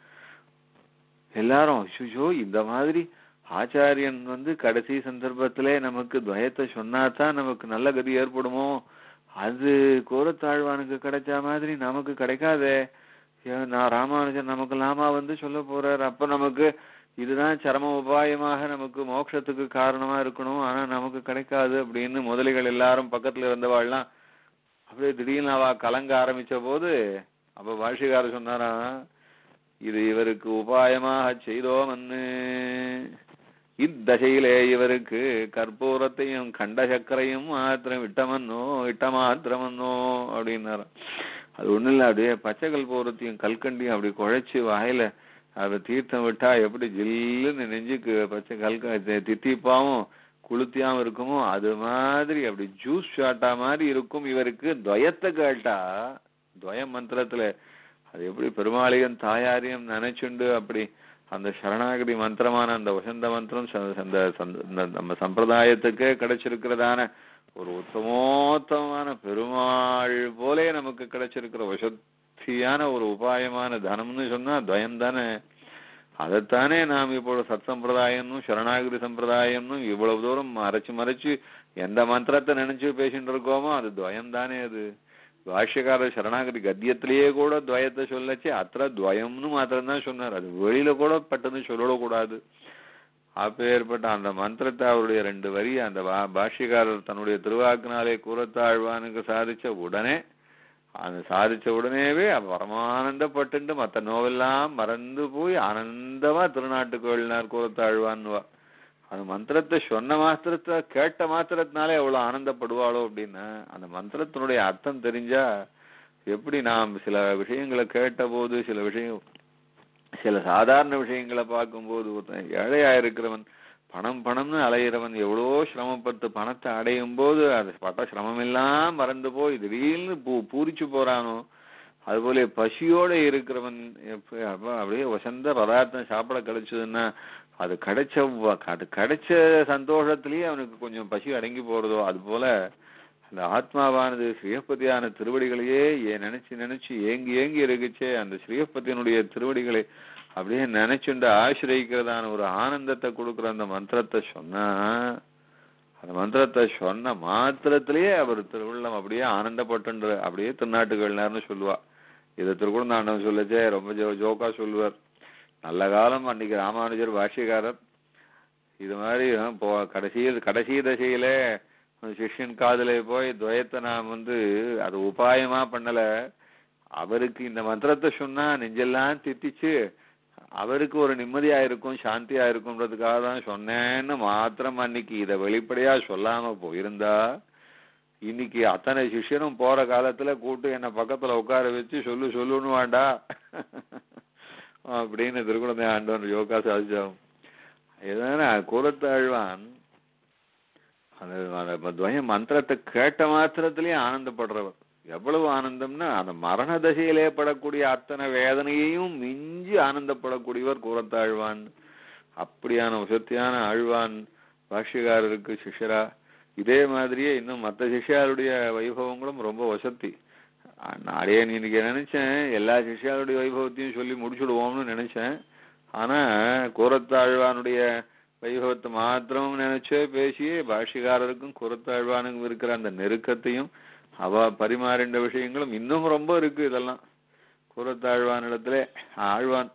எல்லாரும் அச்சோ இந்த மாதிரி ஆச்சாரியன் வந்து கடைசி சந்தர்ப்பத்திலே நமக்கு துவயத்தை சொன்னாதான் நமக்கு நல்ல கதி ஏற்படுமோ, அது கோரத்தாழ்வானுக்கு கிடைச்ச மாதிரி நமக்கு கிடைக்காதே, நான் ராமானுஜன் நமக்கு லாமா வந்து சொல்ல போறார், அப்ப நமக்கு இதுதான் சரம உபாயமாக நமக்கு மோட்சத்துக்கு காரணமா இருக்கணும், ஆனா நமக்கு கிடைக்காது அப்படின்னு முதலிகள் எல்லாரும் பக்கத்துல இருந்தவாள்லாம் அப்படியே திடீர்னு அவ கலங்க ஆரம்பிச்ச போது அப்ப பாஷிகாரர் சொன்னாராம், இது இவருக்கு உபாயமாக செய்தோம்னு, இத்தசையிலே இவருக்கு கற்பூரத்தையும் கண்ட சக்கரையும் மாத்திரம் இட்டமன்னோ இட்ட மாத்திரமன்னோ அப்படின்னாராம். அது ஒண்ணு இல்ல, அப்படியே பச்சை கற்பூரத்தையும் கல்கண்டியும் அப்படி குழைச்சு வாயில அதை தீர்த்தம் விட்டா எப்படி ஜில்லுன்னு நெஞ்சுக்கு பச்சை கல்க தித்திப்பாவும் குளுத்தியாவும் இருக்குமோ அது மாதிரி அப்படி ஜூஸ் ஷாட்டா மாதிரி இருக்கும். இவருக்கு துவயத்தை கேட்டா துவய மந்திரத்துல அது எப்படி பெருமாளையும் தாயாரையும் நினைச்சுண்டு அப்படி அந்த சரணாகதி மந்திரமான அந்த வசந்த மந்திரம் அந்த நம்ம சம்பிரதாயத்துக்கே கிடைச்சிருக்கிறதான ஒரு உத்தமோத்தமான பெருமாள் போலே நமக்கு கிடைச்சிருக்கிற வசத்தியான ஒரு உபாயமான தனம்னு சொன்னா துவயம் தானே. அதைத்தானே நாம் இப்போது சத் சம்பிரதாயம்னும் சரணாகதி சம்பிரதாயம்னும் இவ்வளவு தூரம் மறைச்சு மறைச்சு எந்த மந்திரத்தை நினைச்சு பேசிட்டு இருக்கோமோ அது துவயம் தானே. அது பாஷ்யக்காரர் சரணாகதி கத்தியத்திலேயே கூட துவயத்தை சொல்லச்சு அத்த துவயம்னு மாத்திரம்தான் சொன்னார், அது வெளியில கூட பட்டது சொல்லக்கூடாது. அப்பேற்பட்ட அந்த மந்திரத்தை அவருடைய ரெண்டு வரி அந்த பாஷ்யக்காரர் தன்னுடைய திருவாக்கினாலே கூறத்தாழ்வானுக்கு சாதிச்ச உடனே அந்த சாதிச்ச உடனேவே பரமானந்தப்பட்டு மற்ற நோவெல்லாம் மறந்து போய் ஆனந்தமா திருநாட்டுக்கு வெளினார் கூறத்தாழ்வான்வா. அந்த மந்திரத்தை சொன்ன மாத்திரத்தை கேட்ட மாத்திரத்தினாலே எவ்வளவு ஆனந்தப்படுவாளோ அப்படின்னா, அந்த மந்திரத்தினுடைய அர்த்தம் தெரிஞ்சா எப்படி நாம் சில விஷயங்களை கேட்ட போது சில விஷயம் சில சாதாரண விஷயங்களை பார்க்கும்போது ஏழையா இருக்கிறவன் பணம் பணம்னு அலையிறவன் எவ்வளோ சிரமப்பட்டு பணத்தை அடையும் போது அது பட்ட சிரமமெல்லாம் மறந்து போய் திடீர்னு பூ பூரிச்சு போறானோ, அதுபோல பசியோட இருக்கிறவன் அப்படியே வசந்த பதார்த்தம் சாப்பிட கிடைச்சதுன்னா அது கிடைச்ச அது கிடைச்ச சந்தோஷத்திலேயே அவனுக்கு கொஞ்சம் பசி அடங்கி போறதோ, அது போல அந்த ஆத்மாவானது ஸ்ரீஹப்பதியான திருவடிகளையே நினைச்சு நினைச்சு ஏங்கி ஏங்கி இருக்குச்சே, அந்த ஸ்ரீஹப்பதியினுடைய திருவடிகளை அப்படியே நினைச்சுண்டு ஆசிரியிக்கிறதான ஒரு ஆனந்தத்தை கொடுக்குற அந்த மந்திரத்தை சொன்னா அந்த மந்திரத்தை சொன்ன மாத்திரத்திலேயே அவர் திருவுள்ளம் அப்படியே ஆனந்தப்பட்டு அப்படியே திருநாட்டுகள்னார்னு சொல்லுவா. இதை திருக்குழந்தாண்டவன் சொல்லச்சே ரொம்ப ஜோ ஜோக்கா சொல்லுவார். நல்ல காலம் அன்னைக்கு ராமானுஜர் பாஷ்யக்காரர் இது மாதிரி போ கடைசியில் கடைசி தசையில சிஷ்யன் காதல போய் துவயத்தை நாம் வந்து அது உபாயமா பண்ணல, அவருக்கு இந்த மந்திரத்தை சொன்னா நெஞ்செல்லாம் தித்திச்சு அவருக்கு ஒரு நிம்மதியா இருக்கும் சாந்தியா இருக்கும்ன்றதுக்காக தான் சொன்னேன்னு மாத்திரம் அன்னைக்கு இதை வெளிப்படையா சொல்லாம போயிருந்தா இன்னைக்கு அத்தனை சிஷ்யனும் போற காலத்துல கூட்டு என்ன பக்கத்துல உட்கார வச்சு சொல்லு சொல்லுன்னு வேண்டா அப்படின்னு திருக்குழந்தை ஆண்டவன் யோகா சாதிச்சாகும். எதனா கூறத்தாழ்வான் அந்த துவய மந்திரத்தை கேட்ட மாத்திரத்திலேயே ஆனந்தப்படுறவர். எவ்வளவு ஆனந்தம்னா அந்த மரண தசையிலே படக்கூடிய அத்தனை வேதனையையும் மிஞ்சி ஆனந்தப்படக்கூடியவர் கூறத்தாழ்வான். அப்படியான வசத்தியான ஆழ்வான் பாஷ்யக்காரருக்கு சிஷ்யரா. இதே மாதிரியே இன்னும் மற்ற சிஷ்யாருடைய வைபவங்களும் ரொம்ப வசத்தி. நாளே இன்னைக்கு நினைச்சேன் எல்லா சிஷ்யாருடைய வைபவத்தையும் சொல்லி முடிச்சுடுவோம்னு நினைச்சேன். ஆனா கூறத்தாழ்வானுடைய வைபவத்தை மாத்திரம் நினைச்சே பேசியே பாஷ்யக்காரருக்கும் கூறத்தாழ்வானுக்கும் இருக்கிற அந்த நெருக்கத்தையும் அவ பரிமாறின்ற விஷயங்களும் இன்னும் ரொம்ப இருக்கு. இதெல்லாம் கூறத்தாழ்வான் இடத்துல ஆழ்வான்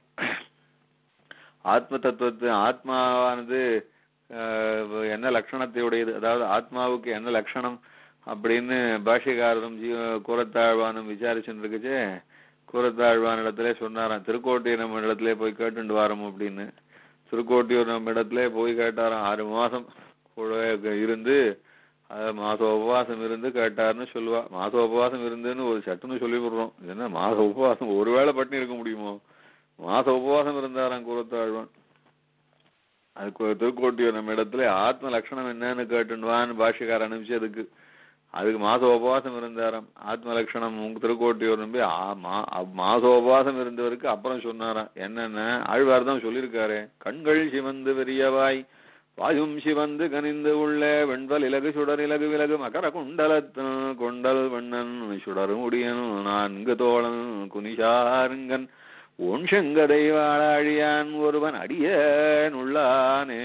ஆத்ம தத்துவத்து ஆத்மாவானது என்ன லட்சணத்தை உடையது, அதாவது ஆத்மாவுக்கு என்ன லட்சணம் அப்படின்னு பாஷ்யக்காரரும் ஜீவ கூறத்தாழ்வானும் விசாரிச்சுட்டு இருக்குச்சே கூறத்தாழ்வான் இடத்துல சொன்னாராம், திருக்கோட்டியூர் நம்ம இடத்துல போய் கேட்டுண்டு வாரோம் அப்படின்னு. திருக்கோட்டியூர் நம்ம இடத்துல போய் கேட்டாராம். ஆறு மாசம் கூட இருந்து அது மாச உபவாசம் இருந்து கேட்டாருன்னு சொல்லுவா. மாச உபவாசம் இருந்துன்னு ஒரு சட்டுன்னு சொல்லி விடுறோம். என்ன மாச உபவாசம் ஒருவேளை பட்டினி இருக்க முடியுமோ? மாச உபவாசம் இருந்தாராம் கூறத்தாழ்வான். அதுக்கு திருக்கோட்டியூர் நம்ம இடத்துல ஆத்ம லட்சணம் என்னன்னு கேட்டுவான்னு பாஷ்யக்கார அனுப்பிச்சதுக்கு அதுக்கு மாச உபவாசம் இருந்தாராம். ஆத்ம லட்சணம் உங்க திருக்கோட்டியூர் நம்பி மாச உபவாசம் இருந்தவருக்கு அப்புறம் சொன்னாராம் என்னென்ன ஆழ்வார் தான் சொல்லியிருக்காரு. கண்கள் சிவந்து வெறியவாய் வாயும் சிவந்து கனிந்து உள்ள வெண்பல் இலகு சுடர் இலகு விலகு மகர குண்டலத்து கொண்டல் வண்ணன் சுடர் முடியன் நான்கு தோழன் குனிஷாருங்கன் உன் செங்கதை வாழாழியான் ஒருவன் அடியேன் உள்ளானே.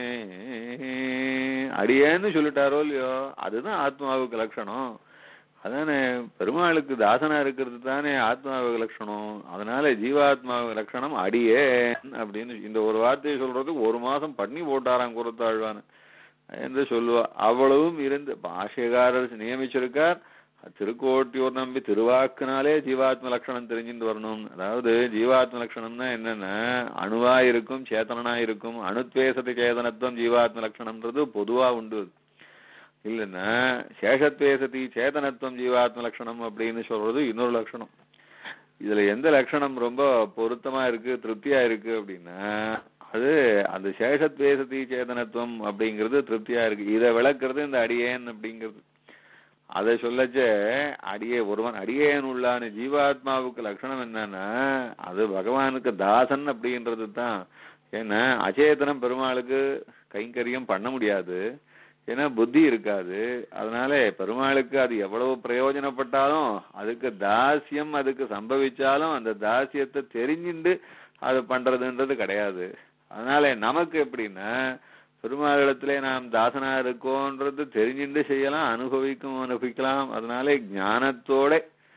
அடியேன்னு சொல்லிட்டாரோ இல்லையோ, அதுதான் ஆத்மாவுக்கு லட்சணம். அதானே பெருமாளுக்கு தாசனா இருக்கிறது தானே ஆத்மாவுக்கு லட்சணம். அதனால ஜீவாத்மாவுக்கு லட்சணம் அடியேன் அப்படின்னு இந்த ஒரு வார்த்தையை சொல்றதுக்கு ஒரு மாசம் பண்ணி போட்டாராம் கூறத்தாழ்வான் என்று சொல்லுவா. அவ்வளவும் இருந்து பாஷ்யக்காரர் நியமிச்சிருக்கார். திருக்கோட்டியூர் நம்பி திருவாக்குனாலே ஜீவாத்ம லட்சணம் தெரிஞ்சுட்டு வரணும். அதாவது ஜீவாத்ம லட்சணம்னா என்னன்னா அணுவா இருக்கும் சேத்தனா இருக்கும். அணுத்வேசத்து சேதனத்துவம் ஜீவாத்ம லட்சணம்ன்றது பொதுவா உண்டு. இல்லைன்னா சேஷத்வேசதி சேதனத்துவம் ஜீவாத்ம லட்சணம் அப்படின்னு சொல்றது இன்னொரு லட்சணம். இதுல எந்த லட்சணம் ரொம்ப பொருத்தமா இருக்கு திருப்தியா இருக்கு அப்படின்னா அது அந்த சேஷத்வேசதி சேதனத்துவம் அப்படிங்கிறது திருப்தியா இருக்கு. இதை விளக்குறது இந்த அடியேன் அப்படிங்கிறது. அதை சொல்லச்சே அடியே ஒருவன் அடியேன் உள்ளான ஜீவாத்மாவுக்கு லட்சணம் என்னன்னா அது பகவானுக்கு தாசன் அப்படின்றது தான். ஏன்னா அச்சேதனம் பெருமாளுக்கு கைங்கரியம் பண்ண முடியாது, ஏன்னா புத்தி இருக்காது. அதனால பெருமாளுக்கு அது எவ்வளவு பிரயோஜனப்பட்டாலும் அதுக்கு தாசியம் அதுக்கு சம்பவிச்சாலும் அந்த தாசியத்தை தெரிஞ்சுண்டு அது பண்றதுன்றது கிடையாது. அதனால நமக்கு எப்படின்னா பெருமாளிடத்திலே நாம் தாசனா இருக்கோன்றது தெரிஞ்சுட்டு செய்யலாம், அனுபவிக்கும் அனுபவிக்கலாம். அதனால ஞானத்தோட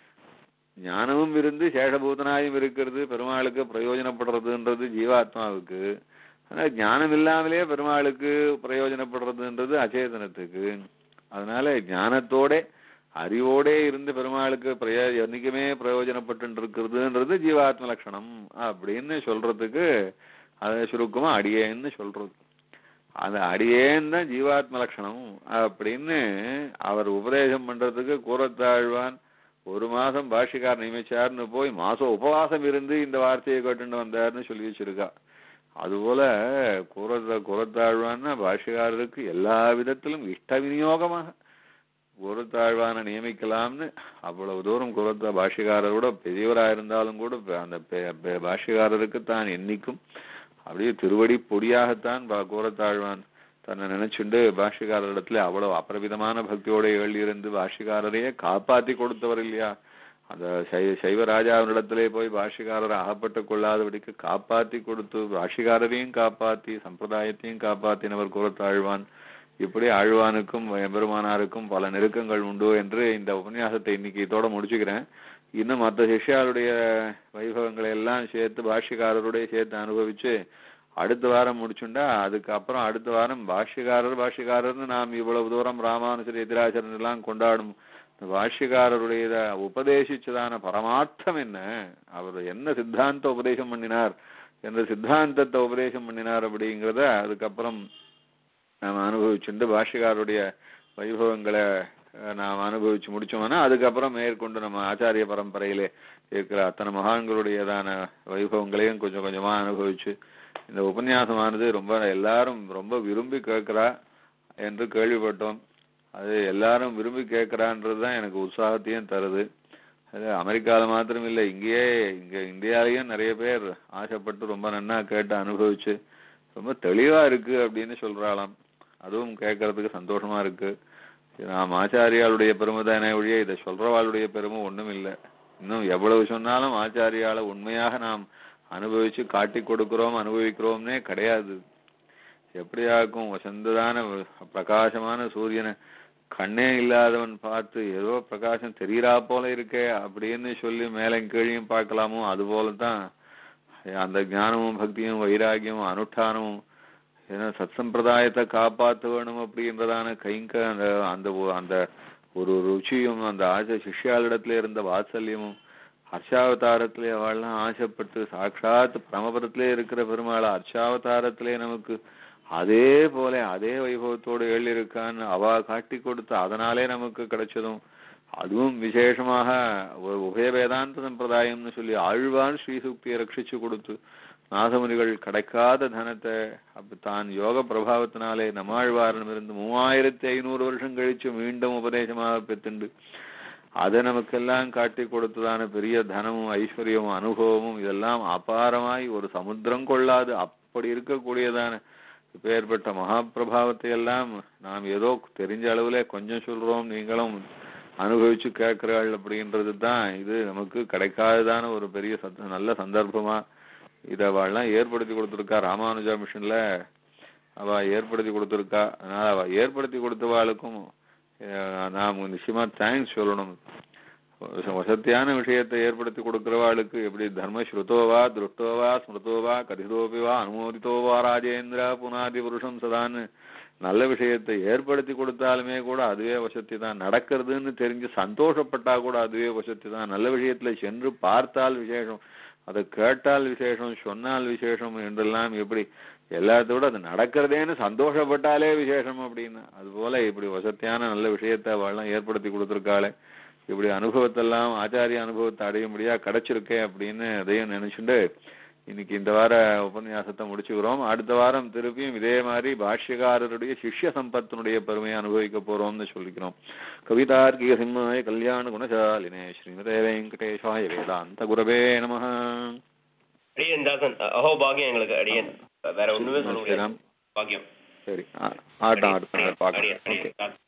ஞானமும் இருந்து சேஷபூதனாயும் இருக்கிறது பெருமாளுக்கு பிரயோஜனப்படுறதுன்றது ஜீவாத்மாவுக்கு. ஆனால் ஞானம் இல்லாமலே பெருமாளுக்கு பிரயோஜனப்படுறதுன்றது அச்சேதனத்துக்கு. அதனால ஞானத்தோட அறிவோட இருந்து பெருமாளுக்கு பிரயோ என்னைக்குமே பிரயோஜனப்பட்டு இருக்கிறதுன்றது ஜீவாத்ம லட்சணம் அப்படின்னு சொல்றதுக்கு அதை சுருக்கமா அடியேன்னு சொல்றது. அந்த அடியேன் தான் ஜீவாத்ம லட்சணம் அப்படின்னு அவர் உபதேசம் பண்றதுக்கு கூறத்தாழ்வான் ஒரு மாசம் பாஷிகார் நியமிச்சார்னு போய் மாசம் உபவாசம் இருந்து இந்த வார்த்தையை கேட்டுன்னு வந்தார்னு சொல்லி வச்சிருக்கா. அதுபோல கூறத்த கூறத்தாழ்வான்னா பாஷிகாரருக்கு எல்லா விதத்திலும் இஷ்ட விநியோகமாக கூறத்தாழ்வான நியமிக்கலாம்னு அவ்வளவு தூரம் கூறத்த பாஷிகாரரோட பெரியவராக இருந்தாலும் கூட அந்த பாஷிகாரருக்கு தான் என்னைக்கும் அப்படியே திருவடி பொடியாகத்தான் கூறத்தாழ்வான் தன்னை நினைச்சுண்டு பாஷ்யக்காரரிடத்துல அவ்வளவு அபரிவிதமான பக்தியோட எழுதியிருந்து பாஷ்யக்காரரையே காப்பாத்தி கொடுத்தவர் இல்லையா. அந்த சை சைவ ராஜாவினிடத்திலே போய் பாஷ்யக்காரரை அகப்பட்டு கொள்ளாதபடிக்கு காப்பாத்தி கொடுத்து பாஷ்யக்காரரையும் காப்பாத்தி சம்பிரதாயத்தையும் காப்பாத்தினவர் கூறத்தாழ்வான். இப்படி ஆழ்வானுக்கும் எம்பெருமானாருக்கும் பல நெருக்கங்கள் உண்டு என்று இந்த உபன்யாசத்தை இன்னைக்கு இதோட முடிச்சுக்கிறேன். இன்னும் மற்ற சிஷ்யாளுடைய வைபவங்களை எல்லாம் சேர்த்து பாஷ்யக்காரருடைய சேர்த்து அனுபவிச்சு அடுத்த வாரம் முடிச்சுண்டா அதுக்கப்புறம் அடுத்த வாரம் பாஷ்யக்காரர் பாஷ்யக்காரர்னு நாம் இவ்வளவு தூரம் ராமானுஜர் எதிராச்சரன் எல்லாம் கொண்டாடும் பாஷ்யக்காரருடைய உபதேசிச்சதான பரமார்த்தம் என்ன, அவர் என்ன சித்தாந்த உபதேசம் பண்ணினார் என்ற சித்தாந்தத்தை உபதேசம் பண்ணினார் அப்படிங்கிறத அதுக்கப்புறம் நாம் அனுபவிச்சுண்டு பாஷ்யக்காரருடைய வைபவங்களை நாம் அனுபவிச்சு முடிச்சோம்னா அதுக்கப்புறம் மேற்கொண்டு நம்ம ஆச்சாரிய பரம்பரையிலே இருக்கிற அத்தனை மகான்களுடையதான வைபவங்களையும் கொஞ்சம் கொஞ்சமா அனுபவிச்சு இந்த உபன்யாசமானது ரொம்ப எல்லாரும் ரொம்ப விரும்பி கேட்கிறா என்று கேள்விப்பட்டோம். அது எல்லாரும் விரும்பி கேட்கிறான்றது தான் எனக்கு உற்சாகத்தையும் தருது. அது அமெரிக்காவில் மாத்திரம் இல்லை, இங்கேயே இங்கே இந்தியாவிலையும் நிறைய பேர் ஆசைப்பட்டு ரொம்ப நன்னா கேட்டு அனுபவிச்சு ரொம்ப தெளிவா இருக்கு அப்படின்னு சொல்றாளாம். அதுவும் கேட்கறதுக்கு சந்தோஷமா இருக்கு. நாம் ஆச்சாரியாளுடைய பெருமை தானே ஒழிய இதை சொல்றவாளுடைய பெருமை ஒண்ணும் இல்லை. இன்னும் எவ்வளவு சொன்னாலும் ஆச்சாரியால உண்மையாக நாம் அனுபவிச்சு காட்டி கொடுக்கிறோம் அனுபவிக்கிறோம்னே கிடையாது. எப்படியாக்கும் வசந்ததான பிரகாசமான சூரியனை கண்ணே இல்லாதவன் பார்த்து ஏதோ பிரகாசம் தெரிகிறா போல இருக்கே அப்படின்னு சொல்லி மேலே கீழையும் பார்க்கலாமோ அது போலதான் அந்த ஞானமும் பக்தியும் வைராகியமும் அனுஷ்டானமும் ஏன்னா சத் சம்பிரதாயத்தை காப்பாற்ற வேணும் அப்படின்றதான கைங்க அந்த அந்த அந்த ஒரு ருச்சியும் அந்த ஆசை சிஷ்யாளிடத்துல இருந்த வாத்சல்யமும் ஹர்ஷாவதாரத்திலே அவள்லாம் ஆசைப்பட்டு சாட்சாத் பிரமபதத்திலே இருக்கிற பெருமாளை ஹர்ஷாவதாரத்திலே நமக்கு அதே போல அதே வைபவத்தோடு எழுதியிருக்கான்னு அவா காட்டி கொடுத்து அதனாலே நமக்கு கிடைச்சதும் அதுவும் விசேஷமாக ஒரு உபய வேதாந்த சம்பிரதாயம்னு சொல்லி ஆழ்வான் ஸ்ரீசூக்தியை ரட்சிச்சு கொடுத்து நாதமுனிகள் கிடைக்காத தனத்தை அப்ப தான் யோக பிரபாவத்தினாலே நம்மாழ்வாரிடம் இருந்து மூவாயிரத்தி ஐநூறு வருஷம் கழிச்சு மீண்டும் உபதேசமாக பெற்றுண்டு அதை நமக்கெல்லாம் காட்டி கொடுத்ததான பெரிய தனமும் ஐஸ்வர்யமும் அனுபவமும் இதெல்லாம் அபாரமாய் ஒரு சமுத்திரம் கொள்ளாது அப்படி இருக்கக்கூடியதான இப்பேற்பட்ட மகாபிரபாவத்தை எல்லாம் நாம் ஏதோ தெரிஞ்ச அளவுல கொஞ்சம் சொல்றோம், நீங்களும் அனுபவிச்சு கேட்கிறாள் அப்படின்றது தான் இது நமக்கு கிடைக்காததான ஒரு பெரிய சத்த நல்ல சந்தர்ப்பமா இதை அவள்லாம் ஏற்படுத்தி கொடுத்துருக்கா. ராமானுஜா மிஷன்ல அவ ஏற்படுத்தி கொடுத்துருக்கா. அதனால அவ ஏற்படுத்தி கொடுத்தவாளுக்கும் நாம் நிச்சயமா தேங்க்ஸ் சொல்லணும். வசத்தியான விஷயத்தை ஏற்படுத்தி கொடுக்கிறவாளுக்கு எப்படி தர்ம ஸ்ருதோவா திருஷ்டோவா ஸ்மிருதோவா கதிதோபிவா அனுமோதித்தோவா ராஜேந்திரா புனாதி புருஷம் சதான்னு நல்ல விஷயத்தை ஏற்படுத்தி கொடுத்தாலுமே கூட அதுவே வசத்தி தான். நடக்கிறதுன்னு தெரிஞ்சு சந்தோஷப்பட்டா கூட அதுவே வசத்தி தான். நல்ல விஷயத்துல சென்று பார்த்தால் விசேஷம், அதை கேட்டால் விசேஷம், சொன்னால் விசேஷம் என்றெல்லாம் எப்படி எல்லாத்தோட அது நடக்கிறதேன்னு சந்தோஷப்பட்டாலே விசேஷம் அப்படின்னு அதுபோல இப்படி வசத்தியான நல்ல விஷயத்தை அவள்லாம் ஏற்படுத்தி கொடுத்துருக்காளே. இப்படி அனுபவத்தெல்லாம் ஆச்சாரிய அனுபவத்தை அடையும்படியா கிடைச்சிருக்கேன் அப்படின்னு அதையும் நினைச்சுட்டு இன்னைக்கு இந்த வார உபன்யாசத்தை முடிச்சுக்கிறோம். அடுத்த வாரம் திருப்பியும் இதே மாதிரி பாஷ்யக்காரருடைய சிஷ்ய சம்பத்தினுடைய பெருமையை அனுபவிக்க போறோம்னு சொல்லிக்கிறோம். கவிதார்க்கிக சிம்மாய கல்யாண குணசாலினே ஸ்ரீமதே வெங்கடேஷாய வேதாந்த குரவே நமஹ. அடியன் தாசன் அஹோ பாக்கியம் எங்களுக்கு அடியன் வேற ஒண்ணுமே சொல்ல முடியாது. பாக்கியம். சரி ஆட்டம் அடுத்த பார்க்கலாம்.